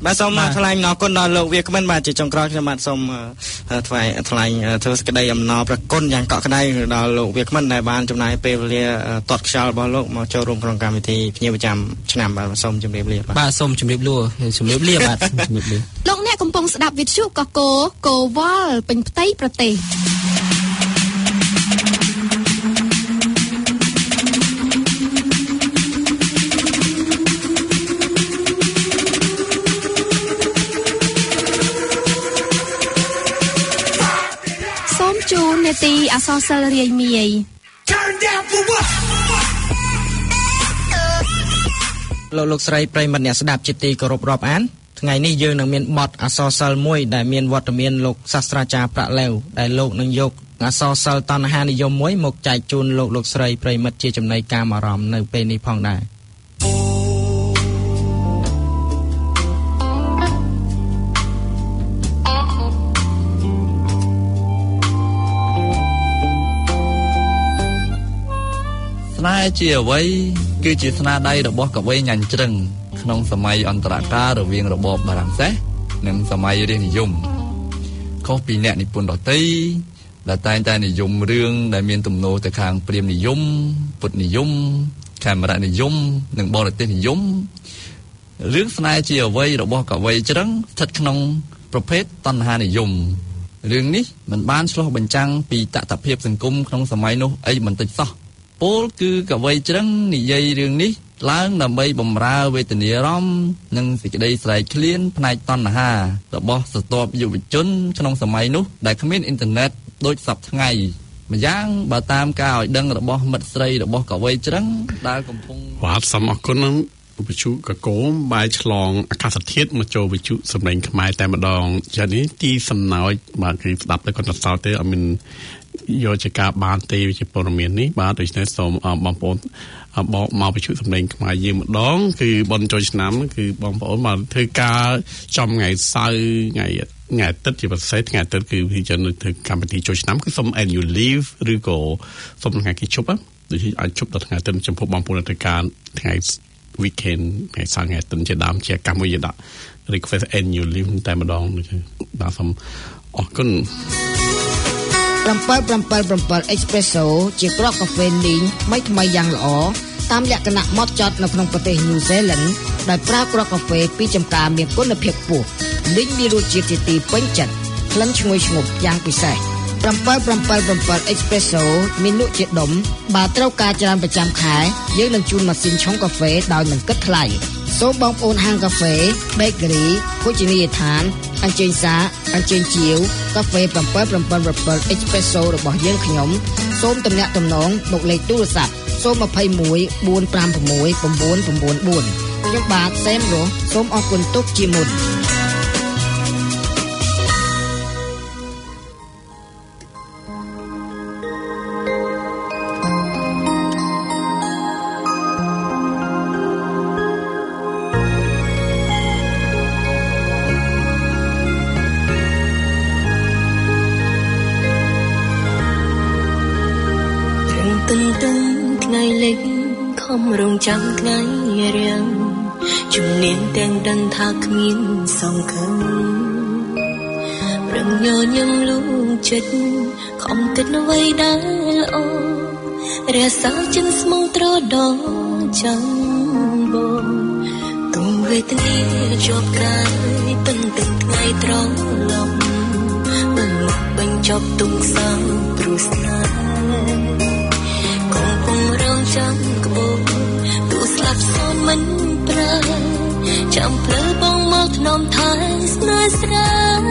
បាទសូមថ្លែងអំណរគុណដល់លោកវាគ្មិនបាទជាចុងក្រោយខ្ញុំបាទសូមថ្លែងធ្វើសេចក្តីអំណរព្រះគុណយ៉ាងកក់ក្ដៅដល់លោកវាគ្មិនដែលបានចំណាយពេលវេលាទាត់ខ្យល់របស់លោកមកចូលរួមក្នុងកម្មវិធីភ្ញៀវប្រចាំឆ្នាំបាទសូមជម្រាបលាបាទសូមជម្រាបលាបាទជម្រាបលាលោកអ្នកកំពុងស្ដាប់វិទ្យុកកវល់ពេញផ្ទៃប្រទេសជួននេតិអសរសិល្ប៍រាយមាយលោកស្រីប្រិយមិត្តអ្នកស្ដាប់ជាទីគោរពរាប់អានថ្ងៃនេះយើងនឹងមានបទអសរសិល្ប៍មួយដែលមានវត្តមានលោកសាស្ត្រាចារ្យប្រាក់ឡែវដែលលោកនឹងយកអសរសិល្ប៍តណ្ហានិយមមួយមកចែកជូនលោកស្រីប្រិយមិត្តជាចំណីការអារម្មណ៍នៅពេលនេះផងដែរស្នេហ៍ជាអ្វីគឺជាស្នាដៃរបស់កវីញ៉ាញ់ជ្រឹងក្នុងសម័យអន្តរកាលរវាងរបបបារាំងសេសនិងសម័យរាស្ត្រនិយមខុសពីអ្នកនិពន្ធដទៃដែលតែងតែនិយមរឿងដែលមានទំនោរទៅខាងព្រាហ្មណ៍និយមពុទ្ធនិយមខេមរៈនិយមនិងបរទេសនិយមរឿងស្នេហ៍ជាអ្វីរបស់កវីជ្រឹងស្ថិតក្នុងប្រភេទតណ្ហានិយមរឿងនេះមិនបានឆ្លុះបញ្ចាំងពីតថភាពសង្គមក្នុងសម័យនោះអីបន្តិចសោះពោលគឺកវីជ្រឹងនិយាយរឿងនេះឡើងដើម្បីបំរើវេទនាអារម្មណ៍និងសេចក្តីស្រែកឃ្លានផ្នែកតណ្ហារបស់ស្រទាប់យុវជនក្នុងសម័យនោះដែលគ្មានអ៊ីនធឺណិតដូចសពថ្ងៃម្យ៉ាងបើតាមការឲ្យដឹងរបស់មិត្តស្រីរបស់កវីជ្រឹងដែលកំពុងបាទសូមអរគុណនឹងវិទ្យុកកូមបាយឆ្លងអាកាសធាតុមកចូលវិទ្យុសម្លេងខ្មែរតែម្ដងចានេះទីសំណោចបាទគឺស្ដាប់ទៅគាត់ទៅសោតទេអត់មានយកជាការបានទេជាព័ត៌មាននេះបាទដូច្នេះសូមបងប្អូនបកមកវិទ្យុសម្លេងខ្មែរយើងម្ដងគឺបនចូលឆ្នាំគឺបងប្អូនមកធ្វើការចំថ្ងៃសៅរ៍ថ្ងៃអាទិត្យជាពិសេសថ្ងៃអាទិត្យគឺវិជាធ្វើកម្មវិធីចូលឆ្នាំគឺសូម annual leave ឬក៏សូមថ្ងៃគេជប់ដូចអាចជប់ដល់ថ្ងៃអាទិត្យចំពោះបងប្អូនធ្វើការថ្ងៃ weekend ថ្ងៃសៅរ៍ថ្ងៃអាទិត្យជាដើមជាកម្មវិធីដាក់ request annual leave តែម្ដងបាទសូមអរគុណ 777 Espresso ជាគ្រាប់កាហ្វេលីងថ្មីយ៉ាងល្អតាមលក្ខណៈម៉ត់ចត់នៅក្នុងប្រទេស New Zealand ដោយប្រើគ្រាប់កាហ្វេពីចម្ការមានគុណភាពខ្ពស់លីងមានរសជាតិជាទីពេញចិត្តក្លិនឈ្ងុយឈ្ងប់យ៉ាងពិសេស777 Espresso មានលក់ជាដុំបើត្រូវការច្រើនប្រចាំខែយើងនឹងជូនម៉ាស៊ីនឆុងកាហ្វេដោយមិនគិតថ្លៃសូមបងប្អូនហាងកាហ្វេ bakery ភោជនីយដ្ឋានអញ្ជើញសាអញ្ជើញជាវកាហ្វេ777 Espresso របស់យើងខ្ញុំសូមទំនាក់ទំនងមកលេខទូរស័ព្ទ021 456 994ខ្ញុំបាទសែមរស់សូមអរគុណទុកជាមុនចាំថ្ងៃរៀងជំនាញទាំងដឹងថាគ្មានសង្ឃឹមប្រឹងញញឹមលូចិត្តខំគិតអ្វីដែលល្អរសាចិនស្មងត្រដោចាំបងទុំវេទនាជាប់កាយពឹងទាំងថ្ងៃត្រឡប់មិនមកបញ្ចប់ទុំសោព្រោះស្នេហ៍កំពុងរងចាំក្បូរស្លាប់សូនមិនប្រើចាំភ្លើបងមកធ្នមថែស្នេហ៍ស្រាយ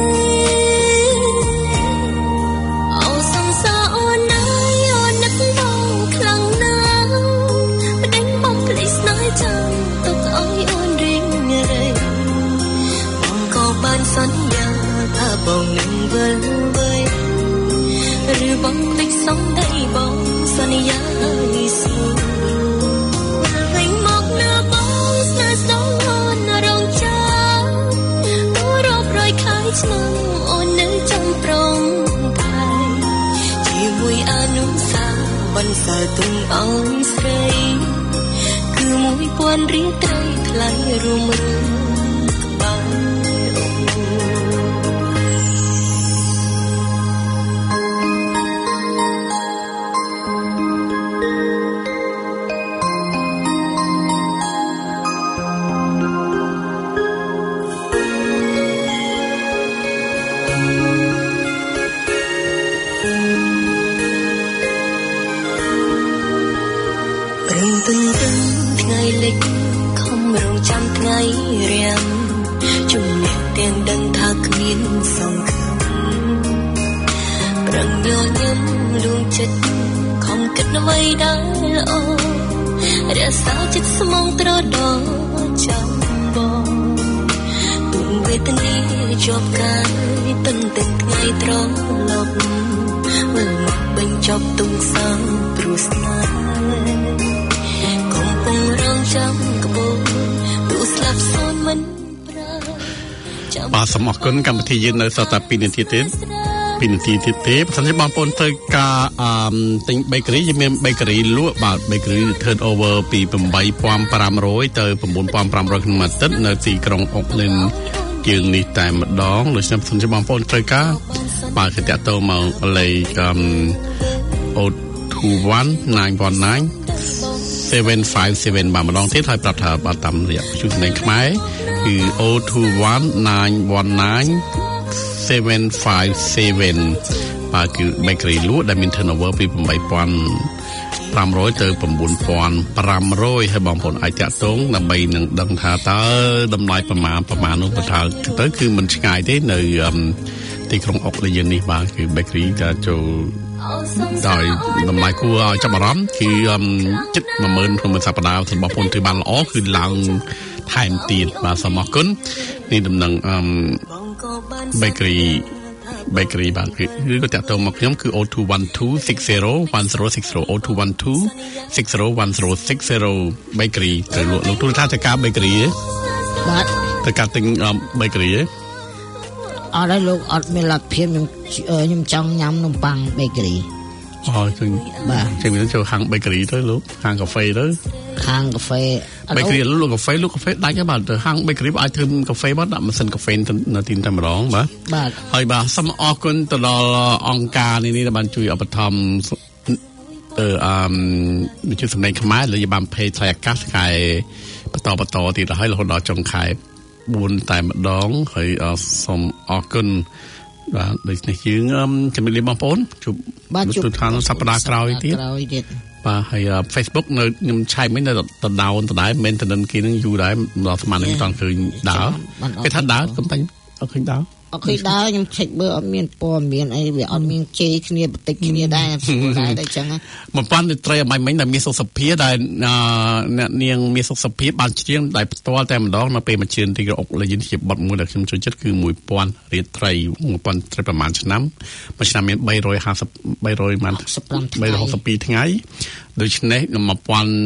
អូសង្សារអូនណាយអូននឹកបងខ្លាំងណាស់ប្តេញបងភ្លេចស្នេហ៍ចាំទុកឲ្យអូនរៀងរៃបងក៏បានសន្យាថាបងនឹងវិលវេឬបងភ្លេចសំដីបងសន្យាឲ្យស្រួលឆ្នាំអូននៅចំប្រងថៃជាមួយអនុសាបន្សើទុំអោយស្រីគឺ1000រៀលត្រីថ្លៃរួមក្បាលព្រឹងទន្ទឹងថ្ងៃលិចខំរងចាំថ្ងៃរាំងជំនះទាំងដឹងថាគ្មានសង្ឃឹមប្រឹងញញឹមលួងចិត្តខំគិតអ្វីដែលល្អរក្សាចិត្តស្មងត្រដោចាំបងទុំវេទនាជាប់កាយទន្ទឹងថ្ងៃត្រឡប់មើលមកបញ្ចប់ទុំសាំព្រោះស្នេហ៍កំពុងរងចាំក្បួនទូស្លាប់សូន្យមិនប្រើបាទសូមអរគុណកម្មវិធីយើងនៅសល់តែ2នាទីទៀត2នាទីទៀតទេបើសិនជាបងប្អូនត្រូវការទិញ bakery យើងមាន bakery លក់បាទ bakery turn over ពី 8,500 ទៅ 9,500 ក្នុងមួយអាទិត្យនៅទីក្រុងអុកឡែនយើងនេះតែម្ដងដូច្នេះបើសិនជាបងប្អូនត្រូវការបាទគឺតាក់ទងមកលេខ021 919 757បាទម្ដងទៀតហើយប្រាប់ថាបាទតាមរយៈវិទ្យុនៃខ្មែរគឺ 021 919 757បាទគឺ bakery លក់ដែលមាន turnover ពី 8,500 ទៅ 9,500 ហើយបងប្អូនអាចតាក់ទងដើម្បីនឹងដឹងថាតើតម្លៃប្រមាណនោះបើថាទៅគឺមិនឆ្ងាយទេនៅទីក្រុងអុកឡែននេះបាទគឺ bakery ដែលចូលដោយតម្លៃគួរឲ្យចាប់អារម្មណ៍គឺជិត 10,000 ក្នុងមួយសប្តាហ៍របស់បងប្អូនគឺបានល្អគឺឡើងថែមទៀតបាទសូមអរគុណនេះដំណឹងbakery បាទគឺក៏តាក់ទងមកខ្ញុំគឺ 0212 601060 0212 601060 bakery ទៅលោកទូរទស្សន៍ថាការ bakery បាទទៅការទិញ bakery អត់ហើយលោកអត់មានលទ្ធភាពខ្ញុំចង់ញ៉ាំនំប៉័ង bakery អូឃើញបាទចាំមានចូលហាង bakery ទៅលោកហាងកាហ្វេទៅហាងកាហ្វេ bakery លោកកាហ្វេដាច់បាទទៅហាង bakery អាចធ្វើកាហ្វេបាទដាក់ម៉ាស៊ីនកាហ្វេនៅទីតែម្ដងបាទហើយបាទសូមអរគុណទៅដល់អង្គការនេះដែលបានជួយឧបត្ថម្ភវិទ្យុសំឡេងខ្មែរលើយបានភេទថ្លៃអាកាសខែបន្តទៀតហើយរហូតដល់ចុងខែ4តែម្ដងហើយសូមអរគុណបាទដូចនេះយើងជំរាបលាបងប្អូនជួបទូឋានសប្តាហ៍ក្រោយទៀតបាទហើយ Facebook នៅខ្ញុំឆែកមិញនៅដដៅដែរ maintenance គេនឹងយូរដែរដល់ស្មាននឹងមិនតាន់ឃើញដើរគេថាដើរខ្ញុំតែអត់ឃើញដើរខ្ញុំឆែកមើលអត់មានព័ត៌មានអីវាអត់មានជេរគ្នាបន្តិចគ្នាដែរតែអញ្ចឹងបំពេញត្រីឲ្យមិញដែលមានសុខសភាដែលអ្នកនាងមានសុខសភាបានច្រៀងដែលផ្ទាល់តែម្ដងនៅពេលមកជឿនទីក្រុងអុកឡែនជាបទមួយដែលខ្ញុំចូលចិត្តគឺ 1000 រៀលត្រី 1000 ត្រីប្រហែលឆ្នាំមួយឆ្នាំមាន362ថ្ងៃដូច្នេះ1000